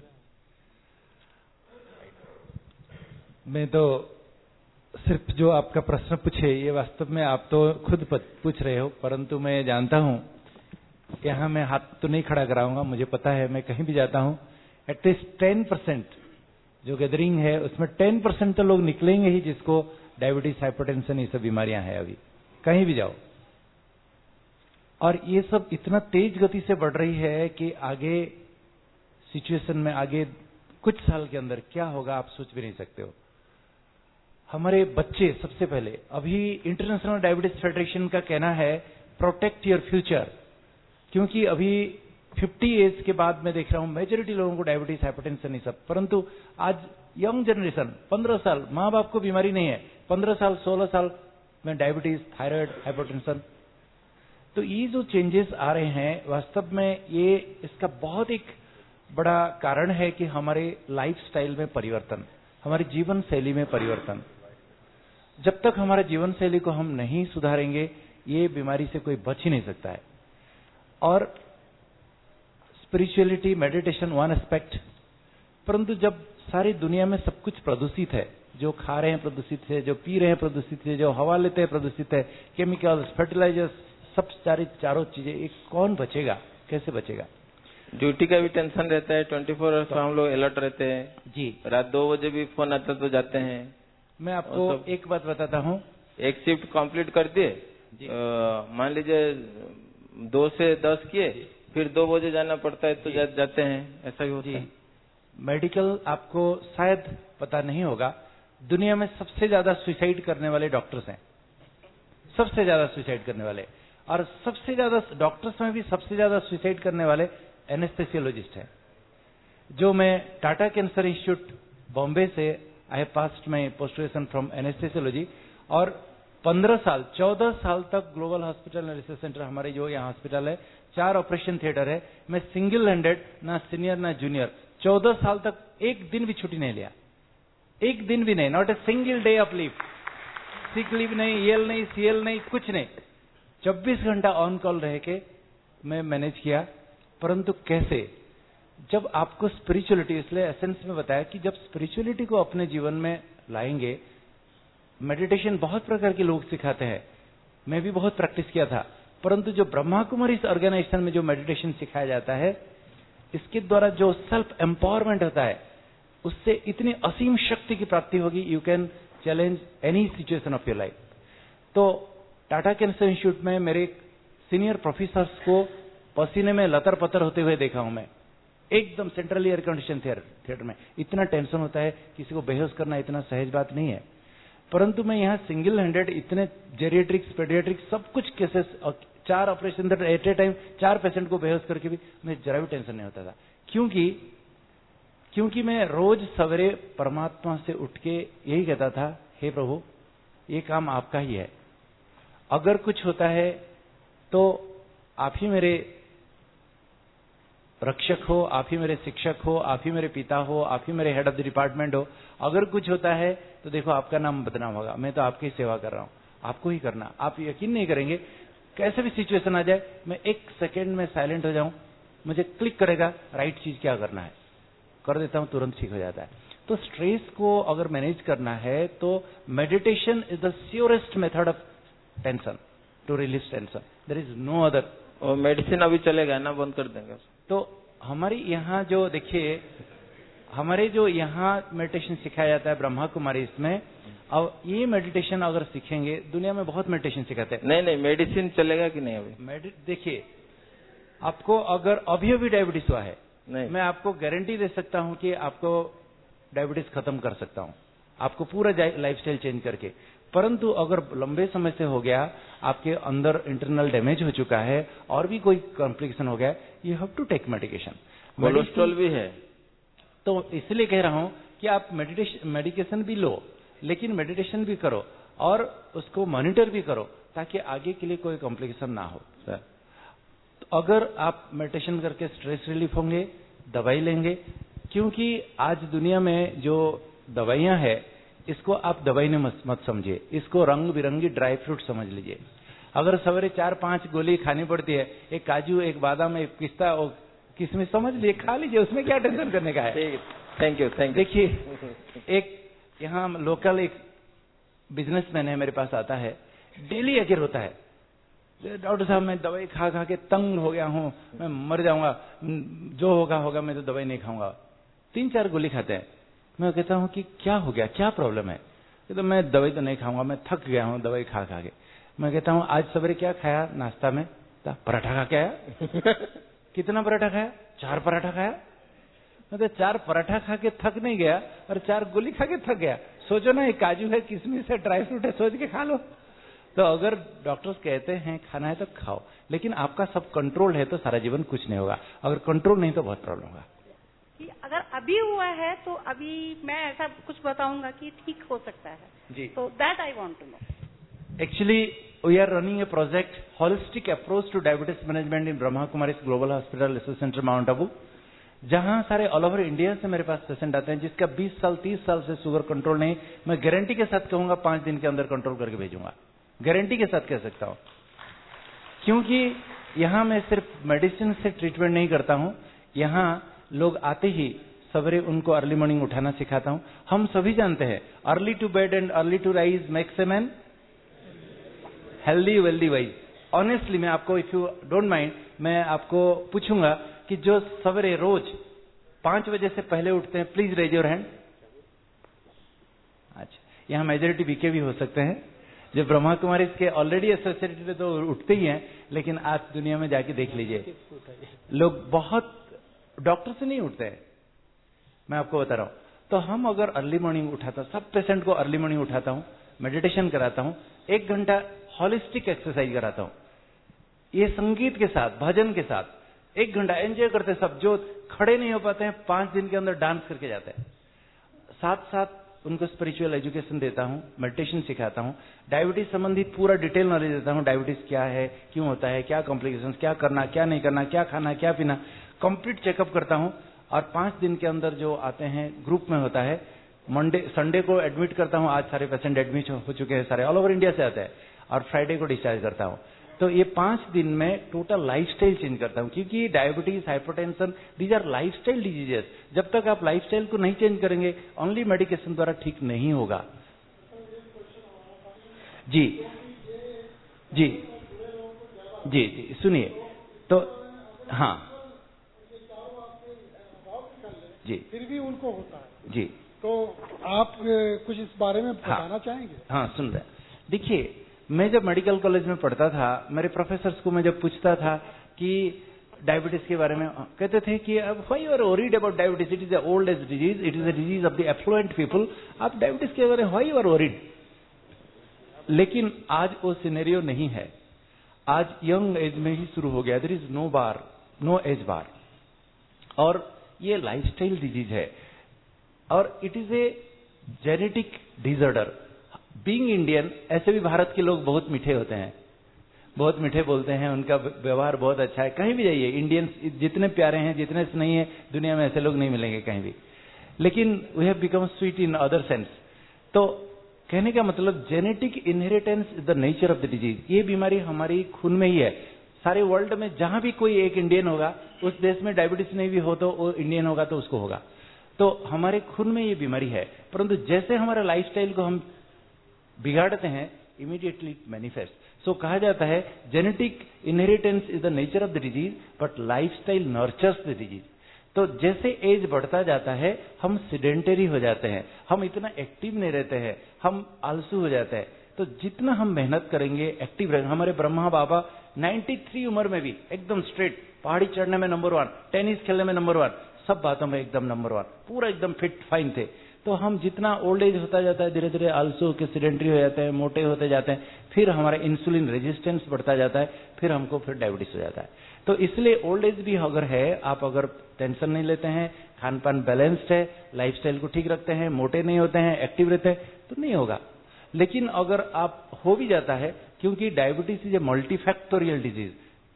मैं तो सिर्फ जो आपका प्रश्न पूछे, ये वास्तव में आप तो खुद पूछ रहे हो, परंतु मैं जानता हूं, यहाँ मैं हाथ तो नहीं खड़ा कराऊंगा, मुझे पता है, मैं कहीं भी जाता हूं, एटलीस्ट 10% जो गैदरिंग है उसमें 10% तो लोग निकलेंगे ही जिसको डायबिटीज, हाइपरटेंशन, ये सब बीमारियां हैं। अभी कहीं भी जाओ, और ये सब इतना तेज गति से बढ़ रही है कि आगे सिचुएशन में, आगे कुछ साल के अंदर क्या होगा आप सोच भी नहीं सकते हो। हमारे बच्चे सबसे पहले, अभी इंटरनेशनल डायबिटीज फेडरेशन का कहना है प्रोटेक्ट योर फ्यूचर, क्योंकि अभी 50 एज के बाद मैं देख रहा हूं मेजोरिटी लोगों को डायबिटीज, हाइपरटेंशन, ये सब। परंतु आज यंग जनरेशन 15 साल, माँ बाप को बीमारी नहीं है, 15 साल 16 साल में डायबिटीज, थायराइड, हाइपरटेंशन। तो ये जो चेंजेस आ रहे हैं, वास्तव में ये इसका बहुत एक बड़ा कारण है कि हमारे लाइफस्टाइल में परिवर्तन, हमारी जीवन शैली में परिवर्तन। जब तक हमारे जीवन शैली को हम नहीं सुधारेंगे, ये बीमारी से कोई बच ही नहीं सकता है। और स्पिरिचुअलिटी, मेडिटेशन वन एस्पेक्ट, परंतु जब सारी दुनिया में सब कुछ प्रदूषित है, जो खा रहे हैं प्रदूषित है, जो पी रहे हैं प्रदूषित है, जो हवा लेते हैं प्रदूषित है, केमिकल्स, फर्टिलाइजर्स, सब चारों चीजें, एक कौन बचेगा, कैसे बचेगा? ड्यूटी का भी टेंशन रहता है, 24 आवर्स हम लोग अलर्ट रहते हैं जी। रात 2 बजे भी फोन आता तो जाते हैं। मैं आपको एक बात बताता हूँ, एक शिफ्ट कंप्लीट कर दिए, मान लीजिए 2 से 10 किए, फिर 2 बजे जाना पड़ता है तो जाते हैं, ऐसा ही होता है। मेडिकल आपको शायद पता नहीं होगा, दुनिया में सबसे ज्यादा सुसाइड करने वाले डॉक्टर्स हैं, सबसे ज्यादा सुसाइड करने वाले, और सबसे ज्यादा डॉक्टर्स में भी सबसे ज्यादा सुसाइड करने वाले एनेस्थेसियोलॉजिस्ट हैं। जो मैं टाटा कैंसर इंस्टीट्यूट बॉम्बे से, I have passed my post graduation from anaesthesiology, और 14 साल तक global hospital and research centre, हमारे जो यहाँ हॉस्पिटल है, 4 ऑपरेशन थिएटर है, मैं सिंगल हैंडेड, ना सीनियर ना जूनियर, 14 साल तक एक दिन भी छुट्टी नहीं लिया, एक दिन भी नहीं, not a single day of leave, sick leave नहीं, ईएल नहीं, सीएल नहीं, कुछ नहीं, 24 घंटा ऑन कॉल रह के मैं मैनेज किया। परंतु कैसे? जब आपको स्पिरिचुअलिटी, इसलिए एसेंस में बताया कि जब स्पिरिचुअलिटी को अपने जीवन में लाएंगे, मेडिटेशन बहुत प्रकार के लोग सिखाते हैं, मैं भी बहुत प्रैक्टिस किया था, परंतु जो ब्रह्मा कुमारी इस ऑर्गेनाइजेशन में जो मेडिटेशन सिखाया जाता है, इसके द्वारा जो सेल्फ एम्पावरमेंट होता है, उससे इतनी असीम शक्ति की प्राप्ति होगी, you can challenge any situation of your life. तो टाटा कैंसर इंस्टीट्यूट में मेरे सीनियर प्रोफेसर्स को पसीने में लतर पतर होते हुए देखा हूं मैं, एकदम सेंट्रल एयर कंडीशन थिएटर में। इतना टेंशन होता है, किसी को बेहोश करना इतना सहज बात नहीं है, परंतु मैं यहाँ सिंगल हैंडेड इतने जेरिएट्रिक्स, पेडियाट्रिक्स, सब कुछ cases, 4 operation theatre at a time, 4 patient को बेहोश करके भी मैं जरा भी टेंशन नहीं होता था। क्योंकि मैं रोज सवेरे परमात्मा से उठ के यही कहता था, हे प्रभु, ये काम आपका ही है, अगर कुछ होता है तो आप ही मेरे रक्षक हो, आप ही मेरे शिक्षक हो, आप ही मेरे पिता हो, आप ही मेरे हेड ऑफ द डिपार्टमेंट हो, अगर कुछ होता है तो देखो आपका नाम बदनाम होगा, मैं तो आपकी सेवा कर रहा हूं, आपको ही करना। आप यकीन नहीं करेंगे, कैसे भी सिचुएशन आ जाए, मैं 1 सेकेंड में साइलेंट हो जाऊं, मुझे क्लिक करेगा राइट चीज क्या करना है, कर देता हूं, तुरंत ठीक हो जाता है। तो स्ट्रेस को अगर मैनेज करना है तो meditation is the surest method of tension, to release tension, there is no other. और मेडिसिन अभी चलेगा ना, बंद कर देंगे? तो हमारी यहाँ जो देखिए, हमारे जो यहाँ मेडिटेशन सिखाया जाता है ब्रह्मा कुमारी, इसमें अब ये मेडिटेशन अगर सीखेंगे, दुनिया में बहुत मेडिटेशन सिखाते हैं। नहीं, मेडिसिन चलेगा कि नहीं अभी? देखिए, आपको अगर अभी डायबिटीज हुआ है, नहीं, मैं आपको गारंटी दे सकता हूं कि आपको डायबिटीज खत्म कर सकता हूं, आपको पूरा लाइफस्टाइल चेंज करके। परंतु अगर लंबे समय से हो गया, आपके अंदर इंटरनल डैमेज हो चुका है और भी कोई कॉम्प्लिकेशन हो गया, you have to take medication. Cholesterol भी है, तो इसलिए कह रहा हूं कि आप मेडिकेशन भी लो, लेकिन मेडिटेशन भी करो और उसको मॉनिटर भी करो, ताकि आगे के लिए कोई कॉम्प्लिकेशन ना हो। सर, तो अगर आप मेडिटेशन करके स्ट्रेस रिलीफ होंगे, दवाई लेंगे, क्योंकि आज दुनिया में जो दवाइयां हैं, इसको आप दवाई ने मत समझिए, इसको रंग बिरंगी ड्राई फ्रूट समझ लीजिए। अगर सवेरे 4-5 गोली खानी पड़ती है, एक काजू, एक बादाम, एक पिस्ता और किशमिश, समझ लीजिए, खा लीजिए, उसमें क्या टेंशन करने का है। Thank you. देखिए, एक यहाँ लोकल एक बिजनेसमैन है, मेरे पास आता है, डेली अगर होता है, डॉक्टर साहब मैं दवाई खा खा के तंग हो गया हूं, मैं मर जाऊंगा, जो होगा मैं तो दवाई नहीं खाऊंगा। 3-4 गोली खाते हैं। मैं कहता हूं कि क्या हो गया, क्या प्रॉब्लम है? तो मैं दवाई तो नहीं खाऊंगा, मैं थक गया हूं दवाई खा खा के। मैं कहता हूं आज सवेरे क्या खाया नाश्ता में? पराठा खा के आया। कितना पराठा खाया? 4 पराठा खाया। मतलब 4 पराठा खा के थक नहीं गया और 4 गोली खा के थक गया। सोचो ना, ये काजू है, किशमिश है, ड्राई फ्रूट है, सोच के खा लो। तो अगर डॉक्टर्स कहते हैं खाना है तो खाओ, लेकिन आपका सब कंट्रोल है तो सारा जीवन कुछ नहीं होगा, अगर कंट्रोल नहीं तो बहुत प्रॉब्लम होगा। अगर अभी हुआ है तो अभी मैं ऐसा कुछ बताऊंगा कि ठीक हो सकता है जी, तो that I want to know. Actually we are running a project holistic approach to diabetes management in Brahma Kumaris global hospital research centre, Mount Abu. जहां सारे ऑल ओवर इंडिया से मेरे पास पेशेंट आते हैं जिसका 20 साल 30 साल से शुगर कंट्रोल नहीं, मैं गारंटी के साथ कहूंगा 5 दिन के अंदर कंट्रोल करके भेजूंगा, गारंटी के साथ कह सकता हूं। क्योंकि यहां मैं सिर्फ मेडिसिन से ट्रीटमेंट नहीं करता हूं, यहां लोग आते ही सवेरे उनको अर्ली मॉर्निंग उठाना सिखाता हूं। हम सभी जानते हैं early to bed and early to rise makes a man healthy wealthy wise. Honestly मैं आपको, इफ यू डोंट माइंड, मैं आपको पूछूंगा कि जो सवेरे रोज 5 बजे से पहले उठते हैं, प्लीज रेज योर हैंड। अच्छा, यहाँ मेजोरिटी बीके भी हो सकते हैं। जो ब्रह्मा कुमारी के ऑलरेडी एसोसिएटेड तो उठते ही हैं, लेकिन आज दुनिया में जाके देख लीजिए, लोग बहुत डॉक्टर से नहीं उठते हैं, मैं आपको बता रहा हूं। तो हम अगर अर्ली मॉर्निंग उठाता, सब पेशेंट को अर्ली मॉर्निंग उठाता हूं, मेडिटेशन कराता हूं, 1 घंटा हॉलिस्टिक एक्सरसाइज कराता हूं, ये संगीत के साथ, भजन के साथ 1 घंटा एंजॉय करते सब। जो खड़े नहीं हो पाते हैं 5 दिन के अंदर डांस करके जाते हैं। साथ साथ उनको स्पिरिचुअल एजुकेशन देता हूं, मेडिटेशन सिखाता हूं, डायबिटीज संबंधित पूरा डिटेल नॉलेज देता हूं। डायबिटीज क्या है, क्यों होता है, क्या कॉम्प्लिकेशंस, क्या करना क्या नहीं करना, क्या खाना क्या पीना, कंप्लीट चेकअप करता हूं। और 5 दिन के अंदर जो आते हैं ग्रुप में होता है, संडे को एडमिट करता हूं। आज सारे पेशेंट एडमिट हो चुके हैं, सारे ऑल ओवर इंडिया से आते हैं, और फ्राइडे को डिस्चार्ज करता हूं। तो ये 5 दिन में टोटल लाइफस्टाइल चेंज करता हूं, क्योंकि diabetes, hypertension, these are lifestyle diseases. जब तक आप लाइफस्टाइल को नहीं चेंज करेंगे, ओनली मेडिकेशन द्वारा ठीक नहीं होगा। जी जी जी जी, सुनिए तो, हाँ जी, फिर भी उनको होता है जी, तो आप कुछ इस बारे में बताना चाहेंगे? हाँ, सुन रहे। देखिए, मैं जब मेडिकल कॉलेज में पढ़ता था, मेरे प्रोफेसर्स को मैं जब पूछता था कि डायबिटीज के बारे में, कहते थे कि अब why you are worried about diabetes, it is a old age disease, it is a disease of the affluent people, आप डायबिटीज के बारे में व्हाई यू आर वरीड। लेकिन आज वो सिनेरियो नहीं है, आज यंग एज में ही शुरू हो गया, there is no bar, no age bar. और ये लाइफस्टाइल डिजीज है, और it is a genetic disorder. Being Indian, ऐसे भी भारत के लोग बहुत मीठे होते हैं, बहुत मीठे बोलते हैं, उनका व्यवहार बहुत अच्छा है। कहीं भी जाइए, इंडियंस जितने प्यारे हैं, जितने नहीं है, दुनिया में ऐसे लोग नहीं मिलेंगे कहीं भी। लेकिन we have become sweet in other sense. तो कहने का मतलब, genetic inheritance is the nature of the disease. ये बीमारी हमारी खून में ही है। सारे वर्ल्ड में जहां भी कोई एक इंडियन होगा, उस देश में डायबिटीज नहीं भी हो तो वो इंडियन होगा, तो उसको होगा। तो हमारे खून में ये बीमारी है, परंतु जैसे हमारे लाइफस्टाइल को हम बिगाड़ते हैं, इमीडिएटली इट मैनिफेस्ट। सो कहा जाता है, genetic inheritance is the nature of the disease, but lifestyle nurtures the disease. तो जैसे एज बढ़ता जाता है, हम सिडेंटरी हो जाते हैं, हम इतना एक्टिव नहीं रहते हैं, हम आलसू हो जाते हैं। तो जितना हम मेहनत करेंगे, एक्टिव रहेंगे। हमारे ब्रह्मा बाबा 93 उम्र में भी एकदम स्ट्रेट, पहाड़ी चढ़ने में नंबर 1, टेनिस खेलने में नंबर 1, सब बातों में एकदम नंबर 1, पूरा एकदम फिट फाइन थे। तो हम जितना ओल्ड एज होता जाता है, धीरे धीरे आलसू होकर सिडेंटरी हो जाते हैं, मोटे होते जाते हैं, फिर हमारा इंसुलिन रेजिस्टेंस बढ़ता जाता है, फिर हमको फिर डायबिटीज हो जाता है। तो इसलिए ओल्ड एज भी अगर है, आप अगर टेंशन नहीं लेते हैं, खान पान बैलेंस्ड है, लाइफस्टाइल को ठीक रखते हैं, मोटे नहीं होते हैं, एक्टिव रहते हैं, तो नहीं होगा। लेकिन अगर आप हो भी जाता है, क्योंकि diabetes is a multifactorial disease,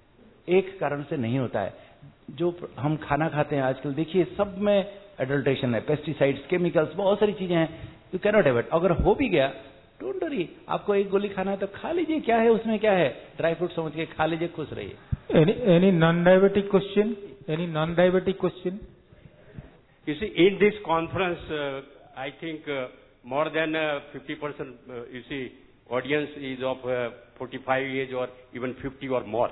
एक कारण से नहीं होता है। जो हम खाना खाते हैं आजकल, देखिए सब में एडल्ट्रेशन है, पेस्टिसाइड्स, केमिकल्स, बहुत सारी चीजें हैं, यू कैनॉट हैव इट। अगर हो भी गया, डोंट वरी, आपको एक गोली खाना है तो खा लीजिए, क्या है उसमें, क्या है, ड्राई फ्रूट समझ के खा लीजिए, खुश रहिए। Any non diabetic question, any non diabetic question? You see, in this conference, I think more than 50%, you see, audience is of 45 age or even 50 or more.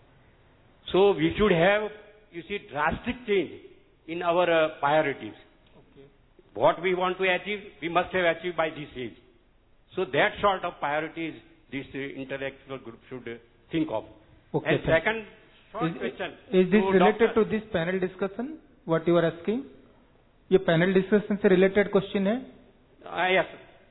So we should have, you see, drastic change in our priorities. Okay. What we want to achieve, we must have achieved by this age. So that sort of priorities this intellectual group should think of. Okay. And second short question. Is this related to this panel discussion? What you are asking? ये panel discussion से related question है? Yes.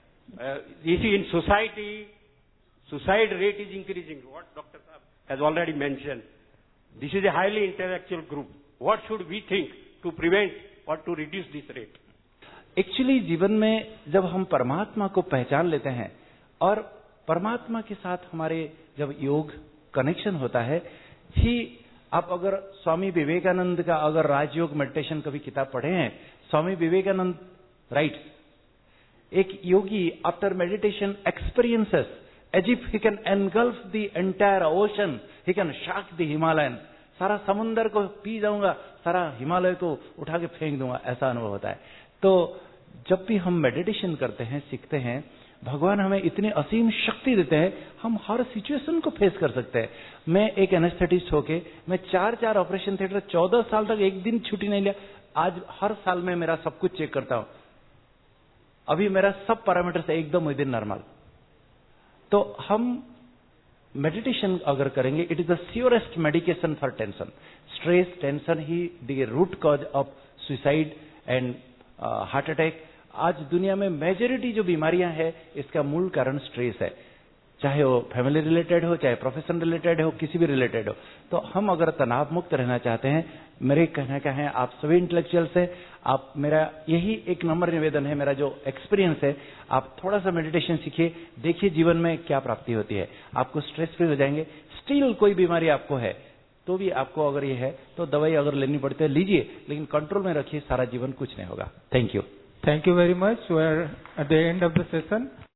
You see, in society, suicide rate is increasing. What Dr. Saab has already mentioned. This is a highly intellectual group. What should we think to prevent or to reduce this rate? Actually जीवन में जब हम परमात्मा को पहचान लेते हैं और परमात्मा के साथ हमारे जब योग कनेक्शन होता है, ही आप अगर स्वामी विवेकानंद का अगर राजयोग मेडिटेशन कभी किताब पढ़े हैं, स्वामी विवेकानंद राइट्स, एक yogi after meditation experiences as if he can engulf the entire ocean, he can shock the Himalayan, सारा समुद्र को पी जाऊंगा, सारा हिमालय को उठा के फेंक दूंगा, ऐसा अनुभव होता है। तो जब भी हम मेडिटेशन करते हैं, सीखते हैं, भगवान हमें इतनी असीम शक्ति देते हैं, हम हर सिचुएशन को फेस कर सकते हैं। मैं एक एनेस्थेटिस्ट होके मैं 4 ऑपरेशन थिएटर 14 साल तक एक दिन छुट्टी नहीं लिया। आज हर साल में मेरा सब कुछ चेक करता हूं, अभी मेरा सब पैरामीटर्स एकदम विद इन नॉर्मल। तो हम मेडिटेशन अगर करेंगे, it is the surest medication for tension. Stress, tension ही the root cause of suicide and heart attack. आज दुनिया में मेजॉरिटी जो बीमारियां हैं, इसका मूल कारण स्ट्रेस है, चाहे वो फैमिली रिलेटेड हो, चाहे प्रोफेशन रिलेटेड हो, किसी भी रिलेटेड हो। तो हम अगर तनाव मुक्त रहना चाहते हैं, मेरे कहना क्या है, आप सभी इंटेलेक्चुअल से, आप, मेरा यही एक नंबर निवेदन है, मेरा जो एक्सपीरियंस है, आप थोड़ा सा मेडिटेशन सीखिए, देखिए जीवन में क्या प्राप्ति होती है, आपको स्ट्रेस फ्री हो जाएंगे। स्टिल कोई बीमारी आपको है तो भी आपको अगर ये है तो दवाई अगर लेनी पड़ती है लीजिए, लेकिन कंट्रोल में रखिए, सारा जीवन कुछ नहीं होगा। Thank you. Thank you very much. We are at the end of the session.